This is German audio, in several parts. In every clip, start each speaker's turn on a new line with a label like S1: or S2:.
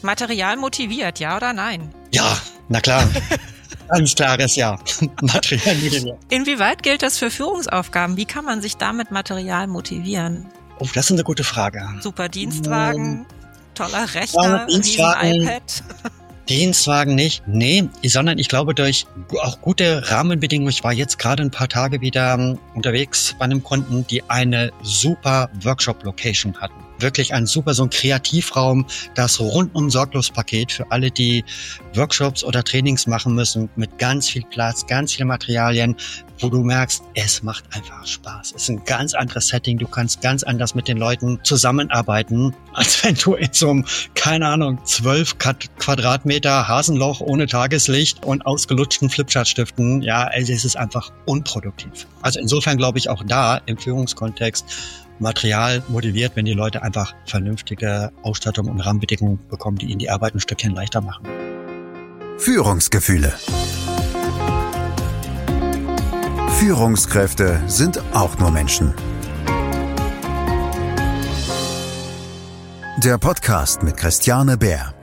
S1: Material motiviert, ja oder nein?
S2: Ja, na klar. Ganz klares Ja. Material motiviert.
S1: Inwieweit gilt das für Führungsaufgaben? Wie kann man sich damit Material motivieren?
S2: Oh, das ist eine gute Frage.
S1: Super Dienstwagen, toller
S2: Ja,
S1: Rechner, riesen
S2: Dienstwagen.
S1: iPad.
S2: Dienstwagen nicht, nee, sondern ich glaube durch auch gute Rahmenbedingungen. Ich war jetzt gerade ein paar Tage wieder unterwegs bei einem Kunden, die eine super Workshop-Location hatten. Wirklich ein super, so ein Kreativraum, das rundum sorglos Paket für alle, die Workshops oder Trainings machen müssen, mit ganz viel Platz, ganz viele Materialien, wo du merkst, es macht einfach Spaß. Es ist ein ganz anderes Setting. Du kannst ganz anders mit den Leuten zusammenarbeiten, als wenn du in so einem, keine Ahnung, 12 Quadratmeter Hasenloch ohne Tageslicht und ausgelutschten Flipchartstiften. Ja, es ist einfach unproduktiv. Also insofern glaube ich auch da im Führungskontext Material motiviert, wenn die Leute einfach vernünftige Ausstattung und Rahmenbedingungen bekommen, die ihnen die Arbeit ein Stückchen leichter machen.
S3: Führungsgefühle. Führungskräfte sind auch nur Menschen. Der Podcast mit Christiane Beer.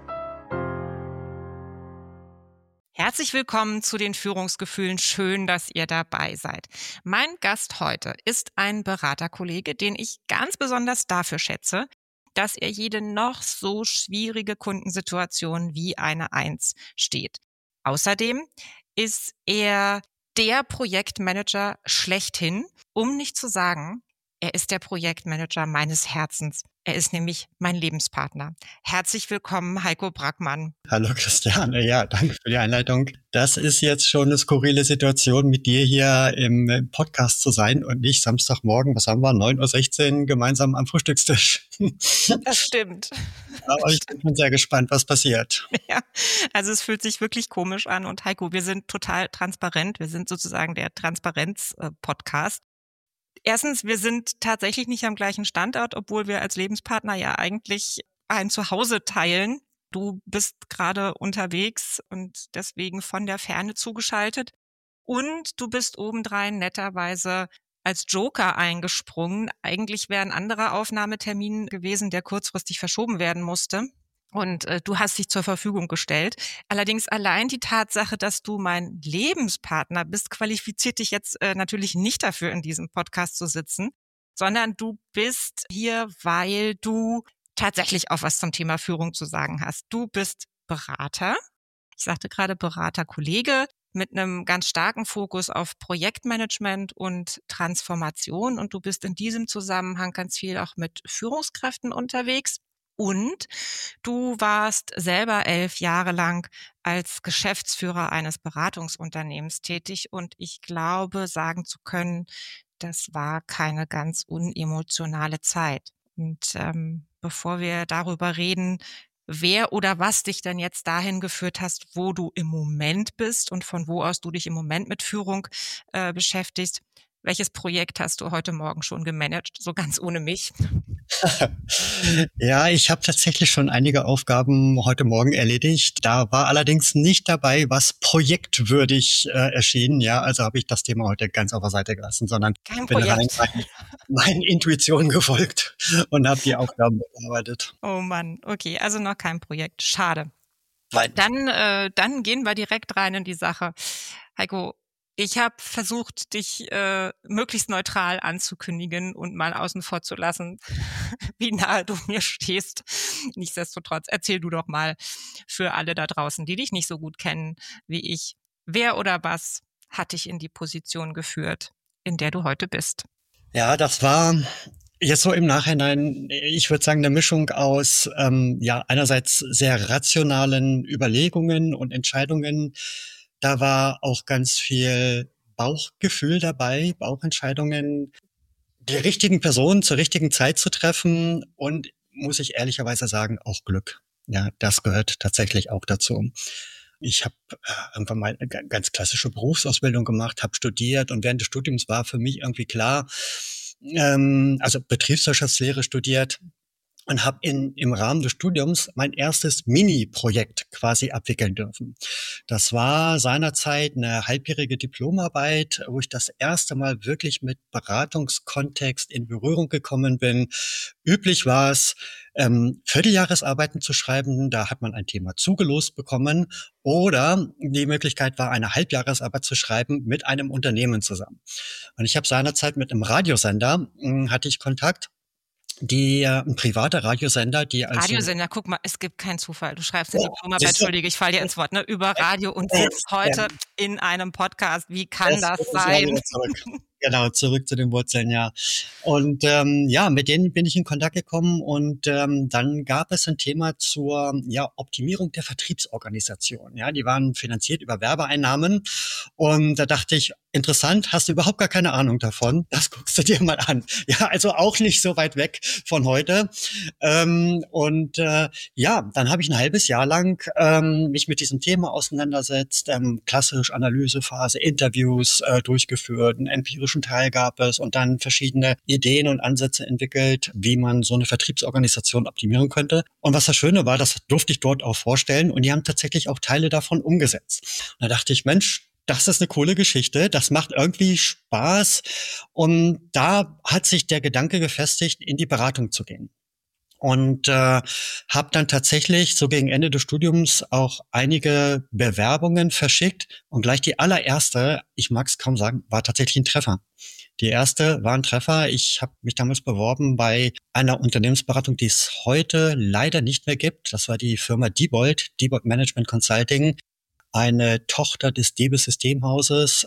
S1: Herzlich willkommen zu den Führungsgefühlen. Schön, dass ihr dabei seid. Mein Gast heute ist ein Beraterkollege, den ich ganz besonders dafür schätze, dass er jede noch so schwierige Kundensituation wie eine Eins steht. Außerdem ist er der Projektmanager schlechthin, um nicht zu sagen, er ist der Projektmanager meines Herzens. Er ist nämlich mein Lebenspartner. Herzlich willkommen, Heiko Brackmann.
S2: Hallo Christiane, ja, danke für die Einleitung. Das ist jetzt schon eine skurrile Situation, mit dir hier im Podcast zu sein und nicht Samstagmorgen, was haben wir, 9:16 Uhr gemeinsam am Frühstückstisch.
S1: Das stimmt.
S2: Aber ich bin schon sehr gespannt, was passiert.
S1: Ja, also es fühlt sich wirklich komisch an. Und Heiko, wir sind total transparent. Wir sind sozusagen der Transparenz-Podcast. Erstens, wir sind tatsächlich nicht am gleichen Standort, obwohl wir als Lebenspartner ja eigentlich ein Zuhause teilen. Du bist gerade unterwegs und deswegen von der Ferne zugeschaltet. Und du bist obendrein netterweise als Joker eingesprungen. Eigentlich wäre ein anderer Aufnahmetermin gewesen, der kurzfristig verschoben werden musste. Und du hast dich zur Verfügung gestellt. Allerdings allein die Tatsache, dass du mein Lebenspartner bist, qualifiziert dich jetzt natürlich nicht dafür, in diesem Podcast zu sitzen, sondern du bist hier, weil du tatsächlich auch was zum Thema Führung zu sagen hast. Du bist Berater. Ich sagte gerade Beraterkollege mit einem ganz starken Fokus auf Projektmanagement und Transformation. Und du bist in diesem Zusammenhang ganz viel auch mit Führungskräften unterwegs. Und du warst selber 11 Jahre lang als Geschäftsführer eines Beratungsunternehmens tätig. Und ich glaube, sagen zu können, das war keine ganz unemotionale Zeit. Und bevor wir darüber reden, wer oder was dich denn jetzt dahin geführt hast, wo du im Moment bist und von wo aus du dich im Moment mit Führung beschäftigst, welches Projekt hast du heute Morgen schon gemanagt, so ganz ohne mich?
S2: Ja, ich habe tatsächlich schon einige Aufgaben heute Morgen erledigt. Da war allerdings nicht dabei, was projektwürdig erschien. Ja, also habe ich das Thema heute ganz auf der Seite gelassen, sondern bin rein meinen Intuitionen gefolgt und habe die Aufgaben bearbeitet.
S1: Oh Mann, okay, also noch kein Projekt. Schade.
S2: Nein.
S1: Dann gehen wir direkt rein in die Sache. Heiko, ich habe versucht, dich möglichst neutral anzukündigen und mal außen vor zu lassen, wie nahe du mir stehst. Nichtsdestotrotz, erzähl du doch mal für alle da draußen, die dich nicht so gut kennen wie ich, wer oder was hat dich in die Position geführt, in der du heute bist?
S2: Ja, das war jetzt so im Nachhinein, ich würde sagen, eine Mischung aus einerseits sehr rationalen Überlegungen und Entscheidungen. Da war auch ganz viel Bauchgefühl dabei, Bauchentscheidungen, die richtigen Personen zur richtigen Zeit zu treffen und, muss ich ehrlicherweise sagen, auch Glück. Ja, das gehört tatsächlich auch dazu. Ich habe irgendwann mal eine ganz klassische Berufsausbildung gemacht, habe studiert und während des Studiums war für mich irgendwie klar, also Betriebswirtschaftslehre studiert und habe im Rahmen des Studiums mein erstes Mini-Projekt quasi abwickeln dürfen. Das war seinerzeit eine halbjährige Diplomarbeit, wo ich das erste Mal wirklich mit Beratungskontext in Berührung gekommen bin. Üblich war es, Vierteljahresarbeiten zu schreiben. Da hat man ein Thema zugelost bekommen. Oder die Möglichkeit war, eine Halbjahresarbeit zu schreiben mit einem Unternehmen zusammen. Und ich habe seinerzeit mit einem Radiosender, hatte ich Kontakt, ein privater Radiosender, die also...
S1: Radiosender, guck mal, es gibt keinen Zufall. Du schreibst eine
S2: Oh,
S1: Diplomarbeit, entschuldige, ich falle dir ins Wort, ne, über Radio und sitzt heute in einem Podcast. Wie kann das sein?
S2: Genau, zurück zu den Wurzeln, ja. Und mit denen bin ich in Kontakt gekommen und dann gab es ein Thema zur Optimierung der Vertriebsorganisation. Ja, die waren finanziert über Werbeeinnahmen und da dachte ich, interessant, hast du überhaupt gar keine Ahnung davon? Das guckst du dir mal an. Ja, also auch nicht so weit weg von heute. Dann habe ich ein halbes Jahr lang mich mit diesem Thema auseinandersetzt, klassisch Analysephase, Interviews durchgeführt, einen empirischen Teil gab es und dann verschiedene Ideen und Ansätze entwickelt, wie man so eine Vertriebsorganisation optimieren könnte. Und was das Schöne war, das durfte ich dort auch vorstellen und die haben tatsächlich auch Teile davon umgesetzt. Und da dachte ich, Mensch, das ist eine coole Geschichte, das macht irgendwie Spaß und da hat sich der Gedanke gefestigt, in die Beratung zu gehen. Und habe dann tatsächlich so gegen Ende des Studiums auch einige Bewerbungen verschickt und gleich die allererste, ich mag es kaum sagen, war tatsächlich ein Treffer. Die erste war ein Treffer. Ich habe mich damals beworben bei einer Unternehmensberatung, die es heute leider nicht mehr gibt. Das war die Firma Diebold Management Consulting. Eine Tochter des DIBES Systemhauses,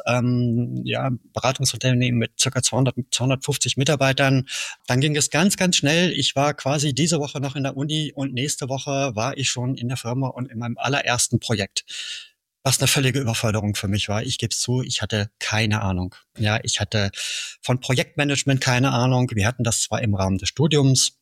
S2: Beratungsunternehmen mit ca. 250 Mitarbeitern. Dann ging es ganz, ganz schnell. Ich war quasi diese Woche noch in der Uni und nächste Woche war ich schon in der Firma und in meinem allerersten Projekt. Was eine völlige Überforderung für mich war. Ich gebe es zu, ich hatte keine Ahnung. Ja, ich hatte von Projektmanagement keine Ahnung. Wir hatten das zwar im Rahmen des Studiums,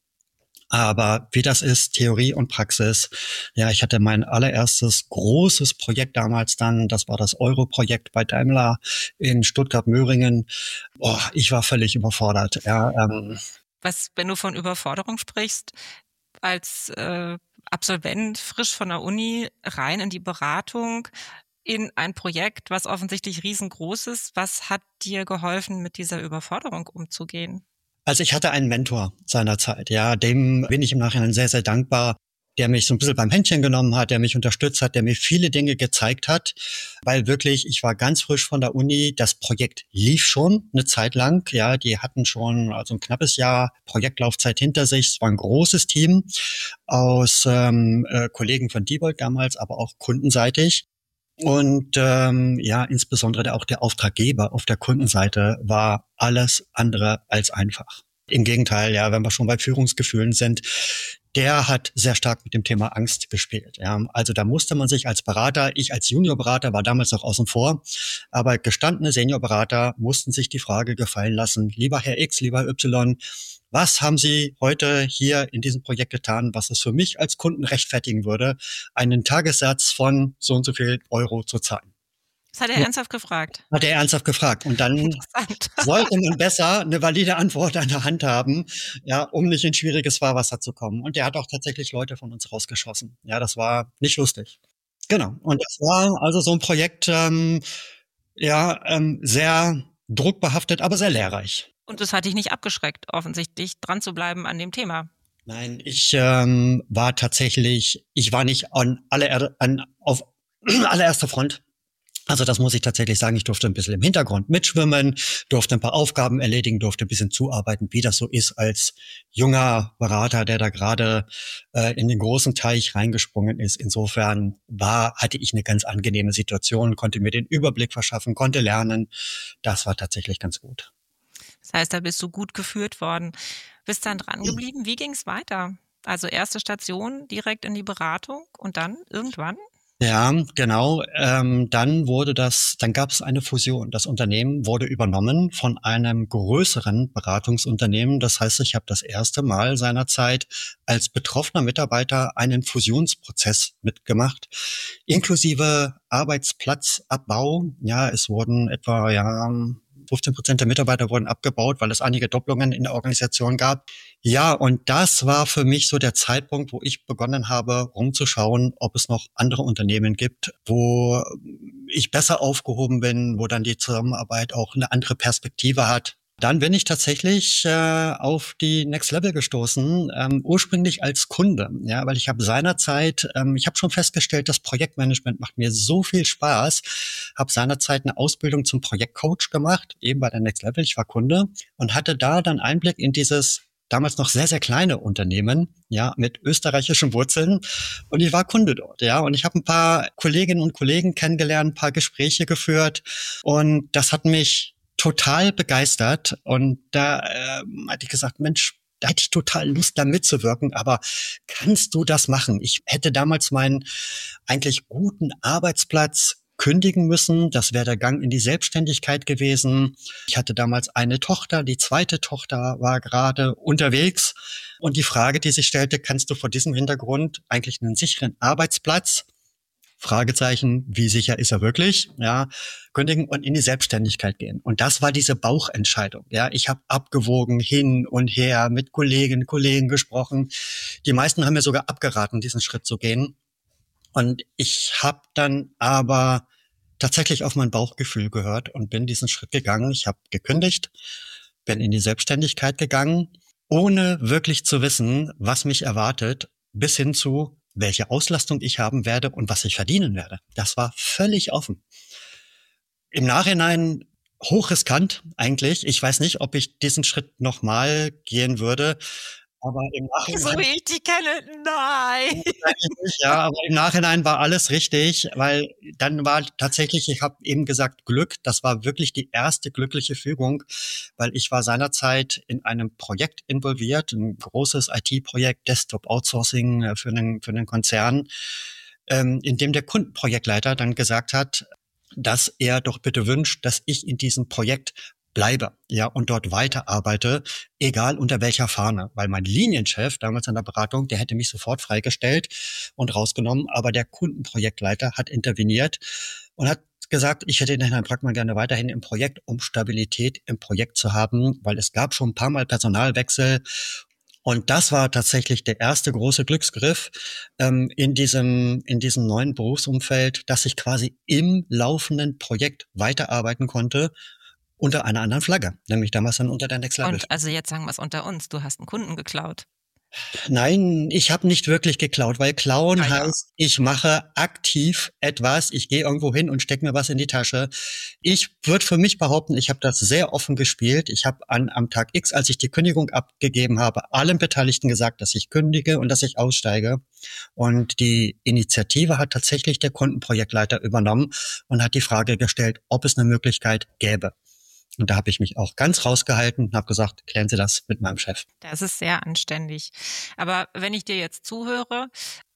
S2: aber wie das ist, Theorie und Praxis. Ja, ich hatte mein allererstes großes Projekt damals dann, das war das Euro-Projekt bei Daimler in Stuttgart-Möhringen. Ich war völlig überfordert. Ja,
S1: wenn du von Überforderung sprichst, als Absolvent frisch von der Uni rein in die Beratung, in ein Projekt, was offensichtlich riesengroß ist. Was hat dir geholfen, mit dieser Überforderung umzugehen?
S2: Also ich hatte einen Mentor seinerzeit, ja, dem bin ich im Nachhinein sehr, sehr dankbar, der mich so ein bisschen beim Händchen genommen hat, der mich unterstützt hat, der mir viele Dinge gezeigt hat, weil wirklich, ich war ganz frisch von der Uni, das Projekt lief schon eine Zeit lang, ja, die hatten schon also ein knappes Jahr Projektlaufzeit hinter sich, es war ein großes Team aus Kollegen von Diebold damals, aber auch kundenseitig. Und insbesondere auch der Auftraggeber auf der Kundenseite war alles andere als einfach. Im Gegenteil, ja, wenn wir schon bei Führungsgefühlen sind, der hat sehr stark mit dem Thema Angst gespielt. Ja. Also da musste man sich als Berater, ich als Juniorberater war damals noch außen vor, aber gestandene Seniorberater mussten sich die Frage gefallen lassen, lieber Herr X, lieber Y, was haben Sie heute hier in diesem Projekt getan, was es für mich als Kunden rechtfertigen würde, einen Tagessatz von so und so viel Euro zu zahlen?
S1: Das hat er ernsthaft gefragt.
S2: Hat er ernsthaft gefragt. Und dann sollte man besser eine valide Antwort an der Hand haben, ja, um nicht in schwieriges Fahrwasser zu kommen. Und der hat auch tatsächlich Leute von uns rausgeschossen. Ja, das war nicht lustig. Genau. Und das war also so ein Projekt, sehr druckbehaftet, aber sehr lehrreich.
S1: Und das hat dich nicht abgeschreckt, offensichtlich dran zu bleiben an dem Thema.
S2: Nein, ich war nicht auf allererster Front. Also das muss ich tatsächlich sagen, ich durfte ein bisschen im Hintergrund mitschwimmen, durfte ein paar Aufgaben erledigen, durfte ein bisschen zuarbeiten, wie das so ist als junger Berater, der da gerade in den großen Teich reingesprungen ist. Insofern hatte ich eine ganz angenehme Situation, konnte mir den Überblick verschaffen, konnte lernen. Das war tatsächlich ganz gut.
S1: Das heißt, da bist du gut geführt worden. Bist dann dran geblieben. Wie ging es weiter? Also erste Station direkt in die Beratung und dann irgendwann?
S2: Ja, genau. Dann gab es eine Fusion. Das Unternehmen wurde übernommen von einem größeren Beratungsunternehmen. Das heißt, ich habe das erste Mal seinerzeit als betroffener Mitarbeiter einen Fusionsprozess mitgemacht, inklusive Arbeitsplatzabbau. Ja, es wurden etwa 15% der Mitarbeiter wurden abgebaut, weil es einige Doppelungen in der Organisation gab. Ja, und das war für mich so der Zeitpunkt, wo ich begonnen habe, rumzuschauen, ob es noch andere Unternehmen gibt, wo ich besser aufgehoben bin, wo dann die Zusammenarbeit auch eine andere Perspektive hat. Dann bin ich tatsächlich auf die Next Level gestoßen, ursprünglich als Kunde, ja, weil ich habe seinerzeit, ich habe schon festgestellt, das Projektmanagement macht mir so viel Spaß, habe seinerzeit eine Ausbildung zum Projektcoach gemacht, eben bei der Next Level, ich war Kunde und hatte da dann Einblick in dieses damals noch sehr, sehr kleine Unternehmen, ja, mit österreichischen Wurzeln. Und ich war Kunde dort, ja. Und ich habe ein paar Kolleginnen und Kollegen kennengelernt, ein paar Gespräche geführt. Und das hat mich total begeistert. Und da hatte ich gesagt, Mensch, da hätte ich total Lust, da mitzuwirken. Aber kannst du das machen? Ich hätte damals meinen eigentlich guten Arbeitsplatz kündigen müssen. Das wäre der Gang in die Selbstständigkeit gewesen. Ich hatte damals eine Tochter, die zweite Tochter war gerade unterwegs. Und die Frage, die sich stellte, kannst du vor diesem Hintergrund eigentlich einen sicheren Arbeitsplatz, Fragezeichen, wie sicher ist er wirklich, ja, kündigen und in die Selbstständigkeit gehen. Und das war diese Bauchentscheidung. Ja, ich habe abgewogen hin und her mit Kolleginnen, Kollegen gesprochen. Die meisten haben mir sogar abgeraten, diesen Schritt zu gehen. Und ich habe dann aber tatsächlich auf mein Bauchgefühl gehört und bin diesen Schritt gegangen. Ich habe gekündigt, bin in die Selbstständigkeit gegangen, ohne wirklich zu wissen, was mich erwartet, bis hin zu, welche Auslastung ich haben werde und was ich verdienen werde. Das war völlig offen. Im Nachhinein hochriskant eigentlich. Ich weiß nicht, ob ich diesen Schritt nochmal gehen würde. Aber im Nachhinein,
S1: so wie ich die kenne, nein.
S2: Ja, aber im Nachhinein war alles richtig, weil dann war tatsächlich, ich habe eben gesagt, Glück, das war wirklich die erste glückliche Fügung, weil ich war seinerzeit in einem Projekt involviert, ein großes IT-Projekt, Desktop-Outsourcing für einen Konzern, in dem der Kundenprojektleiter dann gesagt hat, dass er doch bitte wünscht, dass ich in diesem Projekt bleibe, ja, und dort weiterarbeite, egal unter welcher Fahne. Weil mein Linienchef damals in der Beratung, der hätte mich sofort freigestellt und rausgenommen, aber der Kundenprojektleiter hat interveniert und hat gesagt, ich hätte den Herrn Brackmann gerne weiterhin im Projekt, um Stabilität im Projekt zu haben, weil es gab schon ein paar Mal Personalwechsel. Und das war tatsächlich der erste große Glücksgriff in diesem neuen Berufsumfeld, dass ich quasi im laufenden Projekt weiterarbeiten konnte, unter einer anderen Flagge, nämlich damals dann unter der Next Level.
S1: Und also jetzt sagen wir es unter uns, du hast einen Kunden geklaut.
S2: Nein, ich habe nicht wirklich geklaut, weil klauen heißt, ich mache aktiv etwas, ich gehe irgendwo hin und stecke mir was in die Tasche. Ich würde für mich behaupten, ich habe das sehr offen gespielt. Ich habe am Tag X, als ich die Kündigung abgegeben habe, allen Beteiligten gesagt, dass ich kündige und dass ich aussteige. Und die Initiative hat tatsächlich der Kundenprojektleiter übernommen und hat die Frage gestellt, ob es eine Möglichkeit gäbe. Und da habe ich mich auch ganz rausgehalten und habe gesagt, klären Sie das mit meinem Chef.
S1: Das ist sehr anständig. Aber wenn ich dir jetzt zuhöre,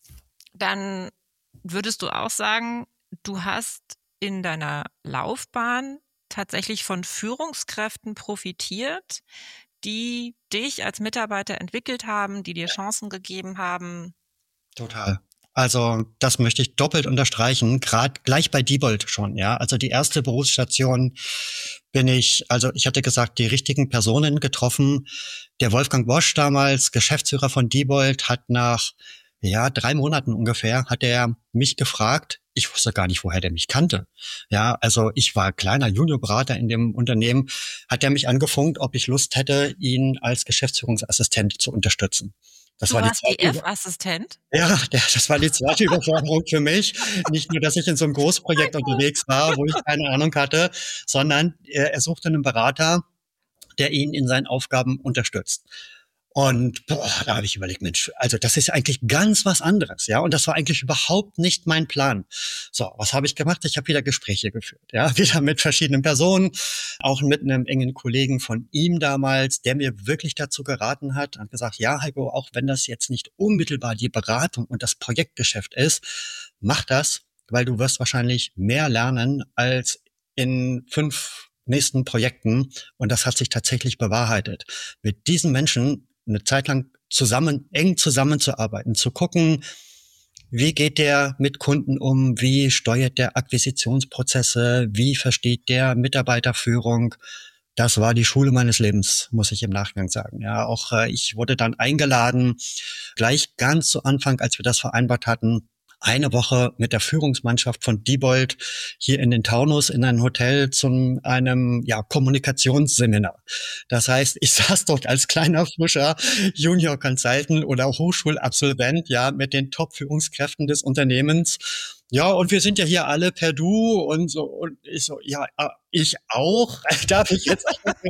S1: dann würdest du auch sagen, du hast in deiner Laufbahn tatsächlich von Führungskräften profitiert, die dich als Mitarbeiter entwickelt haben, die dir Chancen gegeben haben.
S2: Total. Also das möchte ich doppelt unterstreichen, gerade gleich bei Diebold schon, ja. Also die erste Berufsstation ich hatte gesagt, die richtigen Personen getroffen. Der Wolfgang Bosch damals, Geschäftsführer von Diebold, hat nach 3 Monaten ungefähr, hat er mich gefragt, ich wusste gar nicht, woher der mich kannte. Ja, also ich war kleiner Juniorberater in dem Unternehmen, hat er mich angefunkt, ob ich Lust hätte, ihn als Geschäftsführungsassistent zu unterstützen.
S1: Du warst DF-Assistent?
S2: Ja, das war die zweite Überforderung für mich. Nicht nur, dass ich in so einem Großprojekt unterwegs war, wo ich keine Ahnung hatte, sondern er suchte einen Berater, der ihn in seinen Aufgaben unterstützt. Und da habe ich überlegt, Mensch, also das ist eigentlich ganz was anderes, ja. Und das war eigentlich überhaupt nicht mein Plan. So, was habe ich gemacht? Ich habe wieder Gespräche geführt, ja, wieder mit verschiedenen Personen, auch mit einem engen Kollegen von ihm damals, der mir wirklich dazu geraten hat und gesagt, ja, Heiko, auch wenn das jetzt nicht unmittelbar die Beratung und das Projektgeschäft ist, mach das, weil du wirst wahrscheinlich mehr lernen als in 5 nächsten Projekten. Und das hat sich tatsächlich bewahrheitet. Mit diesen Menschen eine Zeit lang eng zusammenzuarbeiten, zu gucken, Wie geht der mit Kunden um? Wie steuert der Akquisitionsprozesse? Wie versteht der Mitarbeiterführung? Das war die Schule meines Lebens, muss ich im Nachgang sagen. Ja, auch ich wurde dann eingeladen, gleich ganz zu Anfang, als wir das vereinbart hatten, eine Woche mit der Führungsmannschaft von Diebold hier in den Taunus in ein Hotel zu einem Kommunikationsseminar. Das heißt, ich saß dort als kleiner, frischer Junior Consultant oder Hochschulabsolvent, mit den Top-Führungskräften des Unternehmens. Ja, und wir sind ja hier alle per Du und so. Und ich so, ich auch. Darf ich jetzt?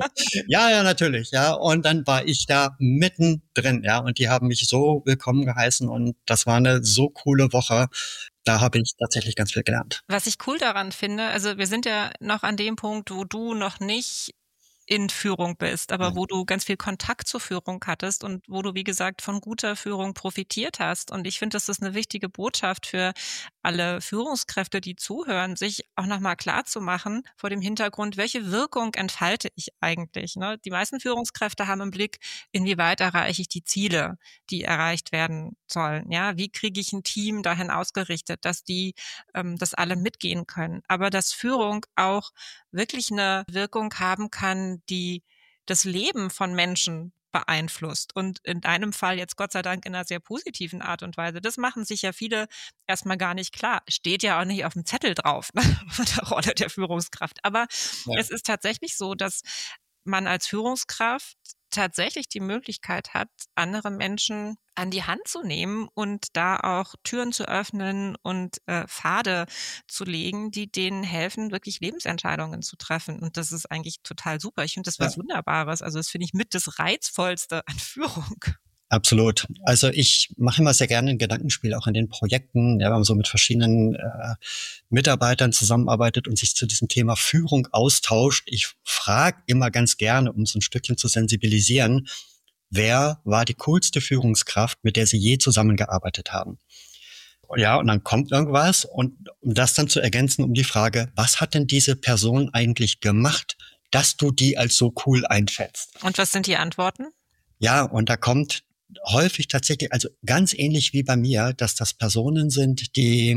S2: Ja, natürlich, ja. Und dann war ich da mittendrin, ja. Und die haben mich so willkommen geheißen und das war eine so coole Woche. Da habe ich tatsächlich ganz viel gelernt.
S1: Was ich cool daran finde, also wir sind ja noch an dem Punkt, wo du noch nicht in Führung bist, aber wo du ganz viel Kontakt zur Führung hattest und wo du, wie gesagt, von guter Führung profitiert hast. Und ich finde, das ist eine wichtige Botschaft für alle Führungskräfte, die zuhören, sich auch nochmal klar zu machen vor dem Hintergrund, welche Wirkung entfalte ich eigentlich? Ne? Die meisten Führungskräfte haben im Blick, inwieweit erreiche ich die Ziele, die erreicht werden sollen. Ja, wie kriege ich ein Team dahin ausgerichtet, dass dass alle mitgehen können? Aber dass Führung auch wirklich eine Wirkung haben kann, die das Leben von Menschen beeinflusst. Und in deinem Fall jetzt Gott sei Dank in einer sehr positiven Art und Weise. Das machen sich ja viele erstmal gar nicht klar. Steht ja auch nicht auf dem Zettel drauf, ne, von der Rolle der Führungskraft. Aber es ist tatsächlich so, dass man als Führungskraft tatsächlich die Möglichkeit hat, andere Menschen an die Hand zu nehmen und da auch Türen zu öffnen und Pfade zu legen, die denen helfen, wirklich Lebensentscheidungen zu treffen. Und das ist eigentlich total super. Ich finde das was Wunderbares. Also das finde ich mit das Reizvollste an Führung.
S2: Absolut. Also ich mache immer sehr gerne ein Gedankenspiel, auch in den Projekten, wenn man so mit verschiedenen Mitarbeitern zusammenarbeitet und sich zu diesem Thema Führung austauscht. Ich frage immer ganz gerne, um so ein Stückchen zu sensibilisieren, wer war die coolste Führungskraft, mit der Sie je zusammengearbeitet haben? Ja, und dann kommt irgendwas und um das dann zu ergänzen um die Frage, was hat denn diese Person eigentlich gemacht, dass du die als so cool einschätzt?
S1: Und was sind die Antworten?
S2: Ja, und da kommt häufig tatsächlich, also ganz ähnlich wie bei mir, dass das Personen sind, die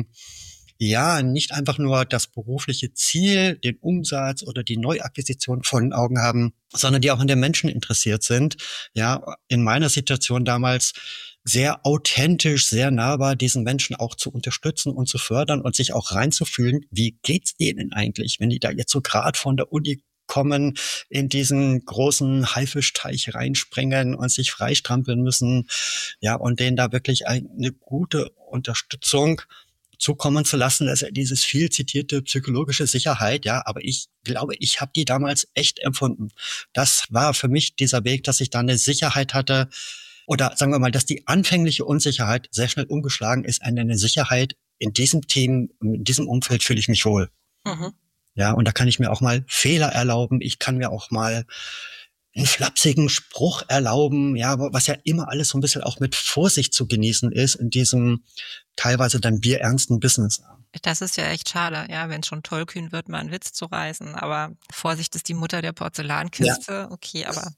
S2: nicht einfach nur das berufliche Ziel, den Umsatz oder die Neuakquisition vor den Augen haben, sondern die auch an den Menschen interessiert sind. Ja, in meiner Situation damals sehr authentisch, sehr nahbar, diesen Menschen auch zu unterstützen und zu fördern und sich auch reinzufühlen, wie geht's denen eigentlich, wenn die da jetzt so gerade von der Uni kommen, in diesen großen Haifischteich reinspringen und sich freistrampeln müssen, und denen da wirklich eine gute Unterstützung zukommen zu lassen, dass dieses viel zitierte psychologische Sicherheit, aber ich glaube, ich habe die damals echt empfunden. Das war für mich dieser Weg, dass ich da eine Sicherheit hatte, oder sagen wir mal, dass die anfängliche Unsicherheit sehr schnell umgeschlagen ist in eine Sicherheit, in diesem Team, in diesem Umfeld fühle ich mich wohl. Mhm. Ja, und da kann ich mir auch mal Fehler erlauben. Ich kann mir auch mal einen flapsigen Spruch erlauben, was ja immer alles so ein bisschen auch mit Vorsicht zu genießen ist in diesem teilweise dann bierernsten Business.
S1: Das ist ja echt schade, wenn es schon tollkühn wird, mal einen Witz zu reißen. Aber Vorsicht ist die Mutter der Porzellankiste. Ja. Okay, aber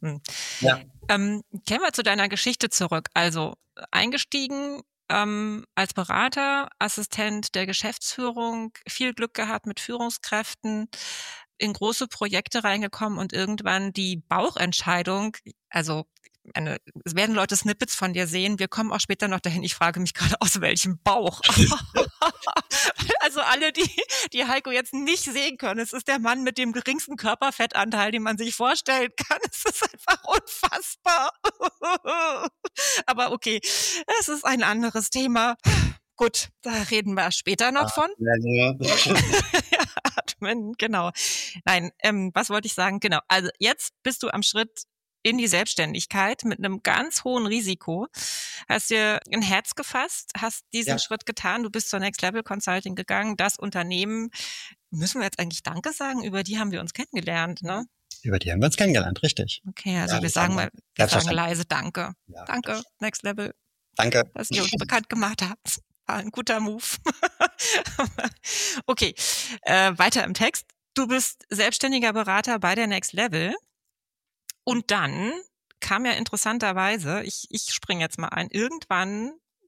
S1: kehren wir zu deiner Geschichte zurück. Also eingestiegen als Berater, Assistent der Geschäftsführung, viel Glück gehabt mit Führungskräften, in große Projekte reingekommen und irgendwann die Bauchentscheidung, also es werden Leute Snippets von dir sehen, wir kommen auch später noch dahin, ich frage mich gerade, aus welchem Bauch. Also alle, die Heiko jetzt nicht sehen können, es ist der Mann mit dem geringsten Körperfettanteil, den man sich vorstellen kann. Es ist einfach unfassbar. Aber okay, es ist ein anderes Thema. Gut, da reden wir später noch von. Atmen, genau. Nein, was wollte ich sagen? Genau, also jetzt bist du am Schritt in die Selbstständigkeit mit einem ganz hohen Risiko. Hast dir ein Herz gefasst, hast diesen Schritt getan, du bist zur Next Level Consulting gegangen. Das Unternehmen, müssen wir jetzt eigentlich Danke sagen? Über die haben wir uns kennengelernt, ne?
S2: Über die haben wir uns kennengelernt, richtig.
S1: Okay, also wir sagen leise Danke. Ja. Danke, Next Level.
S2: Danke.
S1: Dass ihr uns bekannt gemacht habt. War ein guter Move. Okay, weiter im Text. Du bist selbstständiger Berater bei der Next Level. Und dann kam ja interessanterweise, ich springe jetzt mal ein, irgendwann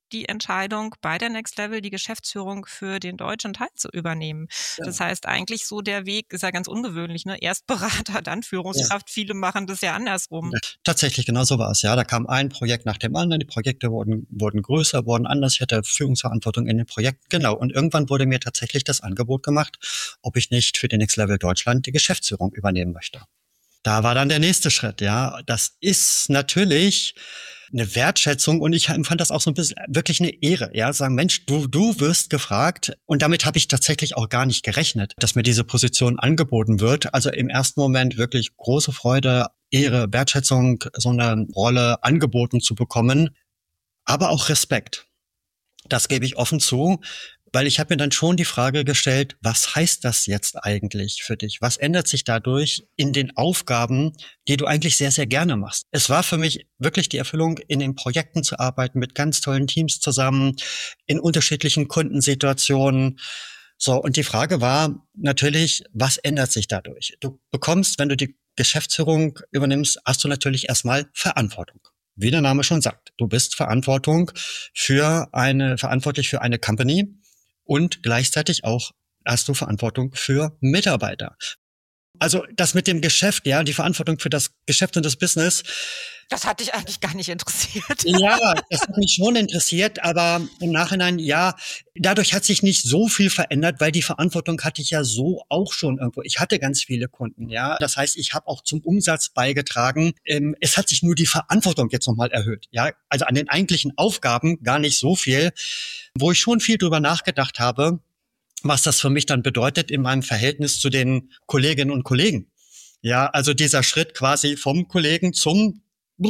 S1: die Entscheidung, bei der Next Level die Geschäftsführung für den deutschen Teil zu übernehmen. Ja. Das heißt, eigentlich so der Weg ist ja ganz ungewöhnlich, ne? Erst Berater, dann Führungskraft. Ja. Viele machen das ja andersrum.
S2: Tatsächlich, genau so war es, ja. Da kam ein Projekt nach dem anderen, die Projekte wurden größer, wurden anders. Ich hatte Führungsverantwortung in den Projekten, genau. Und irgendwann wurde mir tatsächlich das Angebot gemacht, ob ich nicht für den Next Level Deutschland die Geschäftsführung übernehmen möchte. Da war dann der nächste Schritt, ja. Das ist natürlich eine Wertschätzung und ich empfand das auch so ein bisschen wirklich eine Ehre, ja. Sagen, Mensch, du wirst gefragt und damit habe ich tatsächlich auch gar nicht gerechnet, dass mir diese Position angeboten wird. Also im ersten Moment wirklich große Freude, Ehre, Wertschätzung, so eine Rolle angeboten zu bekommen, aber auch Respekt. Das gebe ich offen zu. Weil ich habe mir dann schon die Frage gestellt, was heißt das jetzt eigentlich für dich? Was ändert sich dadurch in den Aufgaben, die du eigentlich sehr, sehr gerne machst? Es war für mich wirklich die Erfüllung, in den Projekten zu arbeiten, mit ganz tollen Teams zusammen, in unterschiedlichen Kundensituationen. So, und die Frage war natürlich, was ändert sich dadurch? Du bekommst, wenn du die Geschäftsführung übernimmst, hast du natürlich erstmal Verantwortung. Wie der Name schon sagt, du bist verantwortlich für eine Company. Und gleichzeitig auch hast du Verantwortung für Mitarbeiter. Also das mit dem Geschäft, ja, die Verantwortung für das Geschäft und das Business.
S1: Das hat dich eigentlich gar nicht interessiert.
S2: Ja, das hat mich schon interessiert, aber im Nachhinein, ja, dadurch hat sich nicht so viel verändert, weil die Verantwortung hatte ich ja so auch schon irgendwo. Ich hatte ganz viele Kunden, ja. Das heißt, ich habe auch zum Umsatz beigetragen. Es hat sich nur die Verantwortung jetzt nochmal erhöht, ja. Also an den eigentlichen Aufgaben gar nicht so viel, wo ich schon viel drüber nachgedacht habe, was das für mich dann bedeutet in meinem Verhältnis zu den Kolleginnen und Kollegen. Ja, also dieser Schritt quasi vom Kollegen zum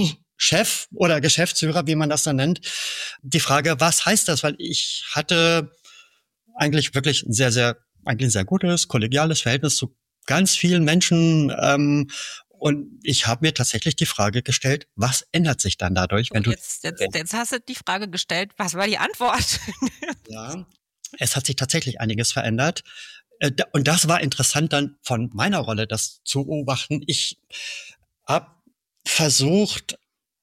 S2: Chef oder Geschäftsführer, wie man das dann nennt. Die Frage, was heißt das? Weil ich hatte eigentlich wirklich ein sehr gutes, kollegiales Verhältnis zu ganz vielen Menschen. Und ich habe mir tatsächlich die Frage gestellt, was ändert sich dann dadurch, wenn
S1: jetzt hast du die Frage gestellt, was war die Antwort?
S2: Ja, es hat sich tatsächlich einiges verändert. Und das war interessant dann von meiner Rolle, das zu beobachten. Ich habe versucht,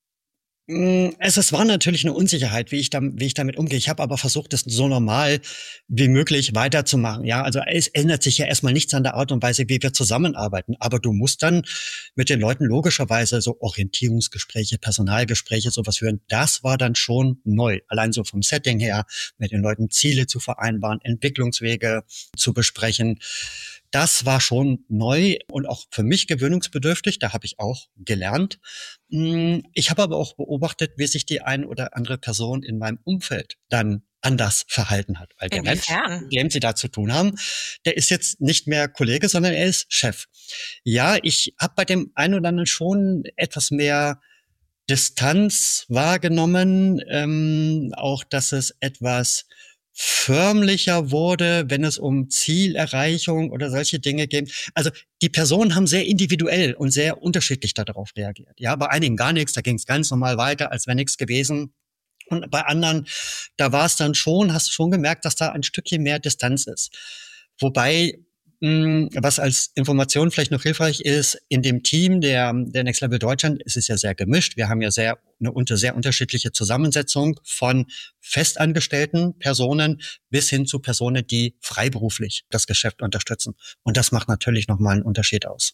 S2: es war natürlich eine Unsicherheit, wie ich damit umgehe. Ich habe aber versucht, das so normal wie möglich weiterzumachen. Ja, also es ändert sich ja erstmal nichts an der Art und Weise, wie wir zusammenarbeiten. Aber du musst dann mit den Leuten logischerweise so Orientierungsgespräche, Personalgespräche, sowas führen. Das war dann schon neu. Allein so vom Setting her, mit den Leuten Ziele zu vereinbaren, Entwicklungswege zu besprechen. Das war schon neu und auch für mich gewöhnungsbedürftig. Da habe ich auch gelernt. Ich habe aber auch beobachtet, wie sich die ein oder andere Person in meinem Umfeld dann anders verhalten hat. Weil der Mensch, mit dem sie da zu tun haben, der ist jetzt nicht mehr Kollege, sondern er ist Chef. Ja, ich habe bei dem einen oder anderen schon etwas mehr Distanz wahrgenommen. Auch, dass es etwas förmlicher wurde, wenn es um Zielerreichung oder solche Dinge geht. Also die Personen haben sehr individuell und sehr unterschiedlich darauf reagiert. Ja, bei einigen gar nichts, da ging es ganz normal weiter, als wäre nichts gewesen. Und bei anderen, da war es dann schon, hast du schon gemerkt, dass da ein Stückchen mehr Distanz ist. Wobei, was als Information vielleicht noch hilfreich ist, in dem Team der Next Level Deutschland ist es ja sehr gemischt. Wir haben ja sehr unterschiedliche Zusammensetzung von festangestellten Personen bis hin zu Personen, die freiberuflich das Geschäft unterstützen. Und das macht natürlich nochmal einen Unterschied aus.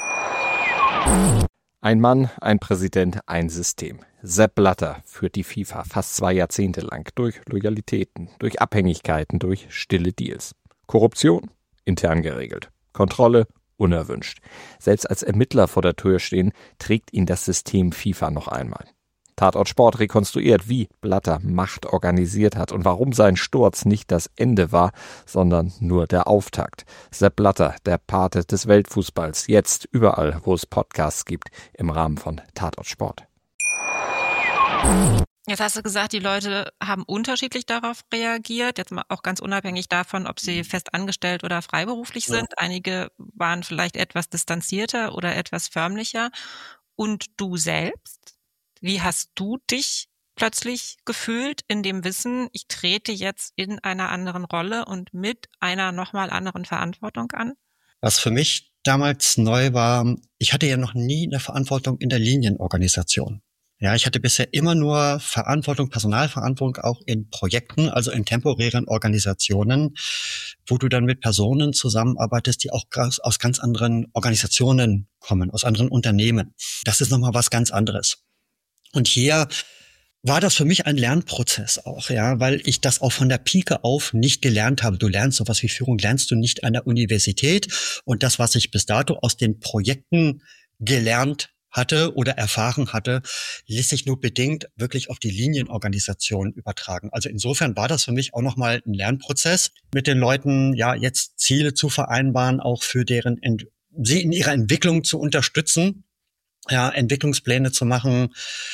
S4: Ein Mann, ein Präsident, ein System. Sepp Blatter führt die FIFA fast 2 Jahrzehnte lang durch Loyalitäten, durch Abhängigkeiten, durch stille Deals. Korruption? Intern geregelt. Kontrolle? Unerwünscht. Selbst als Ermittler vor der Tür stehen, trägt ihn das System FIFA noch einmal. Tatort Sport rekonstruiert, wie Blatter Macht organisiert hat und warum sein Sturz nicht das Ende war, sondern nur der Auftakt. Sepp Blatter, der Pate des Weltfußballs, jetzt überall, wo es Podcasts gibt, im Rahmen von Tatort Sport.
S1: Jetzt hast du gesagt, die Leute haben unterschiedlich darauf reagiert, jetzt mal auch ganz unabhängig davon, ob sie fest angestellt oder freiberuflich sind. Ja. Einige waren vielleicht etwas distanzierter oder etwas förmlicher. Und du selbst? Wie hast du dich plötzlich gefühlt in dem Wissen, ich trete jetzt in einer anderen Rolle und mit einer nochmal anderen Verantwortung an?
S2: Was für mich damals neu war, ich hatte ja noch nie eine Verantwortung in der Linienorganisation. Ja, ich hatte bisher immer nur Verantwortung, Personalverantwortung auch in Projekten, also in temporären Organisationen, wo du dann mit Personen zusammenarbeitest, die auch aus ganz anderen Organisationen kommen, aus anderen Unternehmen. Das ist nochmal was ganz anderes. Und hier war das für mich ein Lernprozess auch, ja, weil ich das auch von der Pike auf nicht gelernt habe. Du lernst sowas wie Führung, lernst du nicht an der Universität. Und das, was ich bis dato aus den Projekten gelernt hatte oder erfahren hatte, ließ sich nur bedingt wirklich auf die Linienorganisation übertragen. Also insofern war das für mich auch nochmal ein Lernprozess, mit den Leuten ja jetzt Ziele zu vereinbaren, auch für sie in ihrer Entwicklung zu unterstützen, ja, Entwicklungspläne zu machen.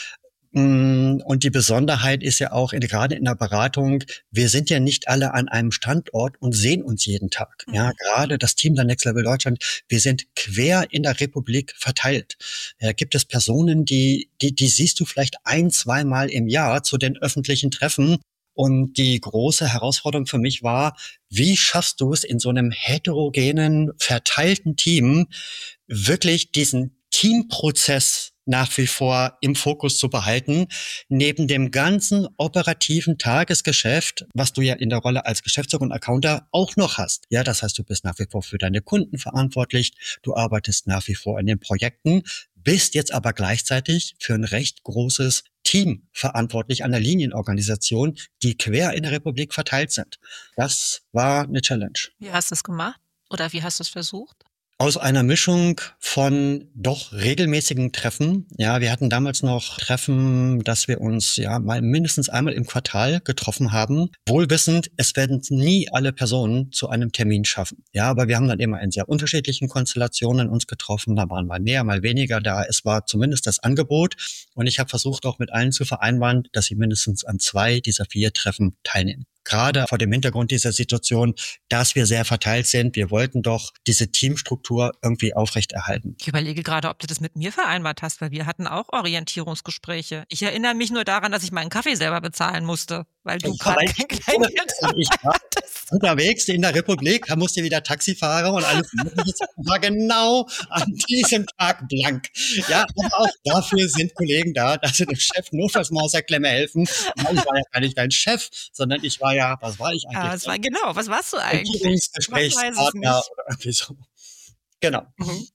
S2: Und die Besonderheit ist ja auch, gerade in der Beratung, wir sind ja nicht alle an einem Standort und sehen uns jeden Tag. Ja, gerade das Team der Next Level Deutschland, wir sind quer in der Republik verteilt. Gibt es Personen, die siehst du vielleicht 1-2 Mal im Jahr zu den öffentlichen Treffen. Und die große Herausforderung für mich war, wie schaffst du es in so einem heterogenen, verteilten Team, wirklich diesen Teamprozess nach wie vor im Fokus zu behalten, neben dem ganzen operativen Tagesgeschäft, was du ja in der Rolle als Geschäftsführer und Accounter auch noch hast. Ja, das heißt, du bist nach wie vor für deine Kunden verantwortlich, du arbeitest nach wie vor in den Projekten, bist jetzt aber gleichzeitig für ein recht großes Team verantwortlich an der Linienorganisation, die quer in der Republik verteilt sind. Das war eine Challenge.
S5: Wie hast du es gemacht? Oder wie hast du es versucht?
S2: Aus einer Mischung von doch regelmäßigen Treffen. Ja, wir hatten damals noch Treffen, dass wir uns ja mal mindestens einmal im Quartal getroffen haben. Wohlwissend, es werden nie alle Personen zu einem Termin schaffen. Ja, aber wir haben dann immer in sehr unterschiedlichen Konstellationen uns getroffen. Da waren mal mehr, mal weniger da. Es war zumindest das Angebot. Und ich habe versucht, auch mit allen zu vereinbaren, dass sie mindestens an 2 dieser 4 Treffen teilnehmen. Gerade vor dem Hintergrund dieser Situation, dass wir sehr verteilt sind. Wir wollten doch diese Teamstruktur irgendwie aufrechterhalten.
S5: Ich überlege gerade, ob du das mit mir vereinbart hast, weil wir hatten auch Orientierungsgespräche. Ich erinnere mich nur daran, dass ich meinen Kaffee selber bezahlen musste, weil du gerade kein Kleingeld
S2: ich war unterwegs in der Republik, da musste wieder Taxifahrer und alles Mögliche. War genau an diesem Tag blank. Ja, aber auch dafür sind Kollegen da, dass sie dem Chef notfalls mal aus der Klemme helfen. Nein, ich war ja gar nicht dein Chef, sondern ich war ja, was war ich eigentlich?
S5: Ja, was warst du eigentlich?
S2: Regierungsgesprächspartner oder irgendwie so. Genau.
S5: Mhm.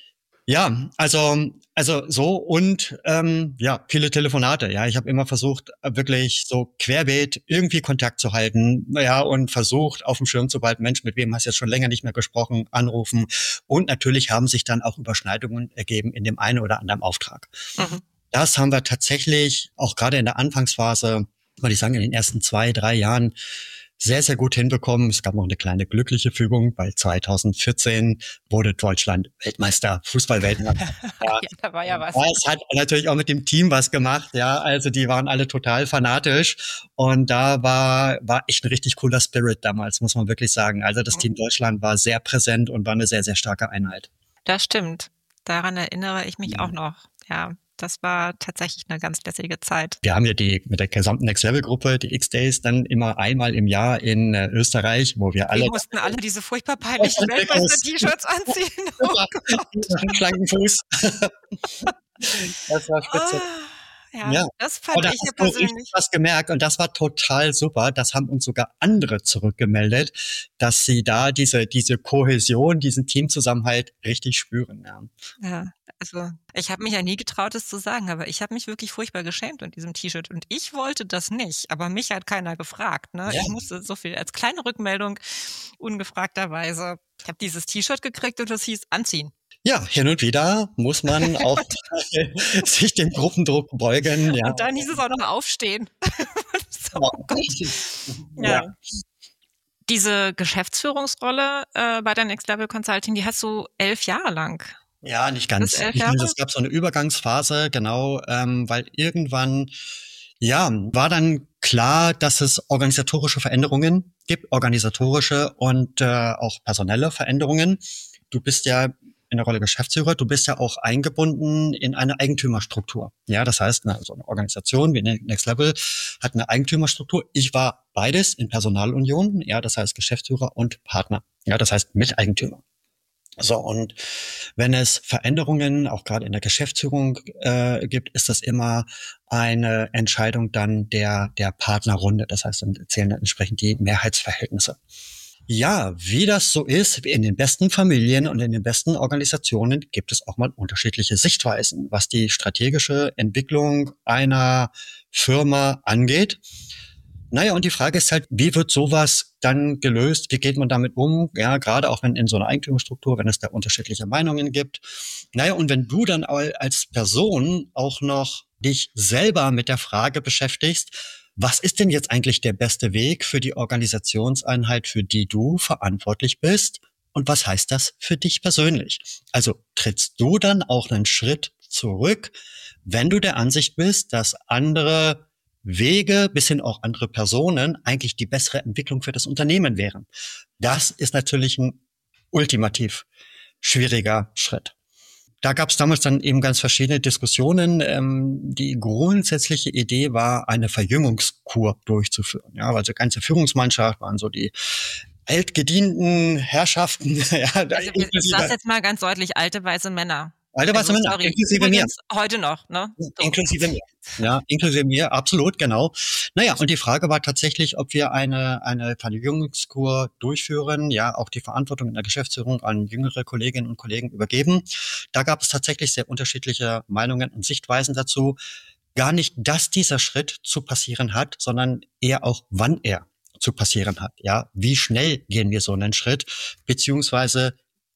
S2: Ja, also so und ja, viele Telefonate. Ja, ich habe immer versucht, wirklich so querbeet irgendwie Kontakt zu halten. Ja, und versucht auf dem Schirm zu behalten, Mensch, mit wem hast du jetzt schon länger nicht mehr gesprochen, anrufen. Und natürlich haben sich dann auch Überschneidungen ergeben in dem einen oder anderen Auftrag. Mhm. Das haben wir tatsächlich auch gerade in der Anfangsphase, würde ich sagen, in den ersten 2-3 Jahren sehr, sehr gut hinbekommen. Es gab noch eine kleine glückliche Fügung, weil 2014 wurde Deutschland Weltmeister, Fußball-Weltmeister.
S5: Ja, da war ja was.
S2: Es hat natürlich auch mit dem Team was gemacht, ja. Also die waren alle total fanatisch und da war echt ein richtig cooler Spirit damals, muss man wirklich sagen. Also das Team Deutschland war sehr präsent und war eine sehr, sehr starke Einheit.
S5: Das stimmt. Daran erinnere ich mich auch noch, ja. Das war tatsächlich eine ganz lässige Zeit.
S2: Wir haben ja mit der gesamten Next Level Gruppe, die X-Days, dann immer einmal im Jahr in Österreich, wo wir alle...
S5: Wir mussten alle diese furchtbar peinlichen Weltmeister-T-Shirts anziehen.
S2: Oh schlanken Fuß. Das war spitze.
S5: Ja, das fand ich ja persönlich.
S2: Was gemerkt und das war total super. Das haben uns sogar andere zurückgemeldet, dass sie da diese Kohäsion, diesen Teamzusammenhalt richtig spüren.
S5: Ja, also ich habe mich ja nie getraut, es zu sagen, aber ich habe mich wirklich furchtbar geschämt in diesem T-Shirt und ich wollte das nicht, aber mich hat keiner gefragt. Ne? Ja. Ich musste so viel als kleine Rückmeldung ungefragterweise. Ich habe dieses T-Shirt gekriegt und das hieß anziehen.
S2: Ja, hin und wieder muss man auch sich dem Gruppendruck beugen. Ja.
S5: Und dann hieß es auch noch aufstehen. So, ja. Diese Geschäftsführungsrolle bei der Next Level Consulting, die hast du 11 Jahre lang.
S2: Ja, nicht ganz. Es gab so eine Übergangsphase, genau, weil irgendwann war dann klar, dass es organisatorische Veränderungen gibt, organisatorische und auch personelle Veränderungen. Du bist ja in der Rolle Geschäftsführer, du bist ja auch eingebunden in eine Eigentümerstruktur. Ja, das heißt, so eine Organisation wie Next Level hat eine Eigentümerstruktur. Ich war beides in Personalunion, ja, das heißt Geschäftsführer und Partner. Ja, das heißt Miteigentümer. So, und wenn es Veränderungen auch gerade in der Geschäftsführung gibt, ist das immer eine Entscheidung dann der Partnerrunde. Das heißt, dann zählen dann entsprechend die Mehrheitsverhältnisse. Ja, wie das so ist, in den besten Familien und in den besten Organisationen gibt es auch mal unterschiedliche Sichtweisen, was die strategische Entwicklung einer Firma angeht. Naja, und die Frage ist halt, wie wird sowas dann gelöst? Wie geht man damit um? Ja, gerade auch wenn in so einer Eigentümerstruktur, wenn es da unterschiedliche Meinungen gibt. Naja, und wenn du dann als Person auch noch dich selber mit der Frage beschäftigst, was ist denn jetzt eigentlich der beste Weg für die Organisationseinheit, für die du verantwortlich bist? Und was heißt das für dich persönlich? Also trittst du dann auch einen Schritt zurück, wenn du der Ansicht bist, dass andere Wege bis hin auch andere Personen eigentlich die bessere Entwicklung für das Unternehmen wären. Das ist natürlich ein ultimativ schwieriger Schritt. Da gab es damals dann eben ganz verschiedene Diskussionen. Die grundsätzliche Idee war, eine Verjüngungskur durchzuführen. Ja, also die ganze Führungsmannschaft waren so die altgedienten Herrschaften. Ja,
S5: also ich sage jetzt mal ganz deutlich, alte weiße Männer.
S2: Alte weiße Männer,
S5: inklusive mir. Heute noch, ne?
S2: So. Inklusive mir. Ja, inklusive mir, absolut, genau. Naja, und die Frage war tatsächlich, ob wir eine Verjüngungskur durchführen, ja, auch die Verantwortung in der Geschäftsführung an jüngere Kolleginnen und Kollegen übergeben. Da gab es tatsächlich sehr unterschiedliche Meinungen und Sichtweisen dazu. Gar nicht, dass dieser Schritt zu passieren hat, sondern eher auch, wann er zu passieren hat. Ja, wie schnell gehen wir so einen Schritt, beziehungsweise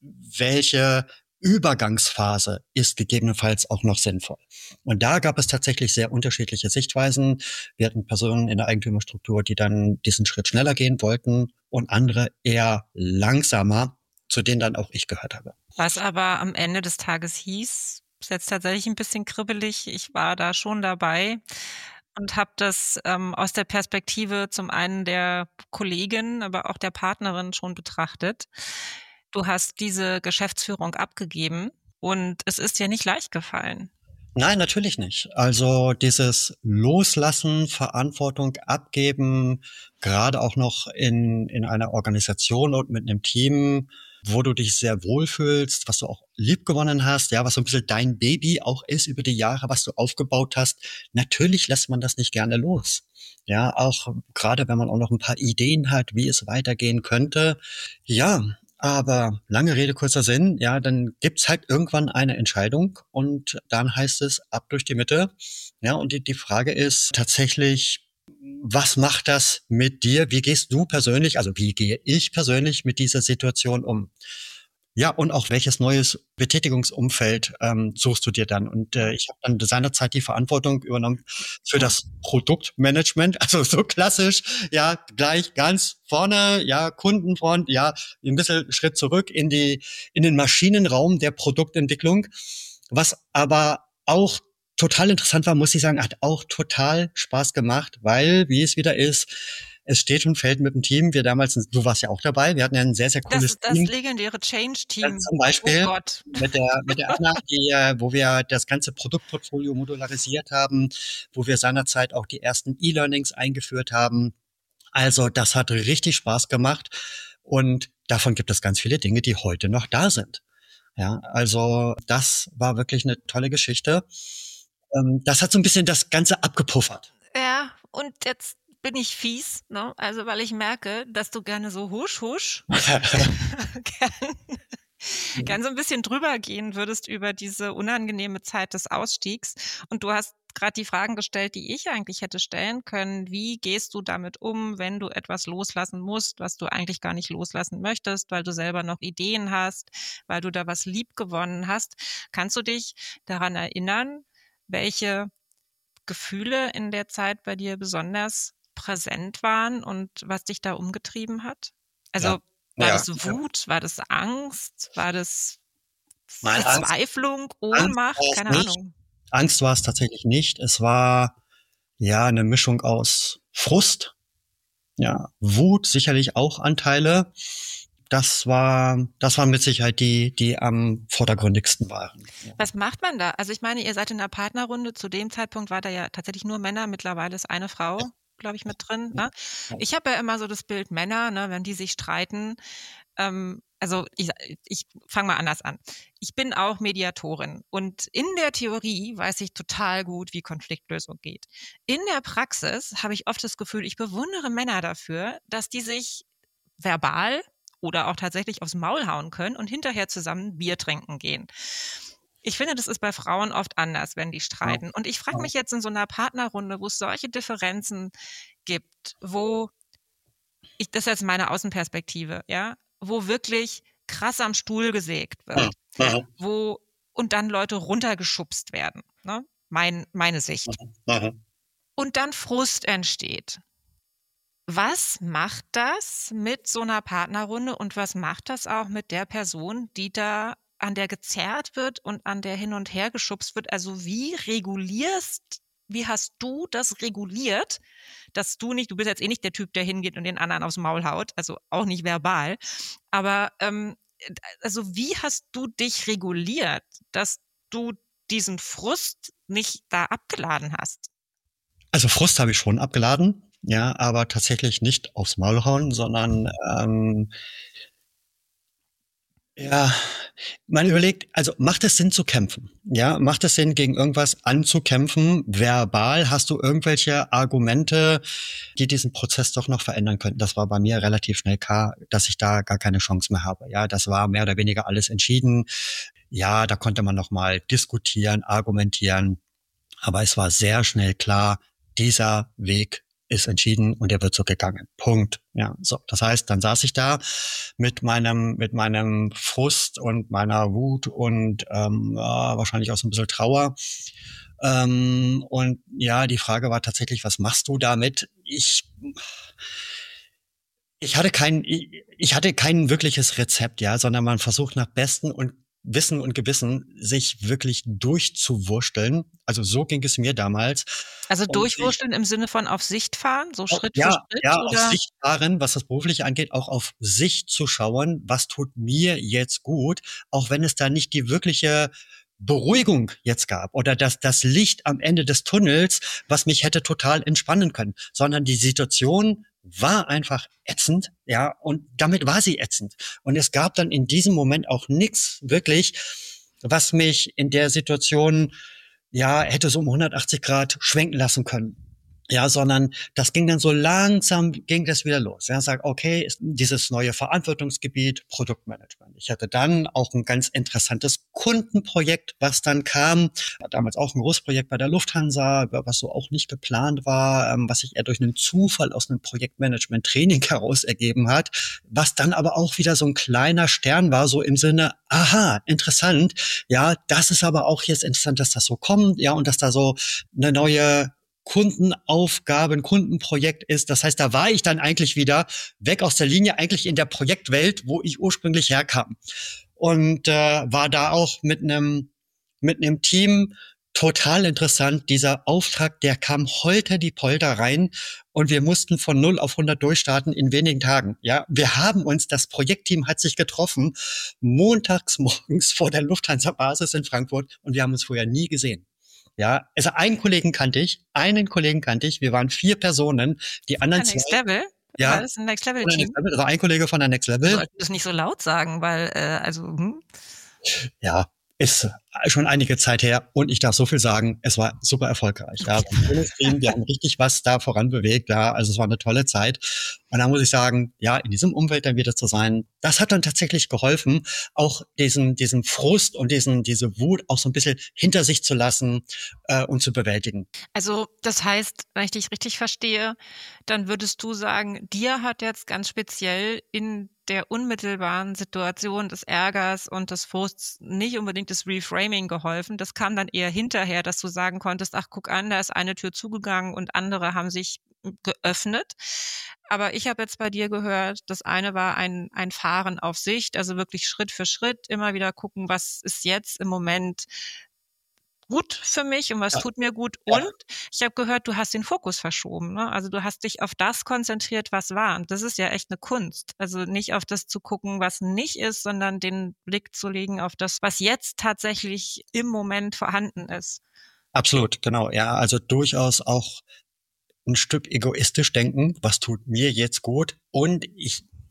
S2: welche Übergangsphase ist gegebenenfalls auch noch sinnvoll. Und da gab es tatsächlich sehr unterschiedliche Sichtweisen. Wir hatten Personen in der Eigentümerstruktur, die dann diesen Schritt schneller gehen wollten und andere eher langsamer, zu denen dann auch ich gehört habe.
S5: Was aber am Ende des Tages hieß, ist jetzt tatsächlich ein bisschen kribbelig. Ich war da schon dabei und habe das aus der Perspektive zum einen der Kollegin, aber auch der Partnerin schon betrachtet. Du hast diese Geschäftsführung abgegeben und es ist dir nicht leicht gefallen.
S2: Nein, natürlich nicht. Also dieses Loslassen, Verantwortung abgeben, gerade auch noch in einer Organisation und mit einem Team, wo du dich sehr wohlfühlst, was du auch liebgewonnen hast, ja, was so ein bisschen dein Baby auch ist über die Jahre, was du aufgebaut hast. Natürlich lässt man das nicht gerne los. Ja, auch gerade wenn man auch noch ein paar Ideen hat, wie es weitergehen könnte. Ja, aber lange Rede, kurzer Sinn, ja, dann gibt's halt irgendwann eine Entscheidung und dann heißt es ab durch die Mitte. Ja, und die Frage ist tatsächlich, was macht das mit dir? Wie gehst du persönlich, also wie gehe ich persönlich mit dieser Situation um? Ja, und auch welches neues Betätigungsumfeld suchst du dir dann? Und ich habe dann seinerzeit die Verantwortung übernommen für das Produktmanagement, also so klassisch, ja, gleich ganz vorne, ja, Kundenfront, ja, ein bisschen Schritt zurück in den Maschinenraum der Produktentwicklung, was aber auch total interessant war, muss ich sagen, hat auch total Spaß gemacht, weil, wie es wieder ist, es steht und fällt mit dem Team. Wir damals, du warst ja auch dabei, wir hatten ja ein sehr, sehr cooles
S5: Team. Das legendäre Change-Team.
S2: Zum Beispiel mit der Anna, wo wir das ganze Produktportfolio modularisiert haben, wo wir seinerzeit auch die ersten E-Learnings eingeführt haben. Also das hat richtig Spaß gemacht und davon gibt es ganz viele Dinge, die heute noch da sind. Ja, also das war wirklich eine tolle Geschichte. Das hat so ein bisschen das Ganze abgepuffert.
S5: Ja, und jetzt bin ich fies, ne? Also weil ich merke, dass du gerne so husch gern so ein bisschen drüber gehen würdest über diese unangenehme Zeit des Ausstiegs. Und du hast gerade die Fragen gestellt, die ich eigentlich hätte stellen können. Wie gehst du damit um, wenn du etwas loslassen musst, was du eigentlich gar nicht loslassen möchtest, weil du selber noch Ideen hast, weil du da was liebgewonnen hast? Kannst du dich daran erinnern, welche Gefühle in der Zeit bei dir besonders präsent waren und was dich da umgetrieben hat? Also war das Wut, war das Angst, war das Verzweiflung, Ohnmacht, keine Ahnung.
S2: Angst war es tatsächlich nicht. Es war ja eine Mischung aus Frust, ja, Wut, sicherlich auch Anteile. Das war mit Sicherheit die am vordergründigsten waren.
S5: Ja. Was macht man da? Also ich meine, ihr seid in einer Partnerrunde. Zu dem Zeitpunkt war da ja tatsächlich nur Männer. Mittlerweile ist eine Frau, glaube ich, mit drin. Ne? Ich habe ja immer so das Bild Männer, ne, wenn die sich streiten,
S1: also ich fange mal anders an. Ich bin auch Mediatorin und in der Theorie weiß ich total gut, wie Konfliktlösung geht. In der Praxis habe ich oft das Gefühl, ich bewundere Männer dafür, dass die sich verbal oder auch tatsächlich aufs Maul hauen können und hinterher zusammen Bier trinken gehen. Ich finde, das ist bei Frauen oft anders, wenn die streiten. Und ich frage mich jetzt in so einer Partnerrunde, wo es solche Differenzen gibt, das ist jetzt meine Außenperspektive, ja, wo wirklich krass am Stuhl gesägt wird, und dann Leute runtergeschubst werden, ne? Meine Sicht. Und dann Frust entsteht. Was macht das mit so einer Partnerrunde und was macht das auch mit der Person, die da an der gezerrt wird und an der hin und her geschubst wird? Also wie hast du das reguliert, dass du bist jetzt eh nicht der Typ, der hingeht und den anderen aufs Maul haut, also auch nicht verbal, aber also wie hast du dich reguliert, dass du diesen Frust nicht da abgeladen hast?
S2: Also Frust habe ich schon abgeladen, ja, aber tatsächlich nicht aufs Maul hauen, sondern ja, man überlegt, also macht es Sinn zu kämpfen? Ja, macht es Sinn, gegen irgendwas anzukämpfen? Verbal hast du irgendwelche Argumente, die diesen Prozess doch noch verändern könnten? Das war bei mir relativ schnell klar, dass ich da gar keine Chance mehr habe. Ja, das war mehr oder weniger alles entschieden. Ja, da konnte man noch mal diskutieren, argumentieren. Aber es war sehr schnell klar, dieser Weg ist entschieden und er wird so gegangen. Punkt. Ja, so. Das heißt, dann saß ich da mit meinem Frust und meiner Wut und wahrscheinlich auch so ein bisschen Trauer. Und ja, die Frage war tatsächlich, was machst du damit? Ich hatte kein wirkliches Rezept, ja, sondern man versucht nach Besten und Wissen und Gewissen sich wirklich durchzuwursteln. Also so ging es mir damals.
S1: Also durchwursteln im Sinne von auf Sicht fahren, so Schritt für Schritt?
S2: Ja, oder? Auf Sicht fahren, was das Berufliche angeht, auch auf sich zu schauen, was tut mir jetzt gut, auch wenn es da nicht die wirkliche Beruhigung jetzt gab oder das Licht am Ende des Tunnels, was mich hätte total entspannen können, sondern die Situation war einfach ätzend, ja, und damit war sie ätzend. Und es gab dann in diesem Moment auch nichts wirklich, was mich in der Situation, ja, hätte so um 180 Grad schwenken lassen können. Ja, sondern das ging dann so langsam, ging das wieder los. Ja, sag, okay, dieses neue Verantwortungsgebiet, Produktmanagement. Ich hatte dann auch ein ganz interessantes Kundenprojekt, was dann kam. War damals auch ein Großprojekt bei der Lufthansa, was so auch nicht geplant war, was sich eher durch einen Zufall aus einem Projektmanagement-Training heraus ergeben hat, was dann aber auch wieder so ein kleiner Stern war, so im Sinne, aha, interessant. Ja, das ist aber auch jetzt interessant, dass das so kommt, ja, und dass da so eine neue Kundenaufgabe, ein Kundenprojekt ist. Das heißt, da war ich dann eigentlich wieder weg aus der Linie, eigentlich in der Projektwelt, wo ich ursprünglich herkam. Und war da auch mit einem Team total interessant. Dieser Auftrag, der kam holter die Polter rein und wir mussten von 0 auf 100 durchstarten in wenigen Tagen. Ja, wir haben uns, das Projektteam hat sich getroffen, montags morgens vor der Lufthansa-Basis in Frankfurt und wir haben uns vorher nie gesehen. Ja, also einen Kollegen kannte ich. Wir waren 4 Personen. Die anderen
S1: Next Level?
S2: Ja.
S1: War das ein Next Level Team?
S2: Das war ein Kollege von der Next Level.
S1: Du solltest das nicht so laut sagen, weil,
S2: Ja, ist schon einige Zeit her und ich darf so viel sagen, es war super erfolgreich. Ja, wir haben richtig was da voranbewegt, ja, also es war eine tolle Zeit. Und da muss ich sagen, ja, in diesem Umfeld dann wieder zu sein, das hat dann tatsächlich geholfen, auch diesen Frust und diese Wut auch so ein bisschen hinter sich zu lassen und zu bewältigen.
S1: Also das heißt, wenn ich dich richtig verstehe, dann würdest du sagen, dir hat jetzt ganz speziell in der unmittelbaren Situation des Ärgers und des Frusts nicht unbedingt das Reframing geholfen. Das kam dann eher hinterher, dass du sagen konntest, ach, guck an, da ist eine Tür zugegangen und andere haben sich geöffnet. Aber ich habe jetzt bei dir gehört, das eine war ein Fahren auf Sicht, also wirklich Schritt für Schritt, immer wieder gucken, was ist jetzt im Moment gut für mich und was tut mir gut. Ja. Und ich habe gehört, du hast den Fokus verschoben. Ne? Also du hast dich auf das konzentriert, was war. Und das ist ja echt eine Kunst. Also nicht auf das zu gucken, was nicht ist, sondern den Blick zu legen auf das, was jetzt tatsächlich im Moment vorhanden ist.
S2: Absolut, genau. Ja, also durchaus auch ein Stück egoistisch denken, was tut mir jetzt gut. Und ich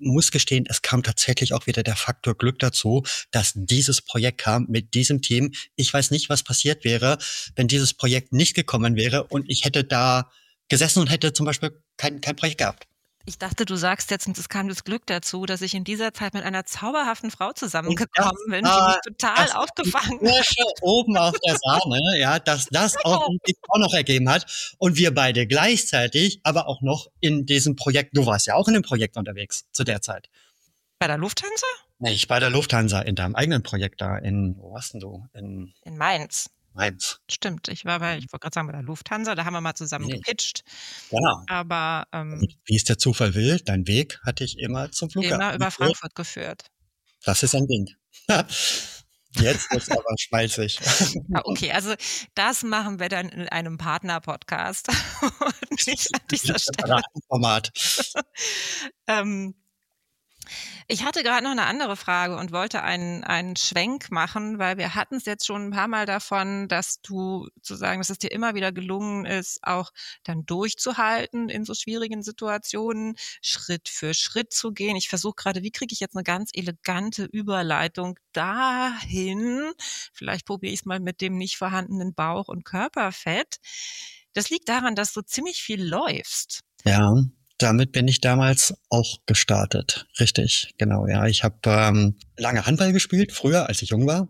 S2: muss gestehen, es kam tatsächlich auch wieder der Faktor Glück dazu, dass dieses Projekt kam mit diesem Team. Ich weiß nicht, was passiert wäre, wenn dieses Projekt nicht gekommen wäre und ich hätte da gesessen und hätte zum Beispiel kein Projekt gehabt.
S5: Ich dachte, du sagst jetzt, und es kam das Glück dazu, dass ich in dieser Zeit mit einer zauberhaften Frau zusammengekommen bin, die mich total aufgefangen hat.
S2: Oben auf der Sahne, ja, dass das auch noch ergeben hat. Und wir beide gleichzeitig, aber auch noch in diesem Projekt, du warst ja auch in dem Projekt unterwegs zu der Zeit.
S5: Bei der Lufthansa?
S2: Nicht bei der Lufthansa, in deinem eigenen Projekt da wo warst denn du?
S5: In Mainz.
S2: Mainz.
S5: Stimmt, ich wollte gerade sagen, bei der Lufthansa, da haben wir mal zusammen gepitcht.
S2: Genau.
S5: Aber
S2: wie es der Zufall will, dein Weg hat dich immer zum Flughafen.
S5: Immer über Frankfurt geführt.
S2: Das ist ein Ding. Jetzt wird's aber schmalzig.
S5: Ja, okay, also das machen wir dann in einem Partner-Podcast und nicht an dieser Stelle.
S2: Format.
S5: Ich hatte gerade noch eine andere Frage und wollte einen Schwenk machen, weil wir hatten es jetzt schon ein paar Mal davon, dass dass es dir immer wieder gelungen ist, auch dann durchzuhalten in so schwierigen Situationen, Schritt für Schritt zu gehen. Ich versuche gerade, wie kriege ich jetzt eine ganz elegante Überleitung dahin? Vielleicht probiere ich es mal mit dem nicht vorhandenen Bauch- und Körperfett. Das liegt daran, dass du ziemlich viel läufst.
S2: Ja. Damit bin ich damals auch gestartet. Richtig, genau. Ja, ich habe lange Handball gespielt, früher, als ich jung war.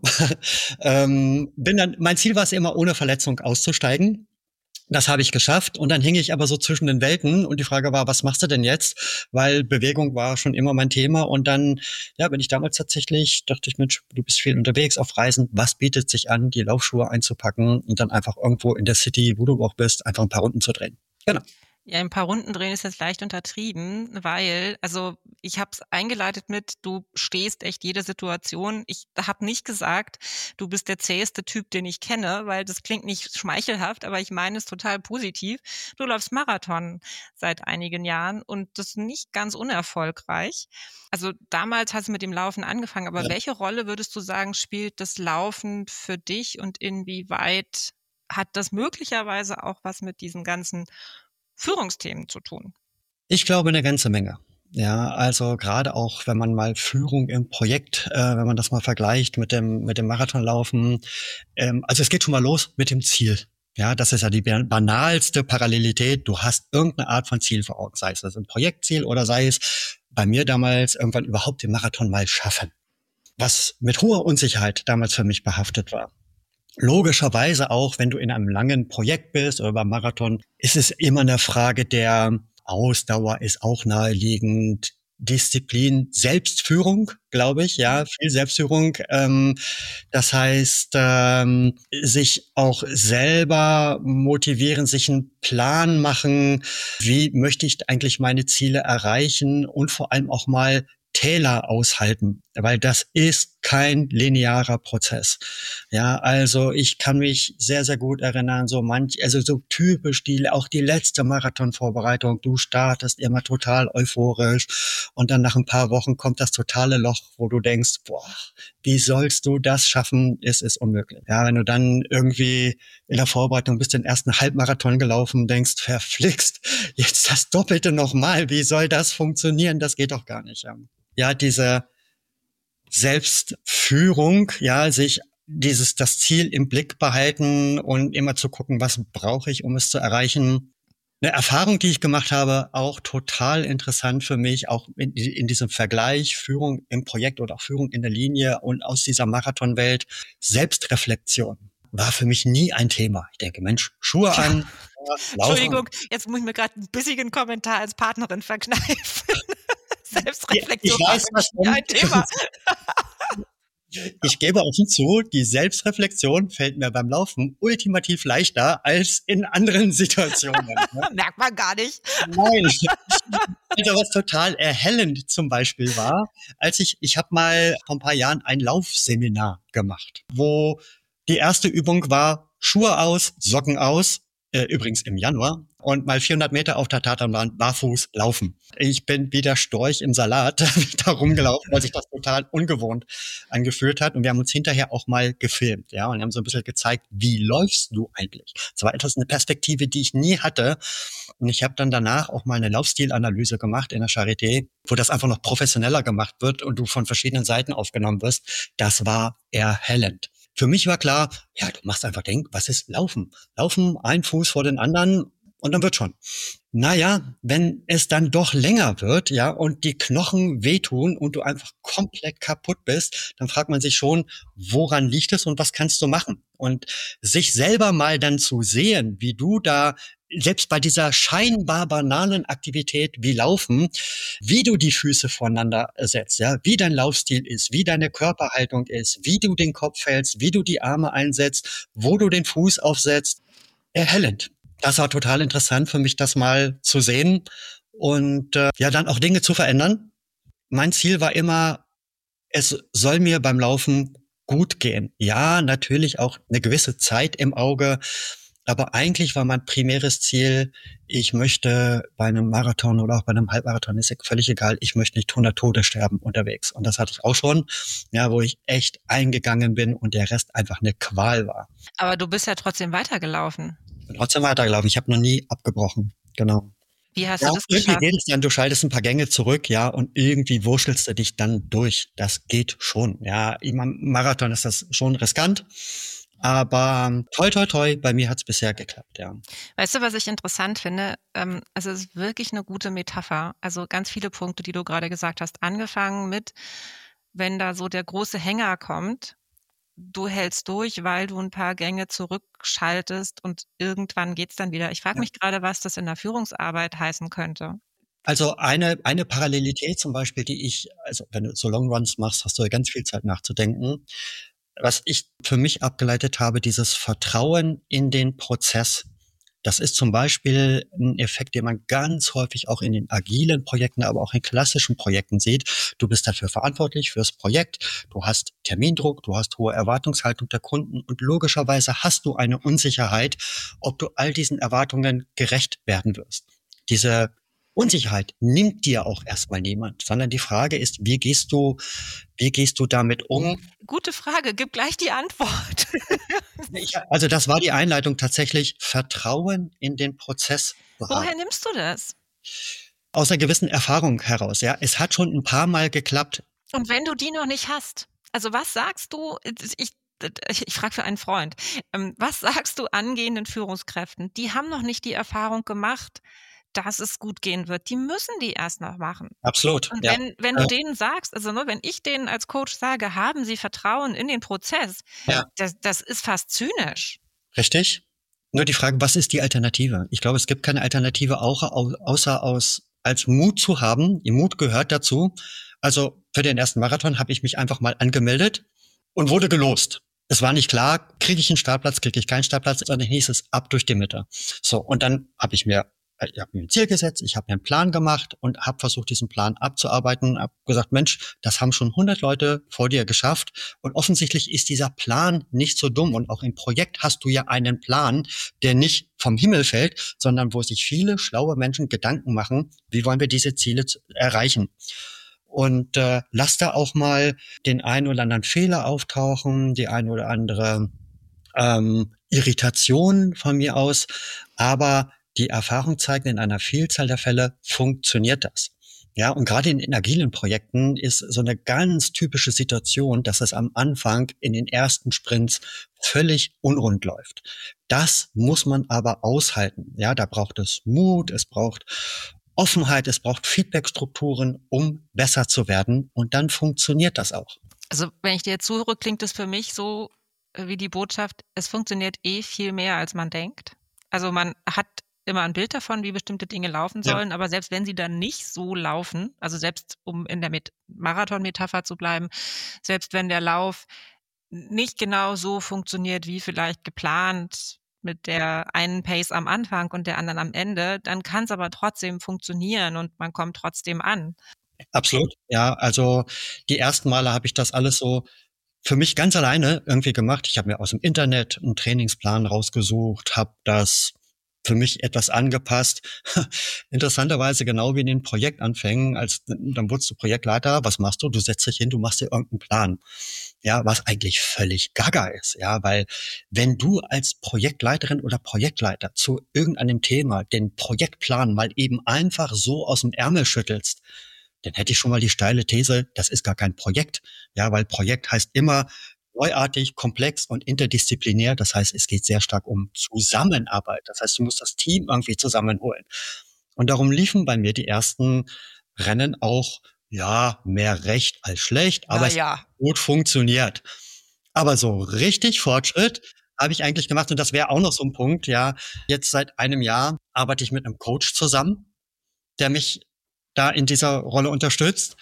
S2: Mein Ziel war es immer, ohne Verletzung auszusteigen. Das habe ich geschafft. Und dann hing ich aber so zwischen den Welten. Und die Frage war, was machst du denn jetzt? Weil Bewegung war schon immer mein Thema. Und dann, bin ich damals dachte ich, Mensch, du bist viel unterwegs auf Reisen. Was bietet sich an, die Laufschuhe einzupacken und dann einfach irgendwo in der City, wo du auch bist, einfach ein paar Runden zu drehen? Genau.
S5: Ja, ein paar Runden drehen ist jetzt leicht untertrieben, weil, ich habe es eingeleitet mit, du stehst echt jede Situation. Ich habe nicht gesagt, du bist der zäheste Typ, den ich kenne, weil das klingt nicht schmeichelhaft, aber ich meine es total positiv. Du läufst Marathon seit einigen Jahren und das nicht ganz unerfolgreich. Also damals hast du mit dem Laufen angefangen, aber welche Rolle würdest du sagen, spielt das Laufen für dich und inwieweit hat das möglicherweise auch was mit diesen ganzen Führungsthemen zu tun?
S2: Ich glaube, eine ganze Menge. Ja, also gerade auch, wenn man mal Führung im Projekt, wenn man das mal vergleicht mit dem Marathonlaufen, also es geht schon mal los mit dem Ziel. Ja, das ist ja die banalste Parallelität. Du hast irgendeine Art von Ziel vor Augen, sei es ein Projektziel oder sei es bei mir damals irgendwann überhaupt den Marathon mal schaffen. Was mit hoher Unsicherheit damals für mich behaftet war. Logischerweise auch, wenn du in einem langen Projekt bist oder beim Marathon, ist es immer eine Frage der Ausdauer, ist auch naheliegend. Disziplin, Selbstführung, glaube ich, ja, viel Selbstführung. Das heißt, sich auch selber motivieren, sich einen Plan machen, wie möchte ich eigentlich meine Ziele erreichen und vor allem auch mal Täler aushalten, weil das ist kein linearer Prozess. Ja, also ich kann mich sehr, sehr gut erinnern, so typisch auch die letzte Marathonvorbereitung. Du startest immer total euphorisch und dann nach ein paar Wochen kommt das totale Loch, wo du denkst, wie sollst du das schaffen? Es ist unmöglich. Ja, wenn du dann irgendwie in der Vorbereitung bist, den ersten Halbmarathon gelaufen, denkst, verflixt, jetzt das Doppelte nochmal. Wie soll das funktionieren? Das geht doch gar nicht. Ja, diese Selbstführung, ja, sich das Ziel im Blick behalten und immer zu gucken, was brauche ich, um es zu erreichen. Eine Erfahrung, die ich gemacht habe, auch total interessant für mich, auch in diesem Vergleich Führung im Projekt oder auch Führung in der Linie und aus dieser Marathonwelt. Selbstreflexion war für mich nie ein Thema. Ich denke, Mensch, Schuhe an.
S5: Entschuldigung, jetzt muss ich mir gerade einen bissigen Kommentar als Partnerin verkneifen. Selbstreflexion
S2: ich weiß, was
S5: ist ein Thema.
S2: Ich gebe offen zu, die Selbstreflexion fällt mir beim Laufen ultimativ leichter als in anderen Situationen.
S5: Merkt man gar nicht.
S2: Nein. Also was total erhellend zum Beispiel war, als ich habe mal vor ein paar Jahren ein Laufseminar gemacht, wo die erste Übung war Schuhe aus, Socken aus, übrigens im Januar, und mal 400 Meter auf der Tatanbahn barfuß laufen. Ich bin wie der Storch im Salat da rumgelaufen, weil sich das total ungewohnt angefühlt hat. Und wir haben uns hinterher auch mal gefilmt, ja, und haben so ein bisschen gezeigt, wie läufst du eigentlich? Das war etwas eine Perspektive, die ich nie hatte. Und ich habe dann danach auch mal eine Laufstilanalyse gemacht in der Charité, wo das einfach noch professioneller gemacht wird und du von verschiedenen Seiten aufgenommen wirst. Das war erhellend. Für mich war klar, ja, du machst einfach was ist Laufen? Laufen, ein Fuß vor den anderen und dann wird schon. Naja, wenn es dann doch länger wird, ja, und die Knochen wehtun und du einfach komplett kaputt bist, dann fragt man sich schon, woran liegt es und was kannst du machen? Und sich selber mal dann zu sehen, wie du da selbst bei dieser scheinbar banalen Aktivität wie Laufen, wie du die Füße voneinander setzt, ja, wie dein Laufstil ist, wie deine Körperhaltung ist, wie du den Kopf hältst, wie du die Arme einsetzt, wo du den Fuß aufsetzt, erhellend. Das war total interessant für mich, das mal zu sehen und ja, dann auch Dinge zu verändern. Mein Ziel war immer, es soll mir beim Laufen gut gehen. Ja, natürlich auch eine gewisse Zeit im Auge, aber eigentlich war mein primäres Ziel, ich möchte bei einem Marathon oder auch bei einem Halbmarathon, ist ja völlig egal, ich möchte nicht 100 Tode sterben unterwegs. Und das hatte ich auch schon, ja, wo ich echt eingegangen bin und der Rest einfach eine Qual war.
S5: Aber du bist ja trotzdem weitergelaufen.
S2: Ich bin trotzdem weitergelaufen, ich habe noch nie abgebrochen, genau.
S5: Wie hast du das geschafft?
S2: Irgendwie geht es dann, du schaltest ein paar Gänge zurück, ja, und irgendwie wurschtelst du dich dann durch. Das geht schon, ja. Im Marathon ist das schon riskant. Aber toi, toi, toi, bei mir hat's bisher geklappt, ja.
S5: Weißt du, was ich interessant finde? Also es ist wirklich eine gute Metapher. Also ganz viele Punkte, die du gerade gesagt hast, angefangen mit, wenn da so der große Hänger kommt, du hältst durch, weil du ein paar Gänge zurückschaltest und irgendwann geht's dann wieder. Ich frage mich gerade, was das in der Führungsarbeit heißen könnte.
S2: Also eine Parallelität zum Beispiel, also wenn du so Longruns machst, hast du ja ganz viel Zeit nachzudenken. Was ich für mich abgeleitet habe, dieses Vertrauen in den Prozess. Das ist zum Beispiel ein Effekt, den man ganz häufig auch in den agilen Projekten, aber auch in klassischen Projekten sieht. Du bist dafür verantwortlich fürs Projekt. Du hast Termindruck, du hast hohe Erwartungshaltung der Kunden und logischerweise hast du eine Unsicherheit, ob du all diesen Erwartungen gerecht werden wirst. Diese Unsicherheit nimmt dir auch erstmal niemand, sondern die Frage ist, wie gehst du damit um?
S5: Gute Frage, gib gleich die Antwort.
S2: Also das war die Einleitung, tatsächlich Vertrauen in den Prozess zu haben.
S5: Woher nimmst du das?
S2: Aus einer gewissen Erfahrung heraus, ja. Es hat schon ein paar Mal geklappt.
S5: Und wenn du die noch nicht hast, also was sagst du, ich frage für einen Freund, was sagst du angehenden Führungskräften? Die haben noch nicht die Erfahrung gemacht, dass es gut gehen wird. Die müssen die erst noch machen.
S2: Absolut.
S5: Und wenn du denen sagst, also nur wenn ich denen als Coach sage, haben sie Vertrauen in den Prozess, das ist fast zynisch.
S2: Richtig. Nur die Frage, was ist die Alternative? Ich glaube, es gibt keine Alternative, außer als Mut zu haben. Ihr Mut gehört dazu. Also für den ersten Marathon habe ich mich einfach mal angemeldet und wurde gelost. Es war nicht klar, kriege ich einen Startplatz, kriege ich keinen Startplatz, sondern hieß es ab durch die Mitte. So, und dann habe ich mir ein Ziel gesetzt, ich habe mir einen Plan gemacht und habe versucht, diesen Plan abzuarbeiten, habe gesagt, Mensch, das haben schon 100 Leute vor dir geschafft und offensichtlich ist dieser Plan nicht so dumm und auch im Projekt hast du ja einen Plan, der nicht vom Himmel fällt, sondern wo sich viele schlaue Menschen Gedanken machen, wie wollen wir diese Ziele erreichen. Und lass da auch mal den einen oder anderen Fehler auftauchen, die eine oder andere Irritation von mir aus, aber die Erfahrung zeigt, in einer Vielzahl der Fälle funktioniert das. Ja, und gerade in agilen Projekten ist so eine ganz typische Situation, dass es am Anfang in den ersten Sprints völlig unrund läuft. Das muss man aber aushalten. Ja, da braucht es Mut, es braucht Offenheit, es braucht Feedbackstrukturen, um besser zu werden. Und dann funktioniert das auch.
S5: Also wenn ich dir zuhöre, klingt es für mich so wie die Botschaft, es funktioniert viel mehr, als man denkt. Also man hat immer ein Bild davon, wie bestimmte Dinge laufen sollen, aber selbst wenn sie dann nicht so laufen, also selbst um in der Marathon-Metapher zu bleiben, selbst wenn der Lauf nicht genau so funktioniert, wie vielleicht geplant, mit der einen Pace am Anfang und der anderen am Ende, dann kann es aber trotzdem funktionieren und man kommt trotzdem an.
S2: Absolut, ja, also die ersten Male habe ich das alles so für mich ganz alleine irgendwie gemacht. Ich habe mir aus dem Internet einen Trainingsplan rausgesucht, habe das für mich etwas angepasst. Interessanterweise genau wie in den Projektanfängen, dann wurdest du Projektleiter, was machst du? Du setzt dich hin, du machst dir irgendeinen Plan. Ja, was eigentlich völlig gaga ist, ja, weil wenn du als Projektleiterin oder Projektleiter zu irgendeinem Thema den Projektplan mal eben einfach so aus dem Ärmel schüttelst, dann hätte ich schon mal die steile These, das ist gar kein Projekt, ja, weil Projekt heißt immer neuartig, komplex und interdisziplinär. Das heißt, es geht sehr stark um Zusammenarbeit. Das heißt, du musst das Team irgendwie zusammenholen. Und darum liefen bei mir die ersten Rennen auch, ja, mehr recht als schlecht, aber es hat gut funktioniert. Aber so richtig Fortschritt habe ich eigentlich gemacht. Und das wäre auch noch so ein Punkt, ja. Jetzt seit einem Jahr arbeite ich mit einem Coach zusammen, der mich da in dieser Rolle unterstützt.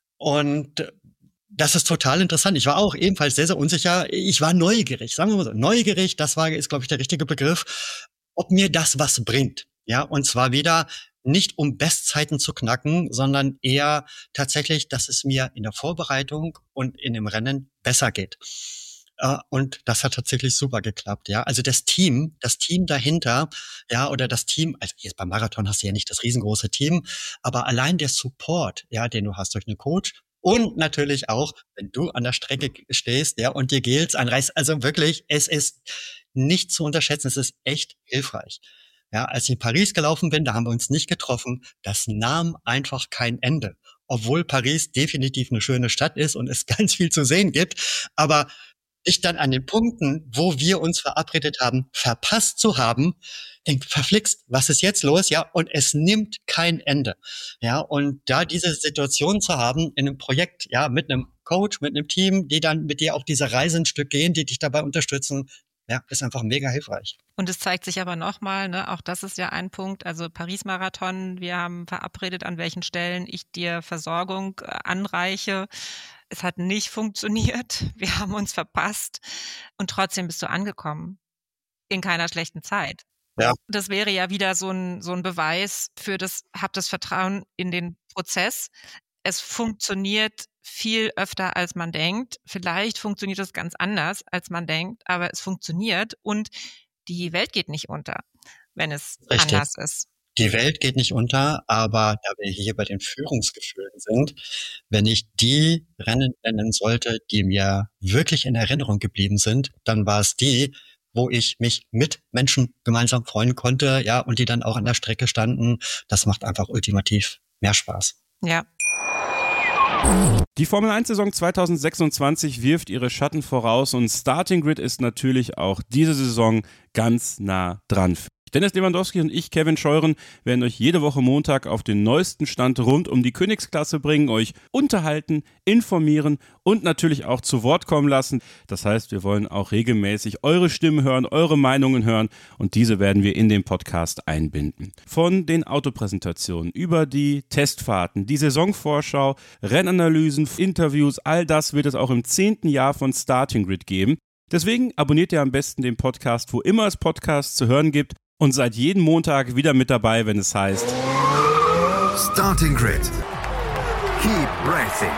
S2: Und das ist total interessant. Ich war auch ebenfalls sehr, sehr unsicher. Ich war neugierig, sagen wir mal so. Neugierig, ist, glaube ich, der richtige Begriff, ob mir das was bringt. Ja, und zwar wieder nicht um Bestzeiten zu knacken, sondern eher tatsächlich, dass es mir in der Vorbereitung und in dem Rennen besser geht. Und das hat tatsächlich super geklappt, ja. Also das Team dahinter, ja, oder das Team, also jetzt beim Marathon hast du ja nicht das riesengroße Team, aber allein der Support, ja, den du hast durch einen Coach und natürlich auch, wenn du an der Strecke stehst, ja, und dir Gels einreißt, also wirklich, es ist nicht zu unterschätzen, es ist echt hilfreich. Ja, als ich in Paris gelaufen bin, da haben wir uns nicht getroffen, das nahm einfach kein Ende. Obwohl Paris definitiv eine schöne Stadt ist und es ganz viel zu sehen gibt, aber ich dann an den Punkten, wo wir uns verabredet haben, verpasst zu haben, denkt, verflixt, was ist jetzt los? Ja, und es nimmt kein Ende. Ja, und da diese Situation zu haben in einem Projekt, ja, mit einem Coach, mit einem Team, die dann mit dir auf diese Reise ein Stück gehen, die dich dabei unterstützen, ja, ist einfach mega hilfreich.
S1: Und es zeigt sich aber nochmal, ne, auch das ist ja ein Punkt, also Paris-Marathon, wir haben verabredet, an welchen Stellen ich dir Versorgung anreiche. Es hat nicht funktioniert, wir haben uns verpasst und trotzdem bist du angekommen. In keiner schlechten Zeit.
S2: Ja.
S1: Das wäre ja wieder so ein Beweis für hab das Vertrauen in den Prozess. Es funktioniert viel öfter, als man denkt. Vielleicht funktioniert es ganz anders, als man denkt, aber es funktioniert und die Welt geht nicht unter, wenn es anders ist.
S2: Die Welt geht nicht unter, aber da wir hier bei den Führungsgefühlen sind, wenn ich die Rennen nennen sollte, die mir wirklich in Erinnerung geblieben sind, dann war es die, wo ich mich mit Menschen gemeinsam freuen konnte, ja, und die dann auch an der Strecke standen. Das macht einfach ultimativ mehr Spaß.
S1: Ja.
S4: Die Formel-1-Saison 2026 wirft ihre Schatten voraus und Starting Grid ist natürlich auch diese Saison ganz nah dran. Dennis Lewandowski und ich, Kevin Scheuren, werden euch jede Woche Montag auf den neuesten Stand rund um die Königsklasse bringen, euch unterhalten, informieren und natürlich auch zu Wort kommen lassen. Das heißt, wir wollen auch regelmäßig eure Stimmen hören, eure Meinungen hören und diese werden wir in den Podcast einbinden. Von den Autopräsentationen über die Testfahrten, die Saisonvorschau, Rennanalysen, Interviews, all das wird es auch im 10. Jahr von Starting Grid geben. Deswegen abonniert ihr am besten den Podcast, wo immer es Podcasts zu hören gibt. Und seid jeden Montag wieder mit dabei, wenn es heißt
S3: Starting Grid. Keep racing.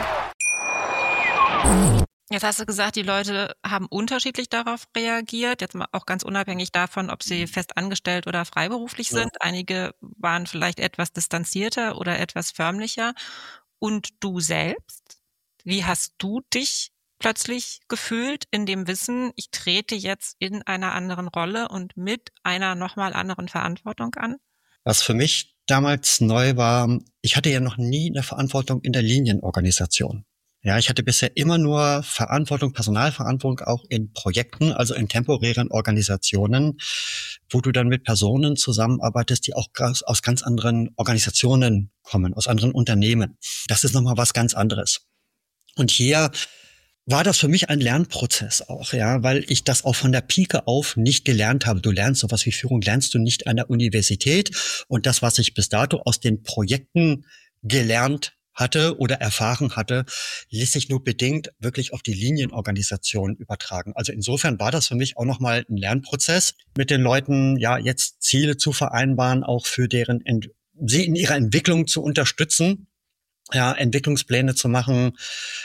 S1: Jetzt hast du gesagt, die Leute haben unterschiedlich darauf reagiert, jetzt mal auch ganz unabhängig davon, ob sie fest angestellt oder freiberuflich sind. Einige waren vielleicht etwas distanzierter oder etwas förmlicher. Und du selbst, wie hast du dich plötzlich gefühlt in dem Wissen, ich trete jetzt in einer anderen Rolle und mit einer nochmal anderen Verantwortung an?
S2: Was für mich damals neu war, ich hatte ja noch nie eine Verantwortung in der Linienorganisation. Ja, ich hatte bisher immer nur Verantwortung, Personalverantwortung auch in Projekten, also in temporären Organisationen, wo du dann mit Personen zusammenarbeitest, die auch aus ganz anderen Organisationen kommen, aus anderen Unternehmen. Das ist nochmal was ganz anderes. Und hier war das für mich ein Lernprozess auch, ja, weil ich das auch von der Pike auf nicht gelernt habe. Du lernst sowas wie Führung, lernst du nicht an der Universität. Und das, was ich bis dato aus den Projekten gelernt hatte oder erfahren hatte, ließ sich nur bedingt wirklich auf die Linienorganisation übertragen. Also insofern war das für mich auch nochmal ein Lernprozess, mit den Leuten ja jetzt Ziele zu vereinbaren, auch für sie in ihrer Entwicklung zu unterstützen, ja, Entwicklungspläne zu machen,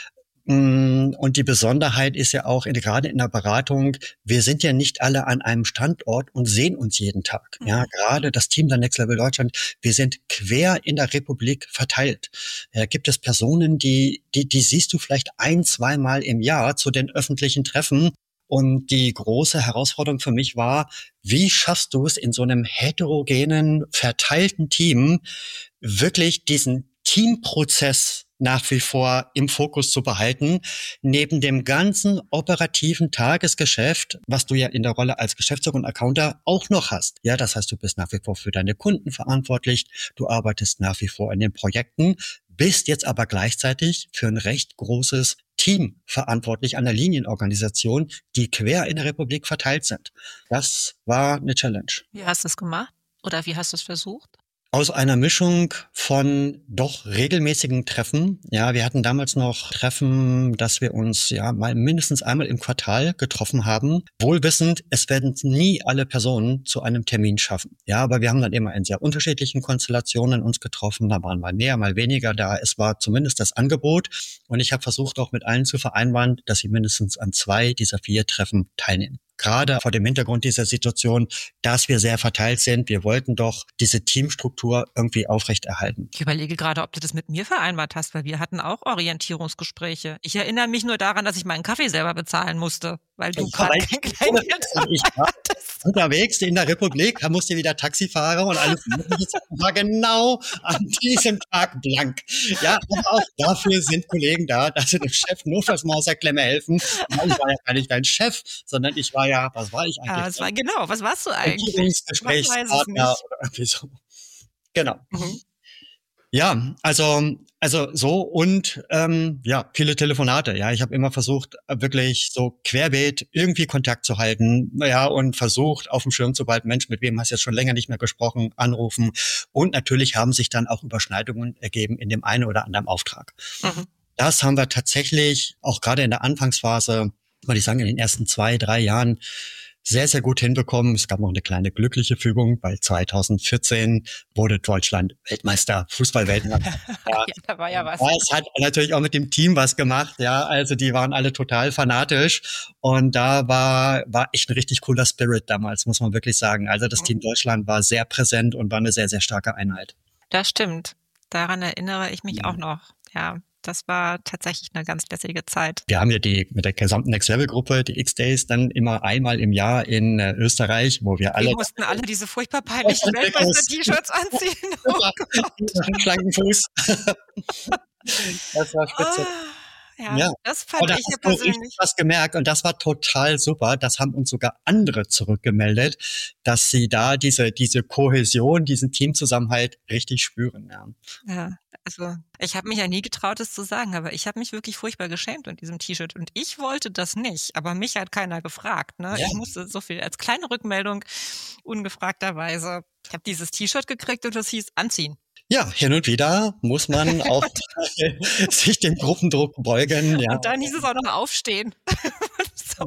S2: Und die Besonderheit ist ja auch, gerade in der Beratung, wir sind ja nicht alle an einem Standort und sehen uns jeden Tag. Ja, gerade das Team der Next Level Deutschland, wir sind quer in der Republik verteilt. Da gibt es Personen, die siehst du vielleicht 1-2 Mal im Jahr zu den öffentlichen Treffen. Und die große Herausforderung für mich war, wie schaffst du es in so einem heterogenen, verteilten Team, wirklich diesen Teamprozess nach wie vor im Fokus zu behalten, neben dem ganzen operativen Tagesgeschäft, was du ja in der Rolle als Geschäftsführer und Accounter auch noch hast. Ja, das heißt, du bist nach wie vor für deine Kunden verantwortlich, du arbeitest nach wie vor in den Projekten, bist jetzt aber gleichzeitig für ein recht großes Team verantwortlich an der Linienorganisation, die quer in der Republik verteilt sind. Das war eine Challenge.
S5: Wie hast du es gemacht? Oder wie hast du es versucht?
S2: Aus einer Mischung von doch regelmäßigen Treffen. Ja, wir hatten damals noch Treffen, dass wir uns ja mal mindestens einmal im Quartal getroffen haben. Wohlwissend, es werden nie alle Personen zu einem Termin schaffen. Ja, aber wir haben dann immer in sehr unterschiedlichen Konstellationen uns getroffen. Da waren mal mehr, mal weniger da. Es war zumindest das Angebot. Und ich habe versucht, auch mit allen zu vereinbaren, dass sie mindestens an 2 dieser 4 Treffen teilnehmen. Gerade vor dem Hintergrund dieser Situation, dass wir sehr verteilt sind. Wir wollten doch diese Teamstruktur irgendwie aufrechterhalten.
S5: Ich überlege gerade, ob du das mit mir vereinbart hast, weil wir hatten auch Orientierungsgespräche. Ich erinnere mich nur daran, dass ich meinen Kaffee selber bezahlen musste, weil du gerade kein Kleingeld
S2: hattest. Unterwegs in der Republik, da musste wieder Taxi fahren und alles war genau an diesem Tag blank. Ja, aber auch dafür sind Kollegen da, dass sie dem Chef notfalls mal aus der Klemme helfen. Ich war ja gar nicht dein Chef, sondern ich war ja, was war ich eigentlich?
S5: Ja, was warst du eigentlich?
S2: Gesprächspartner oder irgendwie so. Genau. Ja, also so und viele Telefonate. Ja, ich habe immer versucht, wirklich so querbeet irgendwie Kontakt zu halten. Ja, und versucht auf dem Schirm zu behalten, Mensch, mit wem hast du jetzt schon länger nicht mehr gesprochen, anrufen. Und natürlich haben sich dann auch Überschneidungen ergeben in dem einen oder anderen Auftrag. Das haben wir tatsächlich auch gerade in der Anfangsphase, würde ich sagen, in den ersten 2-3 Jahren sehr, sehr gut hinbekommen. Es gab noch eine kleine glückliche Fügung, weil 2014 wurde Deutschland Weltmeister, Fußball-Weltmeister.
S5: Ja, da war ja was.
S2: Es hat natürlich auch mit dem Team was gemacht, ja, also die waren alle total fanatisch und da war echt ein richtig cooler Spirit damals, muss man wirklich sagen. Also das Team Deutschland war sehr präsent und war eine sehr, sehr starke Einheit.
S5: Das stimmt. Daran erinnere ich mich auch noch, ja. Das war tatsächlich eine ganz lässige Zeit.
S2: Wir haben ja mit der gesamten Next-Level-Gruppe, die X-Days, dann immer einmal im Jahr in Österreich, wo wir alle...
S5: Wir mussten alle diese furchtbar peinlichen Weltmeister-T-Shirts anziehen.
S2: Oh Gott. Schlanken Fuß. Das war spitze.
S5: Ja, das fand ich ja persönlich.
S2: Was gemerkt und das war total super. Das haben uns sogar andere zurückgemeldet, dass sie da diese Kohäsion, diesen Teamzusammenhalt richtig spüren.
S5: Ja, also ich habe mich ja nie getraut, es zu sagen, aber ich habe mich wirklich furchtbar geschämt in diesem T-Shirt und ich wollte das nicht, aber mich hat keiner gefragt. Ne? Ja. Ich musste so viel als kleine Rückmeldung ungefragterweise. Ich habe dieses T-Shirt gekriegt und das hieß anziehen.
S2: Ja, hin und wieder muss man auch sich dem Gruppendruck beugen. Ja.
S5: Und dann hieß es auch noch aufstehen. So,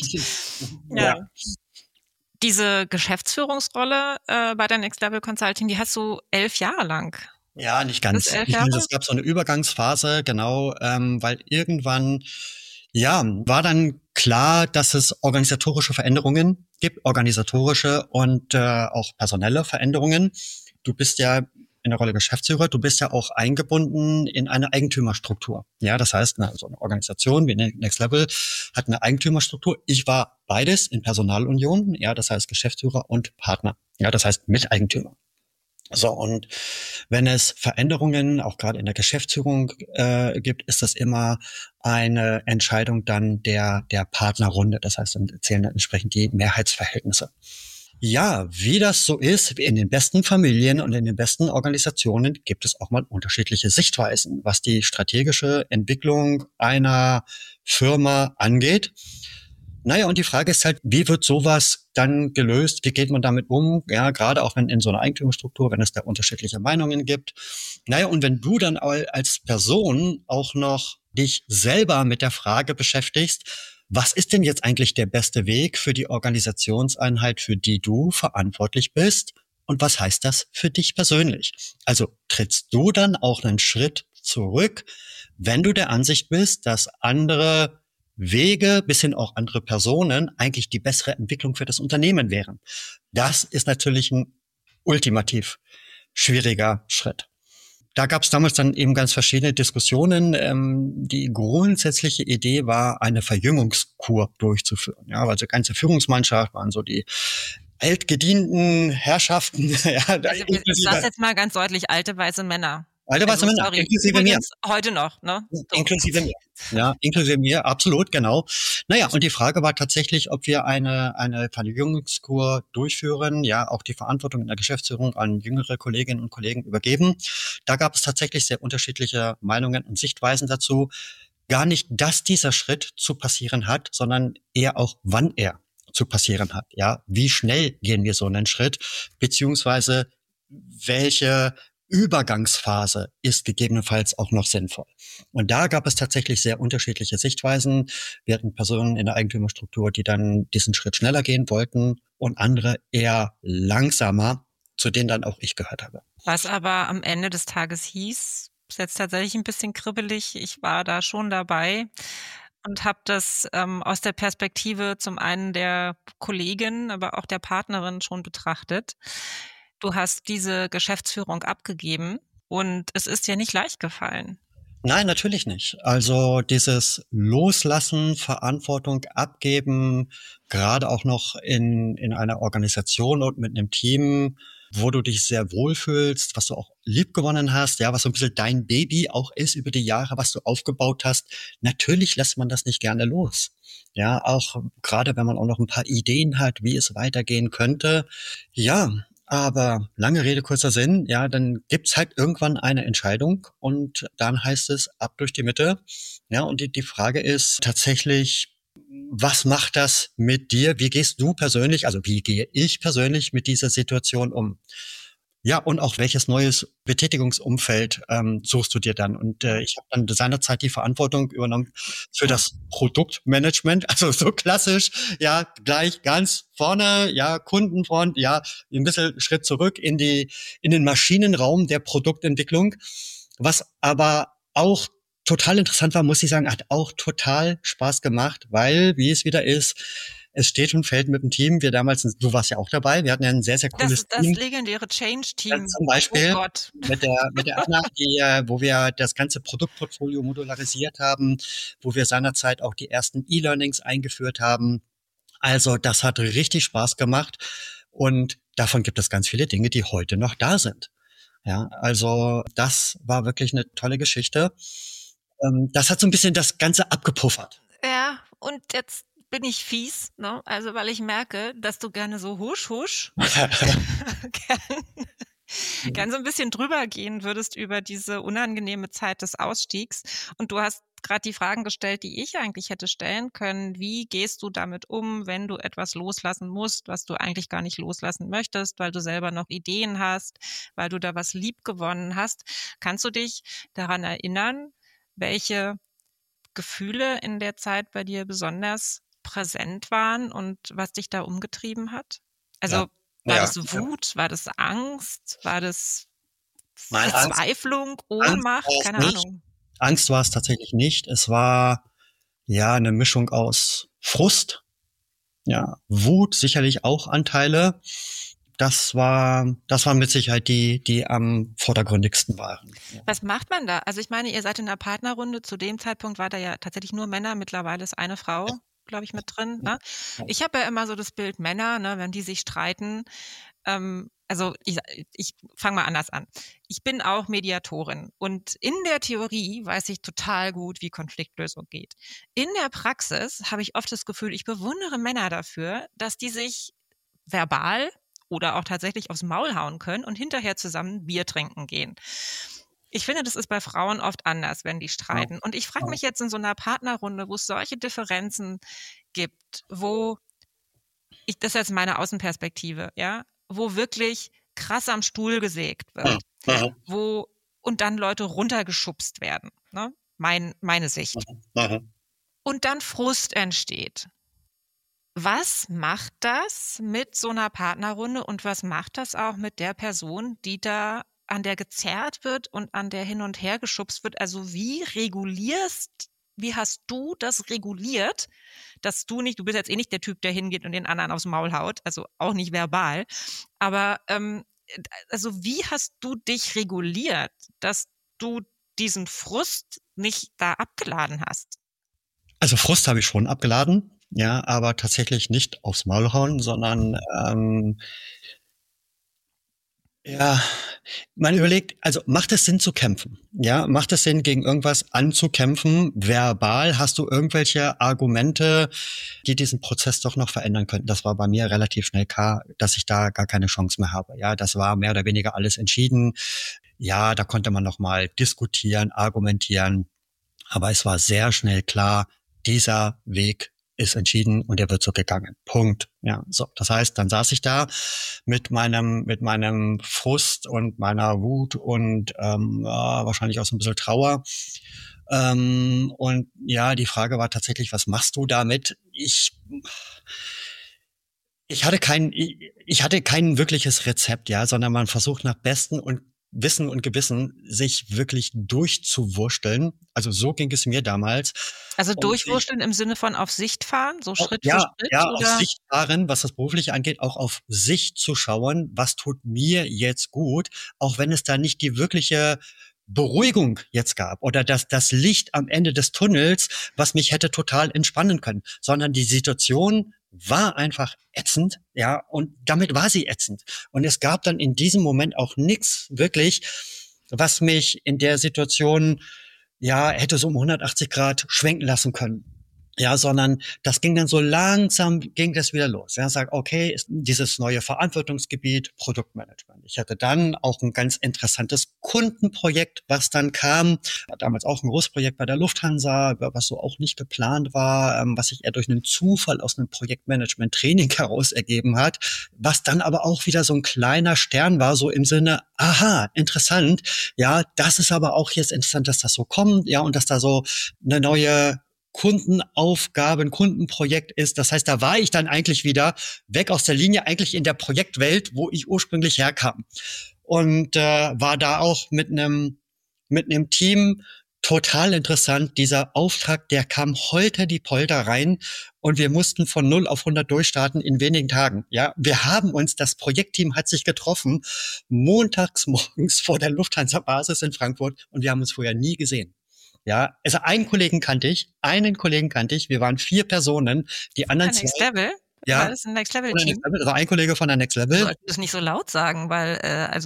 S5: ja. Diese Geschäftsführungsrolle bei der Next Level Consulting, die hast du 11 Jahre lang.
S2: Ja, nicht ganz. Es gab so eine Übergangsphase, genau, weil irgendwann war dann klar, dass es organisatorische Veränderungen gibt, organisatorische und auch personelle Veränderungen. Du bist ja in der Rolle Geschäftsführer, du bist ja auch eingebunden in eine Eigentümerstruktur. Ja, das heißt, so eine Organisation wie Next Level hat eine Eigentümerstruktur. Ich war beides in Personalunion, ja, das heißt Geschäftsführer und Partner. Ja, das heißt Miteigentümer. So, und wenn es Veränderungen auch gerade in der Geschäftsführung gibt, ist das immer eine Entscheidung dann der Partnerrunde. Das heißt, dann zählen dann entsprechend die Mehrheitsverhältnisse. Ja, wie das so ist, in den besten Familien und in den besten Organisationen gibt es auch mal unterschiedliche Sichtweisen, was die strategische Entwicklung einer Firma angeht. Naja, und die Frage ist halt, wie wird sowas dann gelöst? Wie geht man damit um? Ja, gerade auch wenn in so einer Eigentümerstruktur, wenn es da unterschiedliche Meinungen gibt. Naja, und wenn du dann als Person auch noch dich selber mit der Frage beschäftigst, was ist denn jetzt eigentlich der beste Weg für die Organisationseinheit, für die du verantwortlich bist? Und was heißt das für dich persönlich? Also trittst du dann auch einen Schritt zurück, wenn du der Ansicht bist, dass andere Wege bis hin auch andere Personen eigentlich die bessere Entwicklung für das Unternehmen wären. Das ist natürlich ein ultimativ schwieriger Schritt. Da gab es damals dann eben ganz verschiedene Diskussionen. Die grundsätzliche Idee war, eine Verjüngungskur durchzuführen. Ja, also die ganze Führungsmannschaft waren so die altgedienten Herrschaften. Ja,
S5: also ich sage jetzt mal ganz deutlich, alte weiße Männer.
S2: Alte weiße Männer,
S5: sorry.
S2: inklusive mir.
S5: Heute noch, ne? So.
S2: Inklusive mir. Ja, inklusive mir, absolut, genau. Naja, und die Frage war tatsächlich, ob wir eine Verjüngungskur durchführen, ja, auch die Verantwortung in der Geschäftsführung an jüngere Kolleginnen und Kollegen übergeben. Da gab es tatsächlich sehr unterschiedliche Meinungen und Sichtweisen dazu. Gar nicht, dass dieser Schritt zu passieren hat, sondern eher auch, wann er zu passieren hat. Ja, wie schnell gehen wir so einen Schritt, beziehungsweise welche Übergangsphase ist gegebenenfalls auch noch sinnvoll. Und da gab es tatsächlich sehr unterschiedliche Sichtweisen. Wir hatten Personen in der Eigentümerstruktur, die dann diesen Schritt schneller gehen wollten und andere eher langsamer, zu denen dann auch ich gehört habe.
S5: Was aber am Ende des Tages hieß, ist jetzt tatsächlich ein bisschen kribbelig. Ich war da schon dabei und habe das aus der Perspektive zum einen der Kollegin, aber auch der Partnerin schon betrachtet. Du hast diese Geschäftsführung abgegeben und es ist dir nicht leicht gefallen.
S2: Nein, natürlich nicht. Also dieses Loslassen, Verantwortung abgeben, gerade auch noch in einer Organisation und mit einem Team, wo du dich sehr wohlfühlst, was du auch liebgewonnen hast, ja, was so ein bisschen dein Baby auch ist über die Jahre, was du aufgebaut hast. Natürlich lässt man das nicht gerne los. Ja, auch gerade wenn man auch noch ein paar Ideen hat, wie es weitergehen könnte. Ja, aber lange Rede, kurzer Sinn, ja, dann gibt's halt irgendwann eine Entscheidung und dann heißt es ab durch die Mitte. Ja, und die Frage ist tatsächlich, was macht das mit dir? Wie gehst du persönlich, also wie gehe ich persönlich mit dieser Situation um? Ja, und auch welches neues Betätigungsumfeld suchst du dir dann? Und ich habe dann seinerzeit die Verantwortung übernommen für das Produktmanagement, also so klassisch, ja, gleich ganz vorne, ja, Kundenfront, ja, ein bisschen Schritt zurück in den Maschinenraum der Produktentwicklung, was aber auch total interessant war, muss ich sagen, hat auch total Spaß gemacht, weil, wie es wieder ist, es steht und fällt mit dem Team. Wir damals, du warst ja auch dabei, wir hatten ja ein sehr, sehr cooles Team.
S5: Das legendäre Change-Team.
S2: Zum Beispiel
S5: oh Gott.
S2: mit der Anna, wo wir das ganze Produktportfolio modularisiert haben, wo wir seinerzeit auch die ersten E-Learnings eingeführt haben. Also das hat richtig Spaß gemacht und davon gibt es ganz viele Dinge, die heute noch da sind. Ja, also das war wirklich eine tolle Geschichte. Das hat so ein bisschen das Ganze abgepuffert.
S5: Ja, und jetzt bin ich fies, ne? Also weil ich merke, dass du gerne so husch gern so ein bisschen drüber gehen würdest über diese unangenehme Zeit des Ausstiegs. Und du hast gerade die Fragen gestellt, die ich eigentlich hätte stellen können. Wie gehst du damit um, wenn du etwas loslassen musst, was du eigentlich gar nicht loslassen möchtest, weil du selber noch Ideen hast, weil du da was liebgewonnen hast? Kannst du dich daran erinnern, welche Gefühle in der Zeit bei dir besonders präsent waren und was dich da umgetrieben hat? Also war das Wut, war das Angst, war das Verzweiflung, Ohnmacht, keine Ahnung.
S2: Angst war es tatsächlich nicht. Es war ja eine Mischung aus Frust, ja, Wut, sicherlich auch Anteile. Das war mit Sicherheit die am vordergründigsten waren.
S5: Was macht man da? Also ich meine, ihr seid in einer Partnerrunde. Zu dem Zeitpunkt war da ja tatsächlich nur Männer. Mittlerweile ist eine Frau, glaube ich, mit drin. Ne? Ich habe ja immer so das Bild Männer, ne, wenn die sich streiten. Also ich fange mal anders an. Ich bin auch Mediatorin und in der Theorie weiß ich total gut, wie Konfliktlösung geht. In der Praxis habe ich oft das Gefühl, ich bewundere Männer dafür, dass die sich verbal oder auch tatsächlich aufs Maul hauen können und hinterher zusammen Bier trinken gehen. Ich finde, das ist bei Frauen oft anders, wenn die streiten. Und ich frage mich jetzt in so einer Partnerrunde, wo es solche Differenzen gibt, das ist jetzt meine Außenperspektive, ja, wo wirklich krass am Stuhl gesägt wird, und dann Leute runtergeschubst werden, ne? Meine Sicht. Und dann Frust entsteht. Was macht das mit so einer Partnerrunde und was macht das auch mit der Person, die da an der gezerrt wird und an der hin und her geschubst wird. Also wie hast du das reguliert, dass du bist jetzt eh nicht der Typ, der hingeht und den anderen aufs Maul haut, also auch nicht verbal, aber also wie hast du dich reguliert, dass du diesen Frust nicht da abgeladen hast?
S2: Also Frust habe ich schon abgeladen, ja, aber tatsächlich nicht aufs Maul hauen, sondern ja, man überlegt, also macht es Sinn zu kämpfen? Ja, macht es Sinn, gegen irgendwas anzukämpfen? Verbal hast du irgendwelche Argumente, die diesen Prozess doch noch verändern könnten? Das war bei mir relativ schnell klar, dass ich da gar keine Chance mehr habe. Ja, das war mehr oder weniger alles entschieden. Ja, da konnte man noch mal diskutieren, argumentieren. Aber es war sehr schnell klar, dieser Weg ist entschieden und er wird so gegangen. Punkt. Ja, so. Das heißt, dann saß ich da mit meinem Frust und meiner Wut und wahrscheinlich auch so ein bisschen Trauer. Und ja, die Frage war tatsächlich, was machst du damit? Ich hatte kein wirkliches Rezept, ja, sondern man versucht nach Besten und Wissen und Gewissen sich wirklich durchzuwursteln. Also so ging es mir damals.
S5: Also durchwurschteln im Sinne von auf Sicht fahren, so Schritt für Schritt?
S2: Ja, oder? Auf Sicht fahren, was das Berufliche angeht, auch auf sich zu schauen, was tut mir jetzt gut, auch wenn es da nicht die wirkliche Beruhigung jetzt gab oder das Licht am Ende des Tunnels, was mich hätte total entspannen können, sondern die Situation war einfach ätzend, ja, und damit war sie ätzend. Und es gab dann in diesem Moment auch nichts wirklich, was mich in der Situation, ja, hätte so um 180 Grad schwenken lassen können. Ja, sondern das ging dann so langsam, ging das wieder los. Ja, sag, okay, ist dieses neue Verantwortungsgebiet, Produktmanagement. Ich hatte dann auch ein ganz interessantes Kundenprojekt, was dann kam. Damals auch ein Großprojekt bei der Lufthansa, was so auch nicht geplant war, was sich eher durch einen Zufall aus einem Projektmanagement-Training heraus ergeben hat, was dann aber auch wieder so ein kleiner Stern war, so im Sinne, aha, interessant. Ja, das ist aber auch jetzt interessant, dass das so kommt, ja, und dass da so eine neue Kundenaufgabe, ein Kundenprojekt ist. Das heißt, da war ich dann eigentlich wieder weg aus der Linie, eigentlich in der Projektwelt, wo ich ursprünglich herkam. Und war da auch mit einem Team total interessant. Dieser Auftrag, der kam holter-die-Polter rein und wir mussten von 0 auf 100 durchstarten in wenigen Tagen. Ja, wir haben uns, das Projektteam hat sich getroffen, montags morgens vor der Lufthansa-Basis in Frankfurt und wir haben uns vorher nie gesehen. Ja, also einen Kollegen kannte ich, wir waren 4 Personen, die anderen zwei.
S5: Next Level?
S2: Ja.
S5: War das ein Next Level Team?
S2: Das war ein Kollege von der Next Level.
S5: Du solltest es nicht so laut sagen, weil,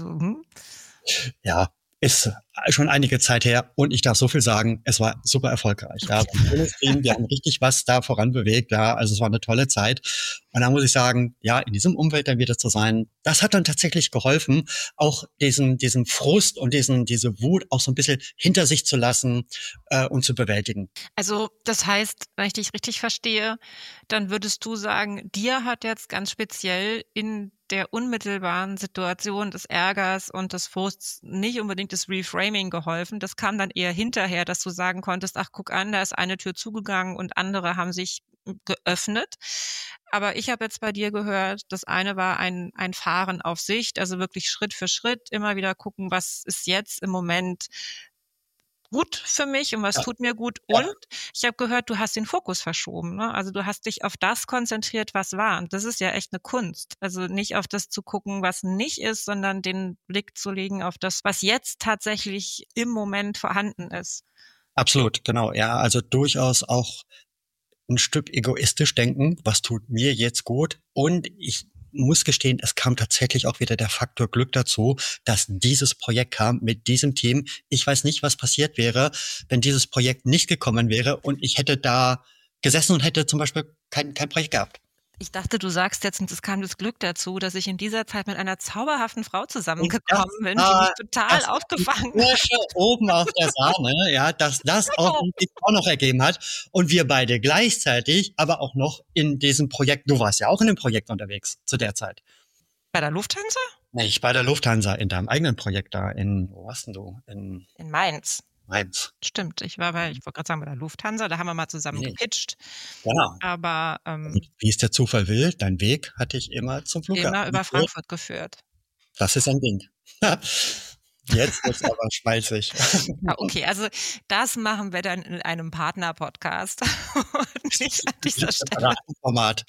S2: Ja, ist schon einige Zeit her und ich darf so viel sagen, es war super erfolgreich. Ja, wir haben richtig was da voran bewegt, ja, also es war eine tolle Zeit. Und da muss ich sagen, ja, in diesem Umfeld dann wieder zu sein, das hat dann tatsächlich geholfen, auch diesen Frust und diese Wut auch so ein bisschen hinter sich zu lassen und zu bewältigen.
S5: Also das heißt, wenn ich dich richtig verstehe, dann würdest du sagen, dir hat jetzt ganz speziell in der unmittelbaren Situation des Ärgers und des Frusts nicht unbedingt das Reframing geholfen. Das kam dann eher hinterher, dass du sagen konntest, ach, guck an, da ist eine Tür zugegangen und andere haben sich geöffnet. Aber ich habe jetzt bei dir gehört, das eine war ein Fahren auf Sicht, also wirklich Schritt für Schritt, immer wieder gucken, was ist jetzt im Moment gut für mich und was tut mir gut. Und ich habe gehört, du hast den Fokus verschoben. Ne? Also du hast dich auf das konzentriert, was war. Und das ist ja echt eine Kunst. Also nicht auf das zu gucken, was nicht ist, sondern den Blick zu legen auf das, was jetzt tatsächlich im Moment vorhanden ist.
S2: Absolut, genau. Ja, also durchaus auch ein Stück egoistisch denken, was tut mir jetzt gut. Und ich muss gestehen, es kam tatsächlich auch wieder der Faktor Glück dazu, dass dieses Projekt kam mit diesem Team. Ich weiß nicht, was passiert wäre, wenn dieses Projekt nicht gekommen wäre und ich hätte da gesessen und hätte zum Beispiel kein Projekt gehabt.
S5: Ich dachte, du sagst jetzt, und es kam das Glück dazu, dass ich in dieser Zeit mit einer zauberhaften Frau zusammengekommen bin, die mich total aufgefangen hat.
S2: Oben auf der Sahne, ja, dass das auch noch ergeben hat. Und wir beide gleichzeitig, aber auch noch in diesem Projekt, du warst ja auch in dem Projekt unterwegs zu der Zeit.
S5: Bei der Lufthansa?
S2: Nicht bei der Lufthansa, in deinem eigenen Projekt da wo warst denn du?
S5: In Mainz.
S2: Mainz.
S5: Stimmt, ich wollte gerade sagen, bei der Lufthansa, da haben wir mal zusammen gepitcht.
S2: Genau.
S5: Aber
S2: wie es der Zufall will, dein Weg hat dich immer zum Flughafen
S5: immer über Frankfurt geführt.
S2: Das ist ein Ding. Jetzt ist aber schmalzig.
S5: Okay, also das machen wir dann in einem Partner-Podcast und nicht an dieser Stelle.
S2: Format.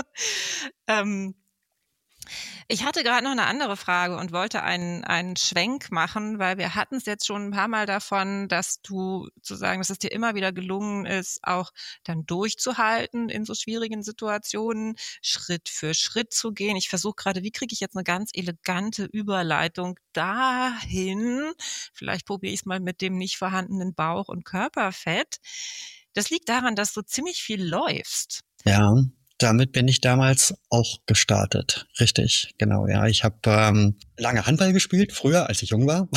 S5: Ich hatte gerade noch eine andere Frage und wollte einen Schwenk machen, weil wir hatten es jetzt schon ein paar Mal davon, dass dass es dir immer wieder gelungen ist, auch dann durchzuhalten in so schwierigen Situationen, Schritt für Schritt zu gehen. Ich versuche gerade, wie kriege ich jetzt eine ganz elegante Überleitung dahin? Vielleicht probiere ich es mal mit dem nicht vorhandenen Bauch- und Körperfett. Das liegt daran, dass du ziemlich viel läufst.
S2: Ja. Damit bin ich damals auch gestartet. Richtig, genau. Ja, ich habe lange Handball gespielt, früher, als ich jung war.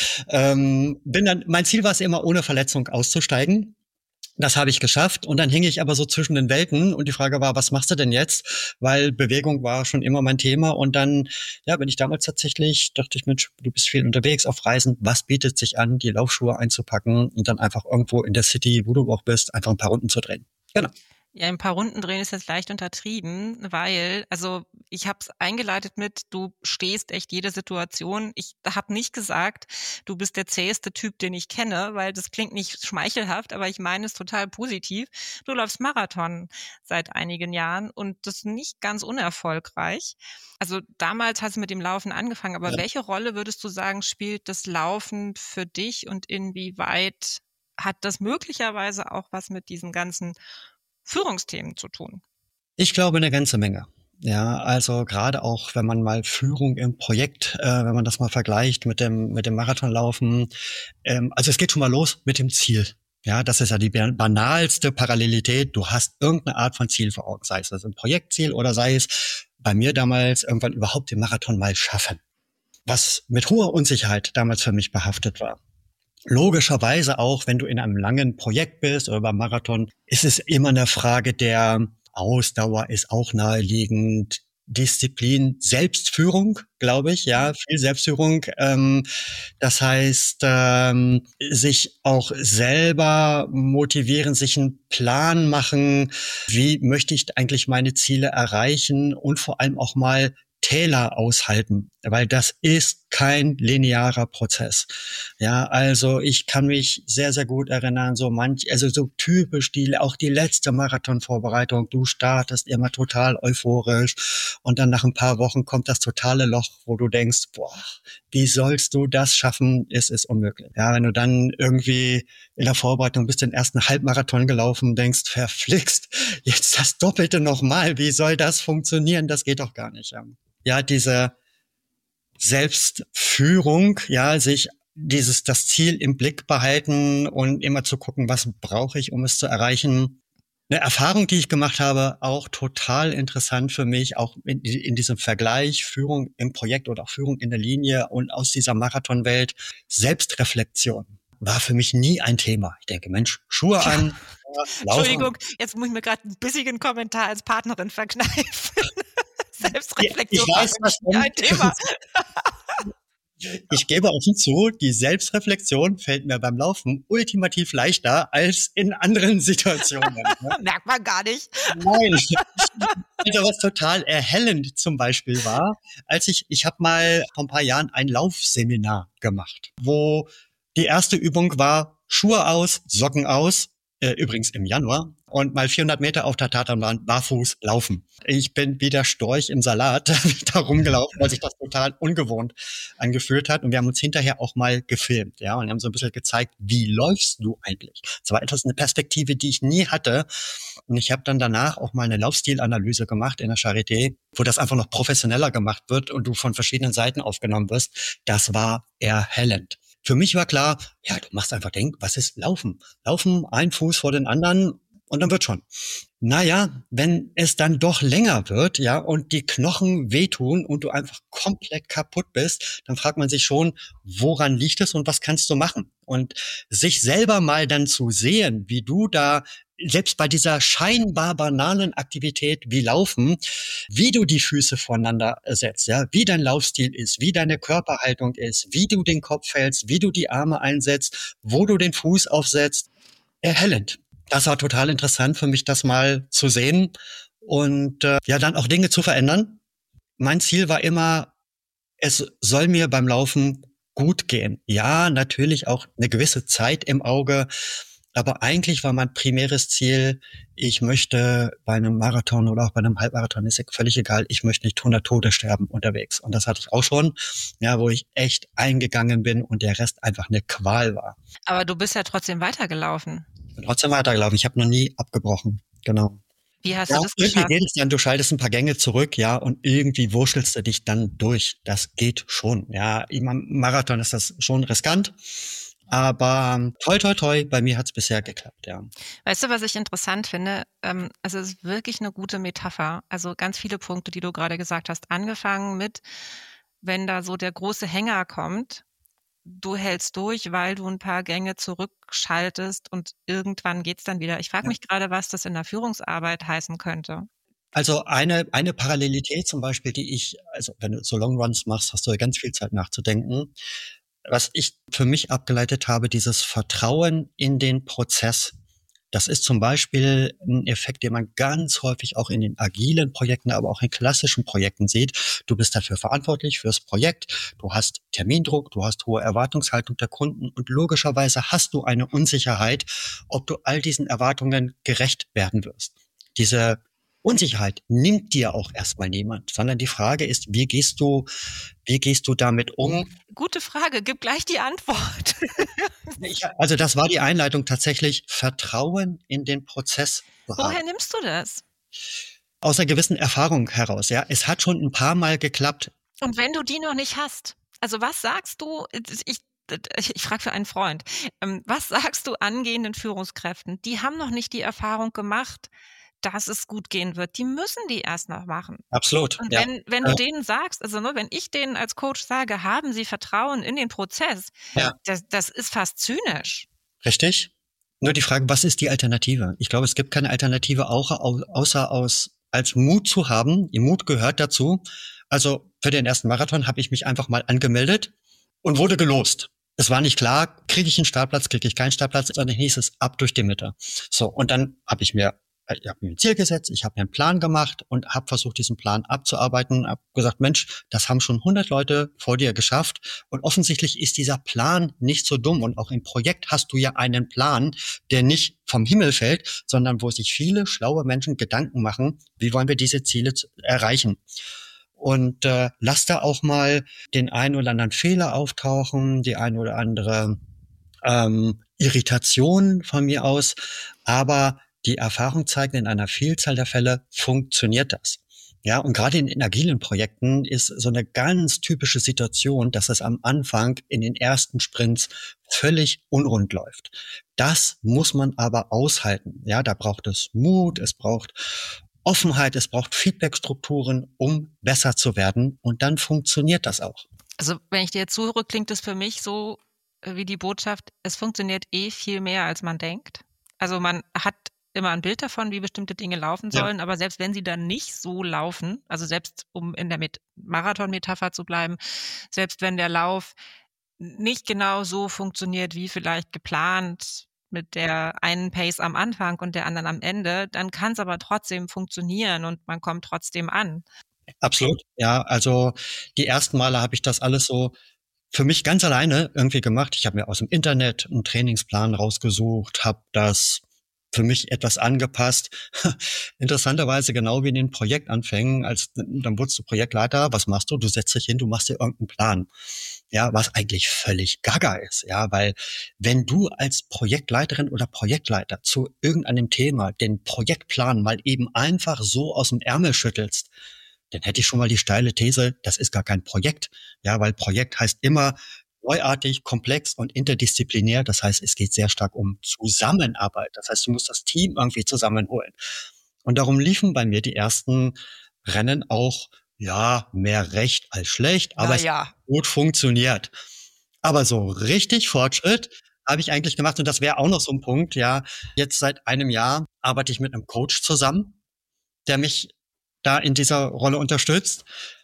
S2: Mein Ziel war es immer, ohne Verletzung auszusteigen. Das habe ich geschafft. Und dann hing ich aber so zwischen den Welten. Und die Frage war, was machst du denn jetzt? Weil Bewegung war schon immer mein Thema. Und dann, bin ich damals tatsächlich, dachte ich, Mensch, du bist viel unterwegs auf Reisen. Was bietet sich an, die Laufschuhe einzupacken und dann einfach irgendwo in der City, wo du auch bist, einfach ein paar Runden zu drehen? Genau.
S5: Ja, ein paar Runden drehen ist jetzt leicht untertrieben, weil, ich habe es eingeleitet mit, du stehst echt jede Situation. Ich habe nicht gesagt, du bist der zäheste Typ, den ich kenne, weil das klingt nicht schmeichelhaft, aber ich meine es total positiv. Du läufst Marathon seit einigen Jahren und das nicht ganz unerfolgreich. Also damals hast du mit dem Laufen angefangen, aber welche Rolle würdest du sagen, spielt das Laufen für dich und inwieweit hat das möglicherweise auch was mit diesen ganzen Führungsthemen zu tun?
S2: Ich glaube, eine ganze Menge. Ja, also gerade auch, wenn man mal Führung im Projekt, wenn man das mal vergleicht mit dem Marathonlaufen, also es geht schon mal los mit dem Ziel. Ja, das ist ja die banalste Parallelität. Du hast irgendeine Art von Ziel vor Augen, sei es ein Projektziel oder sei es bei mir damals irgendwann überhaupt den Marathon mal schaffen. Was mit hoher Unsicherheit damals für mich behaftet war. Logischerweise auch, wenn du in einem langen Projekt bist oder beim Marathon, ist es immer eine Frage der Ausdauer, ist auch naheliegend. Disziplin, Selbstführung, glaube ich, ja, viel Selbstführung. Das heißt, sich auch selber motivieren, sich einen Plan machen, wie möchte ich eigentlich meine Ziele erreichen und vor allem auch mal Täler aushalten, weil das ist kein linearer Prozess. Ja, also ich kann mich sehr, sehr gut erinnern, so typisch auch die letzte Marathonvorbereitung. Du startest immer total euphorisch und dann nach ein paar Wochen kommt das totale Loch, wo du denkst, wie sollst du das schaffen? Es ist unmöglich. Ja, wenn du dann irgendwie in der Vorbereitung bist, den ersten Halbmarathon gelaufen, denkst, verflixt, jetzt das Doppelte nochmal. Wie soll das funktionieren? Das geht doch gar nicht. Ja, diese Selbstführung, sich das Ziel im Blick behalten und immer zu gucken, was brauche ich, um es zu erreichen. Eine Erfahrung, die ich gemacht habe, auch total interessant für mich, auch in diesem Vergleich Führung im Projekt oder auch Führung in der Linie und aus dieser Marathonwelt. Selbstreflexion war für mich nie ein Thema. Ich denke, Mensch, Schuhe an, laufen.
S5: Entschuldigung, jetzt muss ich mir gerade einen bissigen Kommentar als Partnerin verkneifen. Selbstreflexion ist ein Thema.
S2: Ich gebe offen zu, die Selbstreflexion fällt mir beim Laufen ultimativ leichter als in anderen Situationen.
S5: Merkt man gar nicht.
S2: Nein. Also was total erhellend zum Beispiel war, als ich habe mal vor ein paar Jahren ein Laufseminar gemacht, wo die erste Übung war Schuhe aus, Socken aus, übrigens im Januar, und mal 400 Meter auf der Tatanbahn barfuß laufen. Ich bin wie der Storch im Salat da rumgelaufen, weil sich das total ungewohnt angefühlt hat. Und wir haben uns hinterher auch mal gefilmt, ja, und haben so ein bisschen gezeigt, wie läufst du eigentlich? Das war etwas, eine Perspektive, die ich nie hatte. Und ich habe dann danach auch mal eine Laufstilanalyse gemacht in der Charité, wo das einfach noch professioneller gemacht wird und du von verschiedenen Seiten aufgenommen wirst. Das war erhellend. Für mich war klar, ja, du machst einfach was ist Laufen? Laufen, ein Fuß vor den anderen und dann wird schon. Naja, wenn es dann doch länger wird, ja, und die Knochen wehtun und du einfach komplett kaputt bist, dann fragt man sich schon, woran liegt es und was kannst du machen? Und sich selber mal dann zu sehen, wie du da selbst bei dieser scheinbar banalen Aktivität wie Laufen, wie du die Füße voneinander setzt, ja, wie dein Laufstil ist, wie deine Körperhaltung ist, wie du den Kopf hältst, wie du die Arme einsetzt, wo du den Fuß aufsetzt, erhellend. Das war total interessant für mich, das mal zu sehen und dann auch Dinge zu verändern. Mein Ziel war immer, es soll mir beim Laufen gut gehen. Ja, natürlich auch eine gewisse Zeit im Auge. Aber eigentlich war mein primäres Ziel, ich möchte bei einem Marathon oder auch bei einem Halbmarathon, ist ja völlig egal, ich möchte nicht 100 Tode sterben unterwegs. Und das hatte ich auch schon, ja, wo ich echt eingegangen bin und der Rest einfach eine Qual war.
S5: Aber du bist ja trotzdem weitergelaufen.
S2: Ich bin trotzdem weitergelaufen. Ich habe noch nie abgebrochen. Genau.
S5: Wie hast
S2: Ja,
S5: du das
S2: irgendwie
S5: geschafft?
S2: geht es dann, du schaltest ein paar Gänge zurück, ja, und irgendwie wurschtelst du dich dann durch. Das geht schon, ja. Im Marathon ist das schon riskant. Aber toi, toi, toi, bei mir hat's bisher geklappt, ja.
S5: Weißt du, was ich interessant finde? Also es ist wirklich eine gute Metapher. Also ganz viele Punkte, die du gerade gesagt hast, angefangen mit, wenn da so der große Hänger kommt, du hältst durch, weil du ein paar Gänge zurückschaltest und irgendwann geht's dann wieder. Ich frage mich gerade, was das in der Führungsarbeit heißen könnte.
S2: Also eine Parallelität zum Beispiel, also wenn du so Longruns machst, hast du ja ganz viel Zeit nachzudenken. Was ich für mich abgeleitet habe, dieses Vertrauen in den Prozess. Das ist zum Beispiel ein Effekt, den man ganz häufig auch in den agilen Projekten, aber auch in klassischen Projekten sieht. Du bist dafür verantwortlich fürs Projekt. Du hast Termindruck, du hast hohe Erwartungshaltung der Kunden und logischerweise hast du eine Unsicherheit, ob du all diesen Erwartungen gerecht werden wirst. Diese Unsicherheit nimmt dir auch erstmal niemand, sondern die Frage ist, wie gehst du damit um?
S5: Gute Frage, gib gleich die Antwort.
S2: Also das war die Einleitung, tatsächlich Vertrauen in den Prozess zu haben.
S5: Woher nimmst du das?
S2: Aus einer gewissen Erfahrung heraus, ja. Es hat schon ein paar Mal geklappt.
S5: Und wenn du die noch nicht hast, also was sagst du, ich frage für einen Freund, was sagst du angehenden Führungskräften? Die haben noch nicht die Erfahrung gemacht, dass es gut gehen wird. Die müssen die erst noch machen.
S2: Absolut.
S5: Und
S2: ja.
S5: wenn du denen sagst, also nur wenn ich denen als Coach sage, haben sie Vertrauen in den Prozess,
S2: Ja.
S5: das ist fast zynisch.
S2: Richtig. Nur die Frage, was ist die Alternative? Ich glaube, es gibt keine Alternative, außer als Mut zu haben. Ihr Mut gehört dazu. Also für den ersten Marathon habe ich mich einfach mal angemeldet und wurde gelost. Es war nicht klar, kriege ich einen Startplatz, kriege ich keinen Startplatz, sondern hieß es ab durch die Mitte. So, und dann habe ich mir ein Ziel gesetzt, ich habe mir einen Plan gemacht und habe versucht, diesen Plan abzuarbeiten, habe gesagt, Mensch, das haben schon 100 Leute vor dir geschafft und offensichtlich ist dieser Plan nicht so dumm und auch im Projekt hast du ja einen Plan, der nicht vom Himmel fällt, sondern wo sich viele schlaue Menschen Gedanken machen, wie wollen wir diese Ziele erreichen. Und lass da auch mal den einen oder anderen Fehler auftauchen, die ein oder andere Irritation von mir aus, aber die Erfahrung zeigt, in einer Vielzahl der Fälle funktioniert das. Ja, und gerade in agilen Projekten ist so eine ganz typische Situation, dass es am Anfang in den ersten Sprints völlig unrund läuft. Das muss man aber aushalten. Ja, da braucht es Mut, es braucht Offenheit, es braucht Feedbackstrukturen, um besser zu werden. Und dann funktioniert das auch.
S5: Also wenn ich dir jetzt zuhöre, klingt es für mich so wie die Botschaft, es funktioniert viel mehr, als man denkt. Also man hat immer ein Bild davon, wie bestimmte Dinge laufen sollen, aber selbst wenn sie dann nicht so laufen, also selbst um in der Marathon-Metapher zu bleiben, selbst wenn der Lauf nicht genau so funktioniert, wie vielleicht geplant, mit der einen Pace am Anfang und der anderen am Ende, dann kann es aber trotzdem funktionieren und man kommt trotzdem an.
S2: Absolut, ja, also die ersten Male habe ich das alles so für mich ganz alleine irgendwie gemacht. Ich habe mir aus dem Internet einen Trainingsplan rausgesucht, habe das für mich etwas angepasst. Interessanterweise genau wie in den Projektanfängen, dann wurdest du Projektleiter, was machst du? Du setzt dich hin, du machst dir irgendeinen Plan. Ja, was eigentlich völlig gaga ist, ja, weil wenn du als Projektleiterin oder Projektleiter zu irgendeinem Thema den Projektplan mal eben einfach so aus dem Ärmel schüttelst, dann hätte ich schon mal die steile These, das ist gar kein Projekt. Ja, weil Projekt heißt immer neuartig, komplex und interdisziplinär. Das heißt, es geht sehr stark um Zusammenarbeit. Das heißt, du musst das Team irgendwie zusammenholen. Und darum liefen bei mir die ersten Rennen auch, ja, mehr recht als schlecht, aber es hat gut funktioniert. Aber so richtig Fortschritt habe ich eigentlich gemacht. Und das wäre auch noch so ein Punkt, ja. Jetzt seit einem Jahr arbeite ich mit einem Coach zusammen, der mich da in dieser Rolle unterstützt.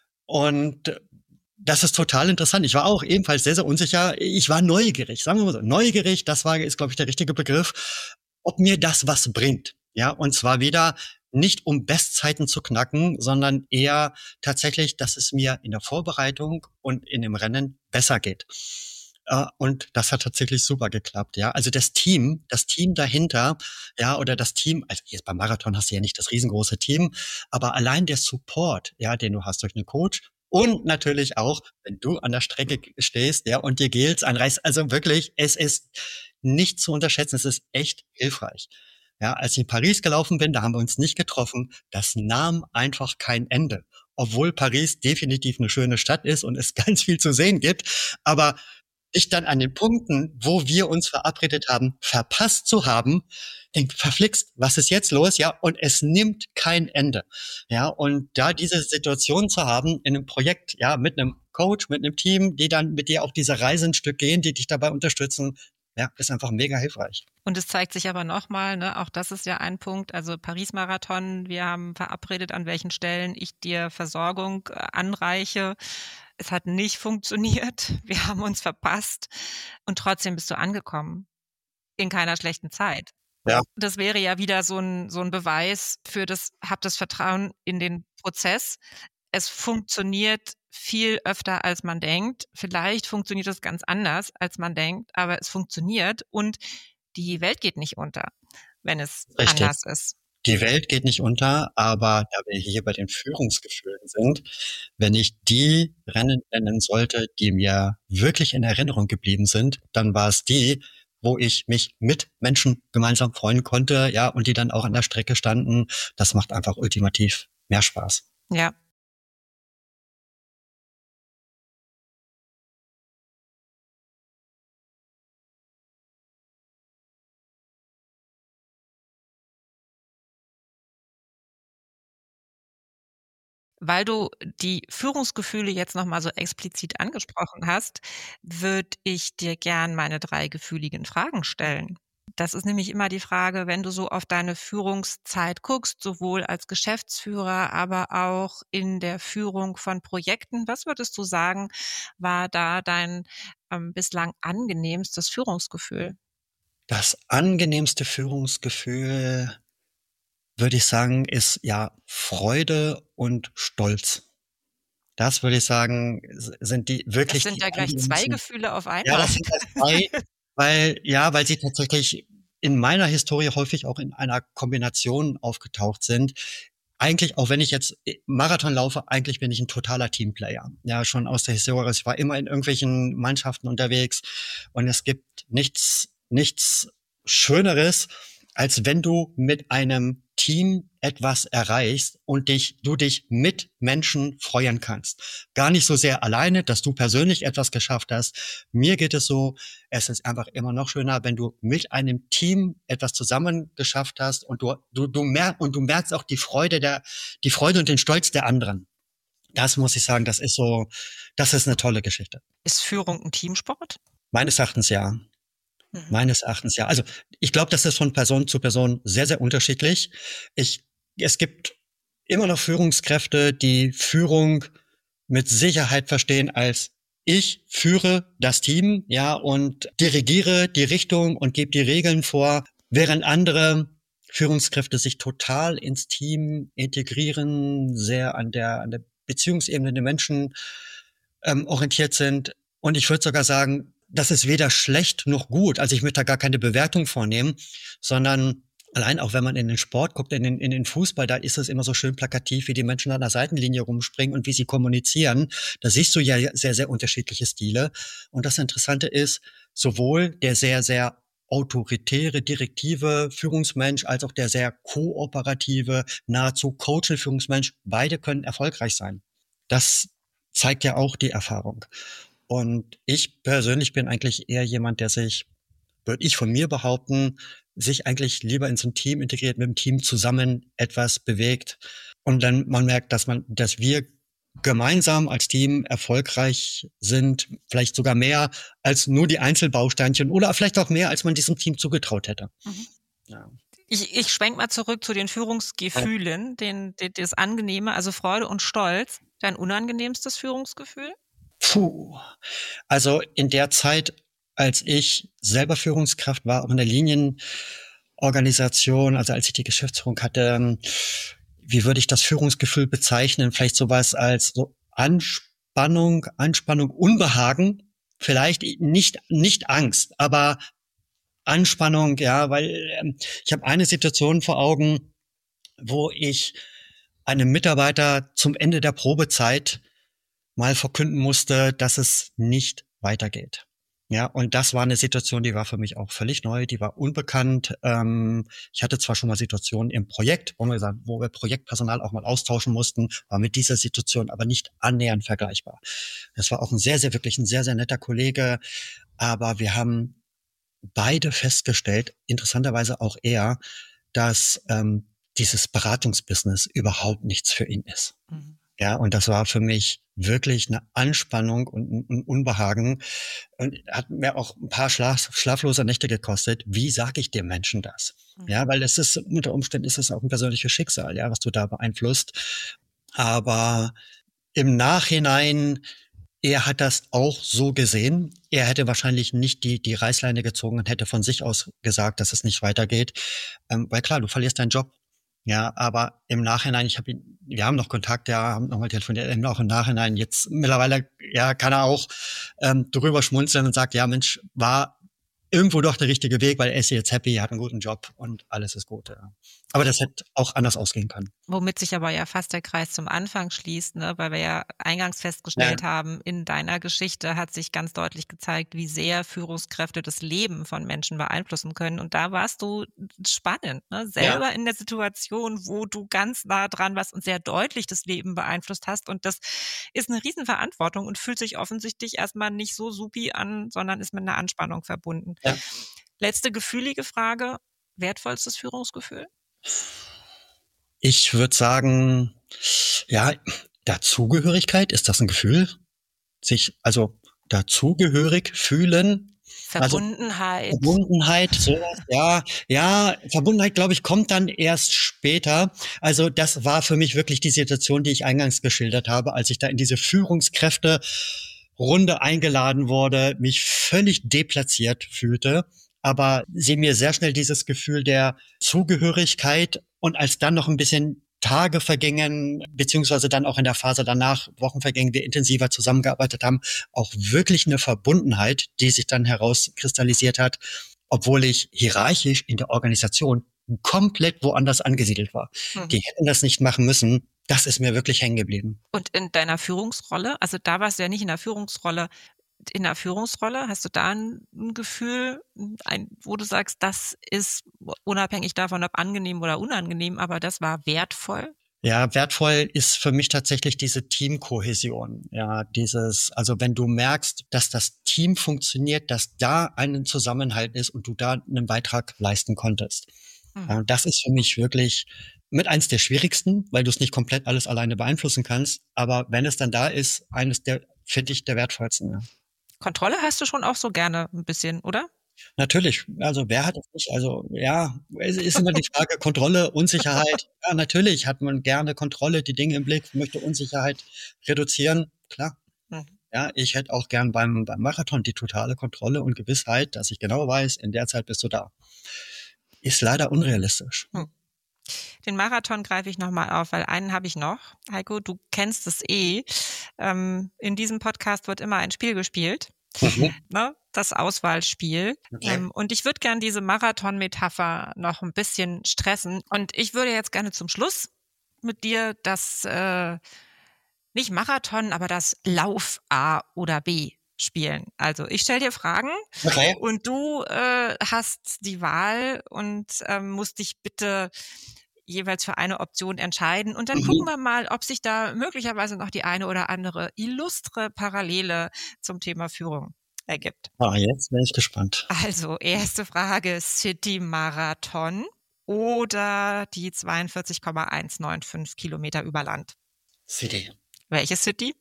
S2: Und das ist total interessant. Ich war auch ebenfalls sehr, sehr unsicher. Ich war neugierig, sagen wir mal so. Neugierig, ist, glaube ich, der richtige Begriff, ob mir das was bringt. Ja, und zwar wieder nicht um Bestzeiten zu knacken, sondern eher tatsächlich, dass es mir in der Vorbereitung und in dem Rennen besser geht. Und das hat tatsächlich super geklappt, ja. Also das Team dahinter, ja, oder das Team, also jetzt beim Marathon hast du ja nicht das riesengroße Team, aber allein der Support, ja, den du hast durch einen Coach und natürlich auch, wenn du an der Strecke stehst, ja, und dir Gels einreißt, also wirklich, es ist nicht zu unterschätzen, es ist echt hilfreich. Ja, als ich in Paris gelaufen bin, da haben wir uns nicht getroffen, das nahm einfach kein Ende. Obwohl Paris definitiv eine schöne Stadt ist und es ganz viel zu sehen gibt, aber ich dann an den Punkten, wo wir uns verabredet haben, verpasst zu haben, denk, verflixt, was ist jetzt los? Ja, und es nimmt kein Ende. Ja, und da diese Situation zu haben in einem Projekt, ja, mit einem Coach, mit einem Team, die dann mit dir auch diese Reise ein Stück gehen, die dich dabei unterstützen, ja, ist einfach mega hilfreich.
S1: Und es zeigt sich aber nochmal, ne, auch das ist ja ein Punkt, also Paris-Marathon, wir haben verabredet, an welchen Stellen ich dir Versorgung anreiche. Es hat nicht funktioniert, wir haben uns verpasst und trotzdem bist du angekommen. In keiner schlechten Zeit.
S2: Ja.
S1: Das wäre ja wieder so ein Beweis für hab das Vertrauen in den Prozess. Es funktioniert viel öfter, als man denkt. Vielleicht funktioniert es ganz anders, als man denkt, aber es funktioniert und die Welt geht nicht unter, wenn es anders ist.
S2: Die Welt geht nicht unter, aber da wir hier bei den Führungsgefühlen sind, wenn ich die Rennen nennen sollte, die mir wirklich in Erinnerung geblieben sind, dann war es die, wo ich mich mit Menschen gemeinsam freuen konnte, ja, und die dann auch an der Strecke standen. Das macht einfach ultimativ mehr Spaß.
S1: Ja. Weil du die Führungsgefühle jetzt noch mal so explizit angesprochen hast, würde ich dir gern meine 3 gefühligen Fragen stellen. Das ist nämlich immer die Frage, wenn du so auf deine Führungszeit guckst, sowohl als Geschäftsführer, aber auch in der Führung von Projekten. Was würdest du sagen, war da dein bislang angenehmstes Führungsgefühl?
S2: Das angenehmste Führungsgefühl, würde ich sagen, ist ja Freude und Stolz. Das würde ich sagen, sind die wirklich.
S1: Das sind ja gleich 2 Gefühle auf einmal.
S2: Ja, das sind ja 2, weil sie tatsächlich in meiner Historie häufig auch in einer Kombination aufgetaucht sind. Eigentlich, auch wenn ich jetzt Marathon laufe, eigentlich bin ich ein totaler Teamplayer. Ja, schon aus der Historie. Ich war immer in irgendwelchen Mannschaften unterwegs und es gibt nichts Schöneres, als wenn du mit einem Team etwas erreichst und du dich mit Menschen freuen kannst. Gar nicht so sehr alleine, dass du persönlich etwas geschafft hast. Mir geht es so, es ist einfach immer noch schöner, wenn du mit einem Team etwas zusammen geschafft hast und du merkst auch die Freude und den Stolz der anderen. Das muss ich sagen, das ist eine tolle Geschichte.
S1: Ist Führung ein Teamsport?
S2: Meines Erachtens ja. Meines Erachtens ja. Also ich glaube, das ist von Person zu Person sehr, sehr unterschiedlich. Es gibt immer noch Führungskräfte, die Führung mit Sicherheit verstehen als ich führe das Team, ja, und dirigiere die Richtung und gebe die Regeln vor, während andere Führungskräfte sich total ins Team integrieren, sehr an der Beziehungsebene der Menschen orientiert sind. Und ich würde sogar sagen, das ist weder schlecht noch gut. Also ich möchte da gar keine Bewertung vornehmen, sondern allein auch wenn man in den Sport guckt, in den Fußball, da ist es immer so schön plakativ, wie die Menschen an der Seitenlinie rumspringen und wie sie kommunizieren. Da siehst du ja sehr, sehr unterschiedliche Stile. Und das Interessante ist, sowohl der sehr, sehr autoritäre, direktive Führungsmensch als auch der sehr kooperative, nahezu coachende Führungsmensch, beide können erfolgreich sein. Das zeigt ja auch die Erfahrung. Und ich persönlich bin eigentlich eher jemand, der sich, würde ich von mir behaupten, sich eigentlich lieber in so ein Team integriert, mit dem Team zusammen etwas bewegt. Und dann man merkt, dass wir gemeinsam als Team erfolgreich sind, vielleicht sogar mehr als nur die Einzelbausteinchen oder vielleicht auch mehr, als man diesem Team zugetraut hätte.
S1: Mhm. Ja. Ich schwenk mal zurück zu den Führungsgefühlen, das Angenehme, also Freude und Stolz. Dein unangenehmstes Führungsgefühl?
S2: Also in der Zeit, als ich selber Führungskraft war, auch in der Organisation, also als ich die Geschäftsführung hatte, wie würde ich das Führungsgefühl bezeichnen? Vielleicht sowas als so Anspannung, Unbehagen, vielleicht nicht Angst, aber Anspannung, ja, weil ich habe eine Situation vor Augen, wo ich einem Mitarbeiter zum Ende der Probezeit mal verkünden musste, dass es nicht weitergeht. Ja, und das war eine Situation, die war für mich auch völlig neu, die war unbekannt. Ich hatte zwar schon mal Situationen im Projekt, wo wir Projektpersonal auch mal austauschen mussten, war mit dieser Situation aber nicht annähernd vergleichbar. Das war auch wirklich ein sehr, sehr netter Kollege, aber wir haben beide festgestellt, interessanterweise auch er, dass dieses Beratungsbusiness überhaupt nichts für ihn ist. Mhm. Ja, und das war für mich wirklich eine Anspannung und ein Unbehagen und hat mir auch ein paar schlaflose Nächte gekostet. Wie sage ich den Menschen das? Mhm. Ja, weil es ist, unter Umständen ist es auch ein persönliches Schicksal, ja, was du da beeinflusst. Aber im Nachhinein, er hat das auch so gesehen. Er hätte wahrscheinlich nicht die Reißleine gezogen und hätte von sich aus gesagt, dass es nicht weitergeht. Weil klar, du verlierst deinen Job. Ja, aber im Nachhinein, wir haben noch Kontakt, ja, haben nochmal telefoniert, auch im Nachhinein, jetzt mittlerweile, ja, kann er auch drüber schmunzeln und sagt, ja, Mensch, war irgendwo doch der richtige Weg, weil er ist jetzt happy, er hat einen guten Job und alles ist gut. Ja. Aber das hätte auch anders ausgehen können.
S5: Womit sich aber ja fast der Kreis zum Anfang schließt, ne? Weil wir ja eingangs festgestellt haben, in deiner Geschichte hat sich ganz deutlich gezeigt, wie sehr Führungskräfte das Leben von Menschen beeinflussen können. Und da warst du spannend, ne? Selber in der Situation, wo du ganz nah dran warst und sehr deutlich das Leben beeinflusst hast. Und das ist eine Riesenverantwortung und fühlt sich offensichtlich erstmal nicht so supi an, sondern ist mit einer Anspannung verbunden. Ja. Letzte gefühlige Frage, wertvollstes Führungsgefühl?
S2: Ich würde sagen, ja, Dazugehörigkeit, ist das ein Gefühl? Sich also dazugehörig fühlen?
S5: Verbundenheit.
S2: Also, Verbundenheit, sowas, ja, Verbundenheit, glaube ich, kommt dann erst später. Also das war für mich wirklich die Situation, die ich eingangs geschildert habe, als ich da in diese Führungskräfte-Runde eingeladen wurde, mich völlig deplatziert fühlte, aber sie mir sehr schnell dieses Gefühl der Zugehörigkeit und als dann noch ein bisschen Tage vergingen, beziehungsweise dann auch in der Phase danach, Wochen vergingen, wir intensiver zusammengearbeitet haben, auch wirklich eine Verbundenheit, die sich dann herauskristallisiert hat, obwohl ich hierarchisch in der Organisation komplett woanders angesiedelt war. Mhm. Die hätten das nicht machen müssen. Das ist mir wirklich hängen geblieben.
S5: Und in deiner Führungsrolle, also da warst du ja nicht in der Führungsrolle, hast du da ein Gefühl, wo du sagst, das ist unabhängig davon, ob angenehm oder unangenehm, aber das war wertvoll?
S2: Ja, wertvoll ist für mich tatsächlich diese Teamkohäsion. Ja, also wenn du merkst, dass das Team funktioniert, dass da ein Zusammenhalt ist und du da einen Beitrag leisten konntest. Ja, das ist für mich wirklich mit eins der schwierigsten, weil du es nicht komplett alles alleine beeinflussen kannst. Aber wenn es dann da ist, finde ich, der wertvollsten. Ja.
S5: Kontrolle hast du schon auch so gerne ein bisschen, oder?
S2: Natürlich, also wer hat es nicht? Also ja, es ist immer die Frage Kontrolle, Unsicherheit. Ja, natürlich hat man gerne Kontrolle, die Dinge im Blick, möchte Unsicherheit reduzieren, klar. Ja, ich hätte auch gern beim Marathon die totale Kontrolle und Gewissheit, dass ich genau weiß, in der Zeit bist du da. Ist leider unrealistisch.
S5: Den Marathon greife ich nochmal auf, weil einen habe ich noch. Heiko, du kennst es in diesem Podcast wird immer ein Spiel gespielt. Ne? Das Auswahlspiel. Okay. Und ich würde gerne diese Marathon-Metapher noch ein bisschen stressen. Und ich würde jetzt gerne zum Schluss mit dir das, nicht Marathon, aber das Lauf A oder B spielen. Also ich stelle dir Fragen und du hast die Wahl und musst dich bitte jeweils für eine Option entscheiden. Und dann gucken wir mal, ob sich da möglicherweise noch die eine oder andere illustre Parallele zum Thema Führung ergibt.
S2: Jetzt bin ich gespannt.
S5: Also, erste Frage, City-Marathon oder die 42,195 Kilometer über Land?
S2: City.
S5: Welche City?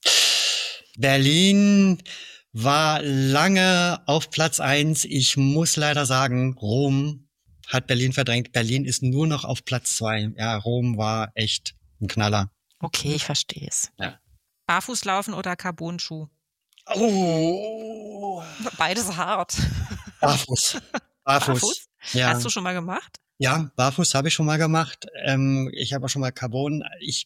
S2: Berlin war lange auf Platz 1. Ich muss leider sagen, Rom hat Berlin verdrängt. Berlin ist nur noch auf Platz 2. Ja, Rom war echt ein Knaller.
S5: Okay, ich verstehe es. Ja. Barfußlaufen oder Carbon-Schuh?
S2: Oh.
S5: Beides hart.
S2: Barfuß. Ja.
S5: Hast du schon mal gemacht?
S2: Ja, barfuß habe ich schon mal gemacht. Ich habe auch schon mal Carbon.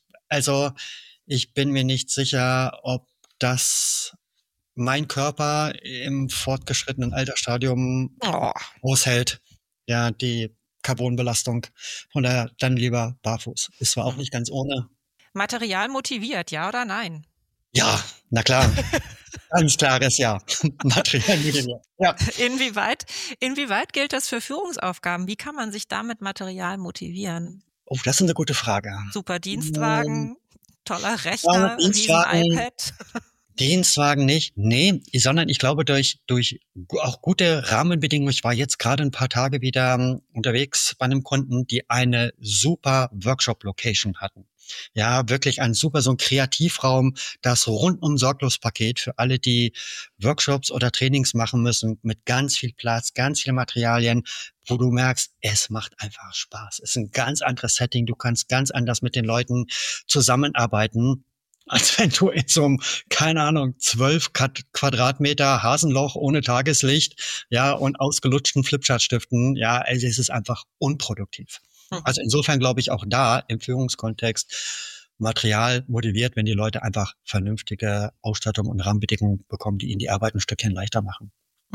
S2: Ich bin mir nicht sicher, ob das mein Körper im fortgeschrittenen Altersstadium
S5: Oh.
S2: aushält. Ja, die Carbonbelastung. Von daher dann lieber barfuß. Ist zwar auch nicht ganz ohne.
S5: Material motiviert, ja oder nein?
S2: Ja, na klar. Ganz klares Ja. Material motiviert. Ja.
S5: Inwieweit gilt das für Führungsaufgaben? Wie kann man sich damit Material motivieren?
S2: Oh, das ist eine gute Frage.
S5: Super Dienstwagen, toller Rechner, riesen iPad.
S2: Dienstwagen nicht, nee, sondern ich glaube durch auch gute Rahmenbedingungen. Ich war jetzt gerade ein paar Tage wieder unterwegs bei einem Kunden, die eine super Workshop-Location hatten. Ja, wirklich so ein Kreativraum, das rundum sorglos Paket für alle, die Workshops oder Trainings machen müssen, mit ganz viel Platz, ganz viele Materialien, wo du merkst, es macht einfach Spaß. Es ist ein ganz anderes Setting. Du kannst ganz anders mit den Leuten zusammenarbeiten, als wenn du in so einem, keine Ahnung, 12 Quadratmeter Hasenloch ohne Tageslicht, ja, und ausgelutschten Flipchartstiften, ja, also es ist einfach unproduktiv. Also insofern glaube ich auch da im Führungskontext Material motiviert, wenn die Leute einfach vernünftige Ausstattung und Rahmenbedingungen bekommen, die ihnen die Arbeit ein Stückchen leichter machen.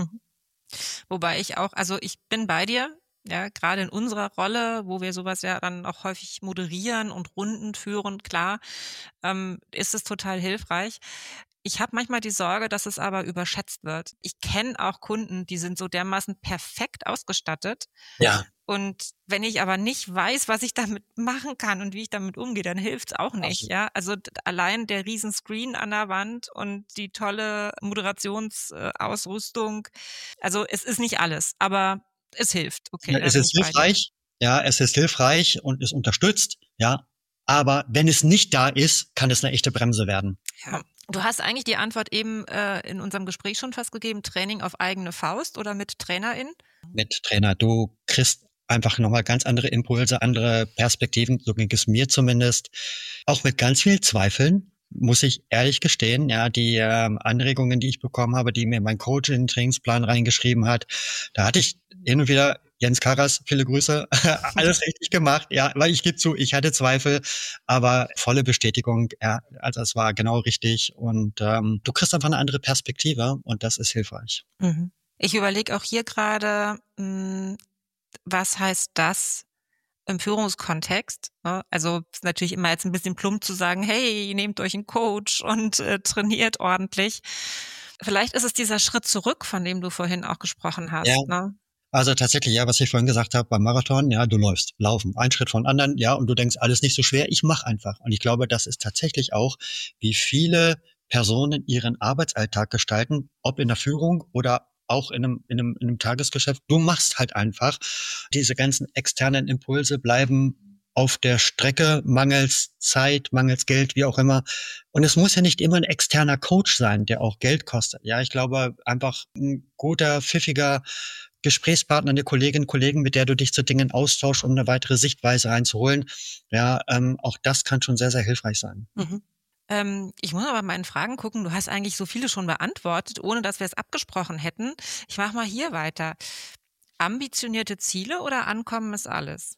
S5: Wobei ich bin bei dir. Ja, gerade in unserer Rolle, wo wir sowas ja dann auch häufig moderieren und Runden führen, klar, ist es total hilfreich. Ich habe manchmal die Sorge, dass es aber überschätzt wird. Ich kenne auch Kunden, die sind so dermaßen perfekt ausgestattet.
S2: Ja.
S5: Und wenn ich aber nicht weiß, was ich damit machen kann und wie ich damit umgehe, dann hilft's auch nicht. Ja, also allein der riesen Screen an der Wand und die tolle Moderationsausrüstung. Also es ist nicht alles, aber es hilft. Okay,
S2: ja, es ist hilfreich. Ja, es ist hilfreich und es unterstützt. Ja, aber wenn es nicht da ist, kann es eine echte Bremse werden.
S5: Ja. Du hast eigentlich die Antwort eben in unserem Gespräch schon fast gegeben. Training auf eigene Faust oder mit TrainerIn?
S2: Mit Trainer. Du kriegst einfach nochmal ganz andere Impulse, andere Perspektiven. So ging es mir zumindest. Auch mit ganz viel Zweifeln, muss ich ehrlich gestehen. Ja, die Anregungen, die ich bekommen habe, die mir mein Coach in den Trainingsplan reingeschrieben hat, da hatte ich hin und wieder Jens Karras, viele Grüße, alles richtig gemacht, ja, weil ich gebe zu, ich hatte Zweifel, aber volle Bestätigung, ja, also es war genau richtig und du kriegst einfach eine andere Perspektive und das ist hilfreich.
S5: Ich überlege auch hier gerade, was heißt das im Führungskontext? Also ist natürlich immer jetzt ein bisschen plump zu sagen, hey, nehmt euch einen Coach und trainiert ordentlich. Vielleicht ist es dieser Schritt zurück, von dem du vorhin auch gesprochen hast.
S2: Ja.
S5: Ne?
S2: Also tatsächlich, ja, was ich vorhin gesagt habe beim Marathon, ja, du läufst, laufen, ein Schritt von anderen, ja, und du denkst, alles nicht so schwer, ich mache einfach. Und ich glaube, das ist tatsächlich auch, wie viele Personen ihren Arbeitsalltag gestalten, ob in der Führung oder auch in einem Tagesgeschäft. Du machst halt einfach. Diese ganzen externen Impulse bleiben auf der Strecke, mangels Zeit, mangels Geld, wie auch immer. Und es muss ja nicht immer ein externer Coach sein, der auch Geld kostet. Ja, ich glaube, einfach ein guter, pfiffiger Gesprächspartner, eine Kollegin, Kollegen, mit der du dich zu Dingen austauschst, um eine weitere Sichtweise reinzuholen. Ja, auch das kann schon sehr, sehr hilfreich sein.
S5: Ich muss aber mal in Fragen gucken. Du hast eigentlich so viele schon beantwortet, ohne dass wir es abgesprochen hätten. Ich mache mal hier weiter. Ambitionierte Ziele oder Ankommen ist alles?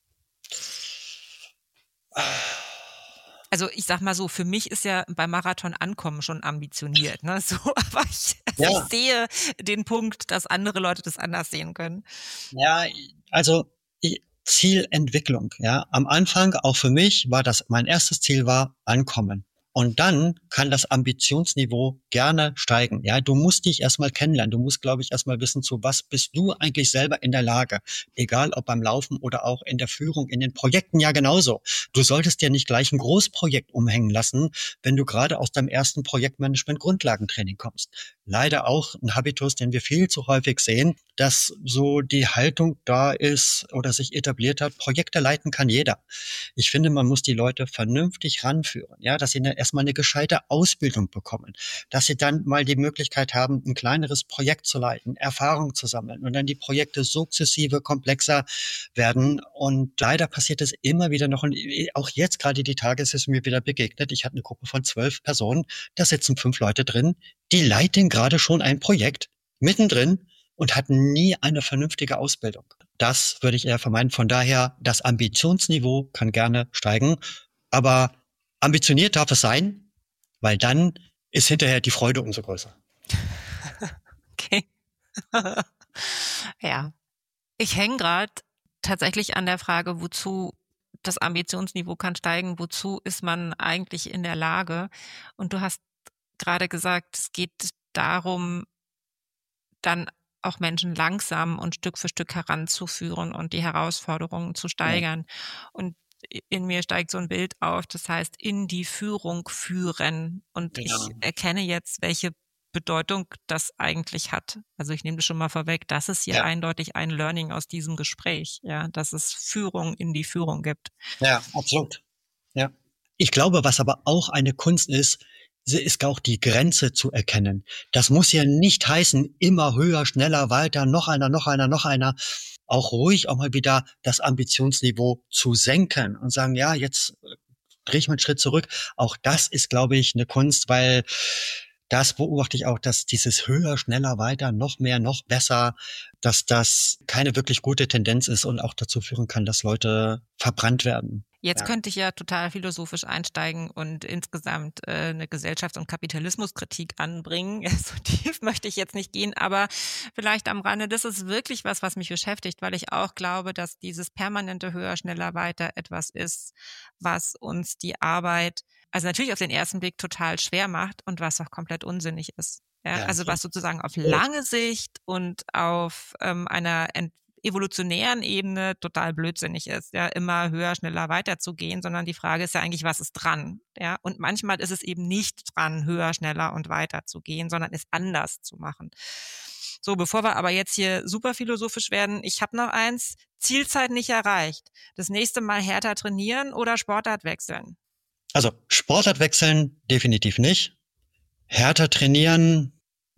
S5: Also ich sag mal so, für mich ist ja beim Marathon Ankommen schon ambitioniert, ne? So, aber ich sehe den Punkt, dass andere Leute das anders sehen können.
S2: Ja, also Zielentwicklung, ja. Am Anfang, auch für mich, mein erstes Ziel war Ankommen. Und dann kann das Ambitionsniveau gerne steigen. Ja, du musst dich erstmal kennenlernen. Du musst, glaube ich, erstmal wissen, zu was bist du eigentlich selber in der Lage. Egal ob beim Laufen oder auch in der Führung, in den Projekten ja genauso. Du solltest dir nicht gleich ein Großprojekt umhängen lassen, wenn du gerade aus deinem ersten Projektmanagement Grundlagentraining kommst. Leider auch ein Habitus, den wir viel zu häufig sehen, dass so die Haltung da ist oder sich etabliert hat, Projekte leiten kann jeder. Ich finde, man muss die Leute vernünftig ranführen, ja, dass sie erstmal eine gescheite Ausbildung bekommen, dass sie dann mal die Möglichkeit haben, ein kleineres Projekt zu leiten, Erfahrung zu sammeln und dann die Projekte sukzessive komplexer werden. Und leider passiert es immer wieder noch, und auch jetzt gerade die Tage ist es mir wieder begegnet. Ich hatte eine Gruppe von 12 Personen, da sitzen 5 Leute drin, die leiten gerade schon ein Projekt mittendrin und hatten nie eine vernünftige Ausbildung. Das würde ich eher vermeiden. Von daher, das Ambitionsniveau kann gerne steigen, aber ambitioniert darf es sein, weil dann ist hinterher die Freude umso größer.
S1: Okay. Ja. Ich hänge gerade tatsächlich an der Frage, wozu das Ambitionsniveau kann steigen, wozu ist man eigentlich in der Lage? Und du hast gerade gesagt, es geht darum, dann auch Menschen langsam und Stück für Stück heranzuführen und die Herausforderungen zu steigern. Und in mir steigt so ein Bild auf, das heißt, in die Führung führen. Und ich erkenne jetzt, welche Bedeutung das eigentlich hat. Also ich nehme das schon mal vorweg, das ist hier eindeutig ein Learning aus diesem Gespräch, ja, dass es Führung in die Führung gibt.
S2: Ja, absolut. Ja. Ich glaube, was aber auch eine Kunst ist auch die Grenze zu erkennen. Das muss ja nicht heißen, immer höher, schneller, weiter, noch einer. Auch ruhig auch mal wieder das Ambitionsniveau zu senken und sagen, ja, jetzt drehe ich mal einen Schritt zurück. Auch das ist, glaube ich, eine Kunst, weil das beobachte ich auch, dass dieses höher, schneller, weiter, noch mehr, noch besser, dass das keine wirklich gute Tendenz ist und auch dazu führen kann, dass Leute verbrannt werden.
S1: Jetzt könnte ich ja total philosophisch einsteigen und insgesamt eine Gesellschafts- und Kapitalismuskritik anbringen. So tief möchte ich jetzt nicht gehen, aber vielleicht am Rande, das ist wirklich was mich beschäftigt, weil ich auch glaube, dass dieses permanente höher, schneller, weiter etwas ist, was uns die Arbeit, also natürlich auf den ersten Blick total schwer macht und was auch komplett unsinnig ist. Ja, also was sozusagen auf lange Sicht und auf einer evolutionären Ebene total blödsinnig ist, ja, immer höher, schneller weiterzugehen, sondern die Frage ist ja eigentlich, was ist dran? Ja, und manchmal ist es eben nicht dran, höher, schneller und weiter zu gehen, sondern es anders zu machen. So, bevor wir aber jetzt hier super philosophisch werden, ich habe noch eins, Zielzeit nicht erreicht. Das nächste Mal härter trainieren oder Sportart wechseln?
S2: Also Sportart wechseln definitiv nicht. Härter trainieren,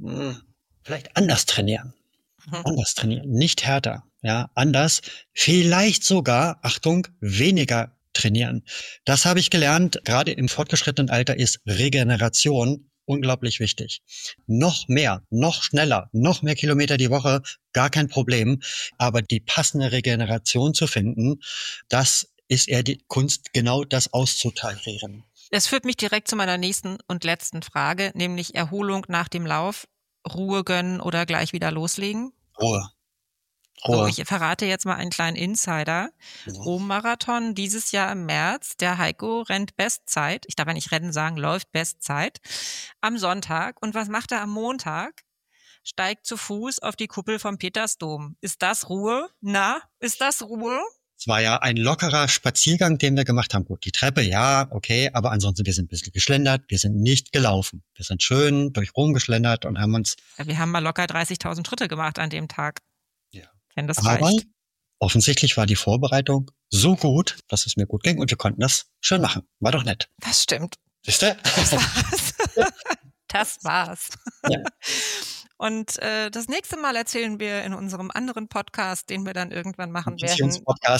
S2: vielleicht anders trainieren. Anders trainieren, nicht härter, ja, anders, vielleicht sogar, Achtung, weniger trainieren. Das habe ich gelernt, gerade im fortgeschrittenen Alter ist Regeneration unglaublich wichtig. Noch mehr, noch schneller, noch mehr Kilometer die Woche, gar kein Problem, aber die passende Regeneration zu finden, das ist eher die Kunst, genau das auszutarieren.
S1: Das führt mich direkt zu meiner nächsten und letzten Frage, nämlich Erholung nach dem Lauf, Ruhe gönnen oder gleich wieder loslegen?
S2: Ruhe.
S1: So, ich verrate jetzt mal einen kleinen Insider. Rom-Marathon dieses Jahr im März. Der Heiko rennt Bestzeit. Ich darf ja nicht Rennen sagen, läuft Bestzeit. Am Sonntag. Und was macht er am Montag? Steigt zu Fuß auf die Kuppel vom Petersdom. Ist das Ruhe? Na, ist das Ruhe?
S2: Es war ja ein lockerer Spaziergang, den wir gemacht haben. Gut, die Treppe, ja, okay, aber ansonsten, wir sind ein bisschen geschlendert, wir sind nicht gelaufen. Wir sind schön durch Rom geschlendert und haben uns...
S1: Ja, wir haben mal locker 30.000 Schritte gemacht an dem Tag.
S2: Ja.
S1: Wenn das
S2: aber
S1: reicht.
S2: Offensichtlich war die Vorbereitung so gut, dass es mir gut ging und wir konnten das schön machen. War doch nett.
S1: Das stimmt.
S2: Siehst du?
S1: Das war's. Das war's. Ja. Und das nächste Mal erzählen wir in unserem anderen Podcast, den wir dann irgendwann machen werden,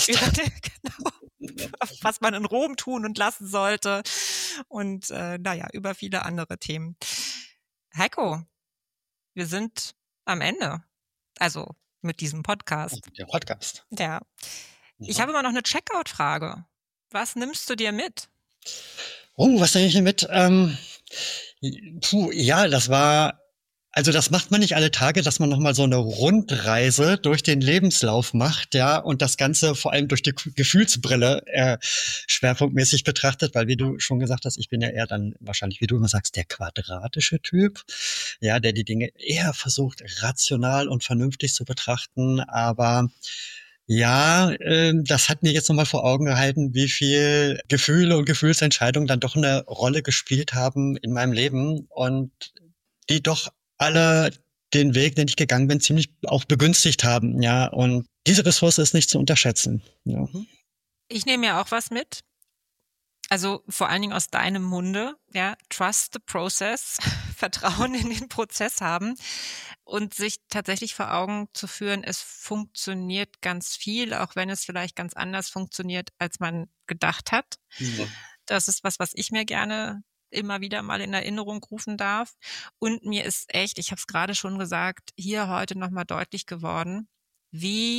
S1: genau, was man in Rom tun und lassen sollte und über viele andere Themen. Heiko, wir sind am Ende, also mit diesem Podcast.
S2: Der Podcast.
S1: Ja. Ich habe immer noch eine Checkout-Frage. Was nimmst du dir mit?
S2: Oh, was nehme ich mir mit? Das macht man nicht alle Tage, dass man nochmal so eine Rundreise durch den Lebenslauf macht, ja, und das Ganze vor allem durch die Gefühlsbrille schwerpunktmäßig betrachtet, weil wie du schon gesagt hast, ich bin ja eher dann wahrscheinlich, wie du immer sagst, der quadratische Typ, ja, der die Dinge eher versucht, rational und vernünftig zu betrachten, aber ja, das hat mir jetzt nochmal vor Augen gehalten, wie viel Gefühle und Gefühlsentscheidungen dann doch eine Rolle gespielt haben in meinem Leben und die doch alle den Weg, den ich gegangen bin, ziemlich auch begünstigt haben, ja. Und diese Ressource ist nicht zu unterschätzen. Ja.
S1: Ich nehme ja auch was mit. Also vor allen Dingen aus deinem Munde, ja, trust the process, Vertrauen in den Prozess haben und sich tatsächlich vor Augen zu führen, es funktioniert ganz viel, auch wenn es vielleicht ganz anders funktioniert, als man gedacht hat. Ja. Das ist was ich mir gerne immer wieder mal in Erinnerung rufen darf. Und mir ist echt, ich habe es gerade schon gesagt, hier heute nochmal deutlich geworden, wie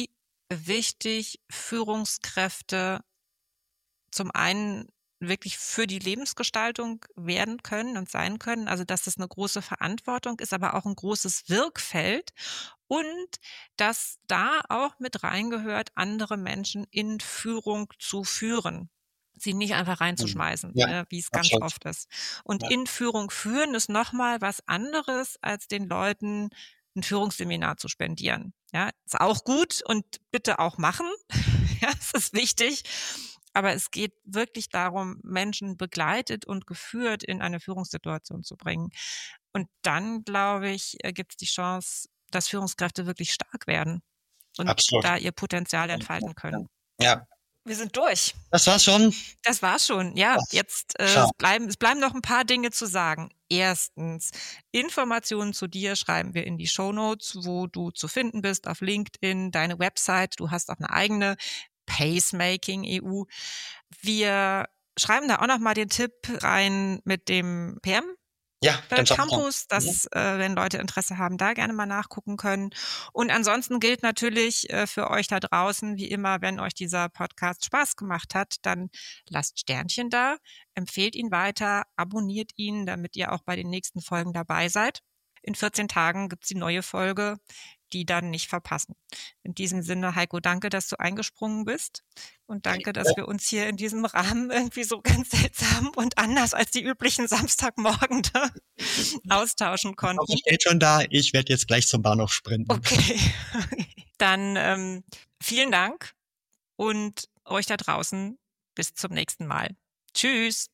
S1: wichtig, Führungskräfte zum einen wirklich für die Lebensgestaltung werden können und sein können, also dass das eine große Verantwortung ist, aber auch ein großes Wirkfeld und dass da auch mit reingehört, andere Menschen in Führung zu führen, sie nicht einfach reinzuschmeißen, wie es ganz oft ist. Und in Führung führen ist nochmal was anderes, als den Leuten ein Führungsseminar zu spendieren. Ja, ist auch gut und bitte auch machen. Ja, es ist wichtig. Aber es geht wirklich darum, Menschen begleitet und geführt in eine Führungssituation zu bringen. Und dann, glaube ich, gibt es die Chance, dass Führungskräfte wirklich stark werden und da ihr Potenzial entfalten können.
S2: Ja.
S1: Wir sind durch.
S2: Das war's schon?
S1: Das war's schon, ja. Jetzt es bleiben noch ein paar Dinge zu sagen. Erstens, Informationen zu dir schreiben wir in die Shownotes, wo du zu finden bist, auf LinkedIn, deine Website. Du hast auch eine eigene Pacemaking EU. Wir schreiben da auch noch mal den Tipp rein mit dem PM. Campus, dass wenn Leute Interesse haben, da gerne mal nachgucken können. Und ansonsten gilt natürlich für euch da draußen, wie immer, wenn euch dieser Podcast Spaß gemacht hat, dann lasst Sternchen da, empfehlt ihn weiter, abonniert ihn, damit ihr auch bei den nächsten Folgen dabei seid. In 14 Tagen gibt's die neue Folge, die dann nicht verpassen. In diesem Sinne, Heiko, danke, dass du eingesprungen bist und danke, dass wir uns hier in diesem Rahmen irgendwie so ganz seltsam und anders als die üblichen Samstagmorgen da austauschen konnten.
S2: Ich stehe schon da, ich werde jetzt gleich zum Bahnhof sprinten.
S1: Okay, dann vielen Dank und euch da draußen bis zum nächsten Mal. Tschüss.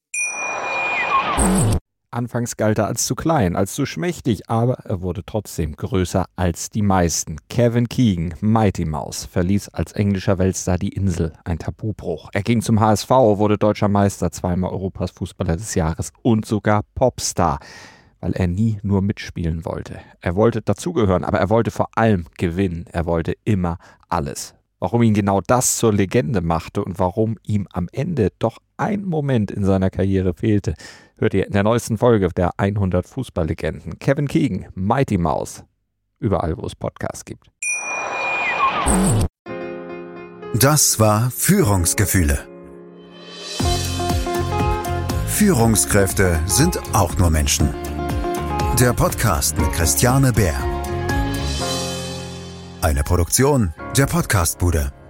S4: Anfangs galt er als zu klein, als zu schmächtig, aber er wurde trotzdem größer als die meisten. Kevin Keegan, Mighty Mouse, verließ als englischer Weltstar die Insel, ein Tabubruch. Er ging zum HSV, wurde deutscher Meister, zweimal Europas Fußballer des Jahres und sogar Popstar, weil er nie nur mitspielen wollte. Er wollte dazugehören, aber er wollte vor allem gewinnen. Er wollte immer alles. Warum ihn genau das zur Legende machte und warum ihm am Ende doch ein Moment in seiner Karriere fehlte, hört ihr in der neuesten Folge der 100 Fußballlegenden. Kevin Keegan, Mighty Mouse. Überall, wo es Podcasts gibt.
S3: Das war Führungsgefühle. Führungskräfte sind auch nur Menschen. Der Podcast mit Christiane Bär. Eine Produktion der Podcastbude.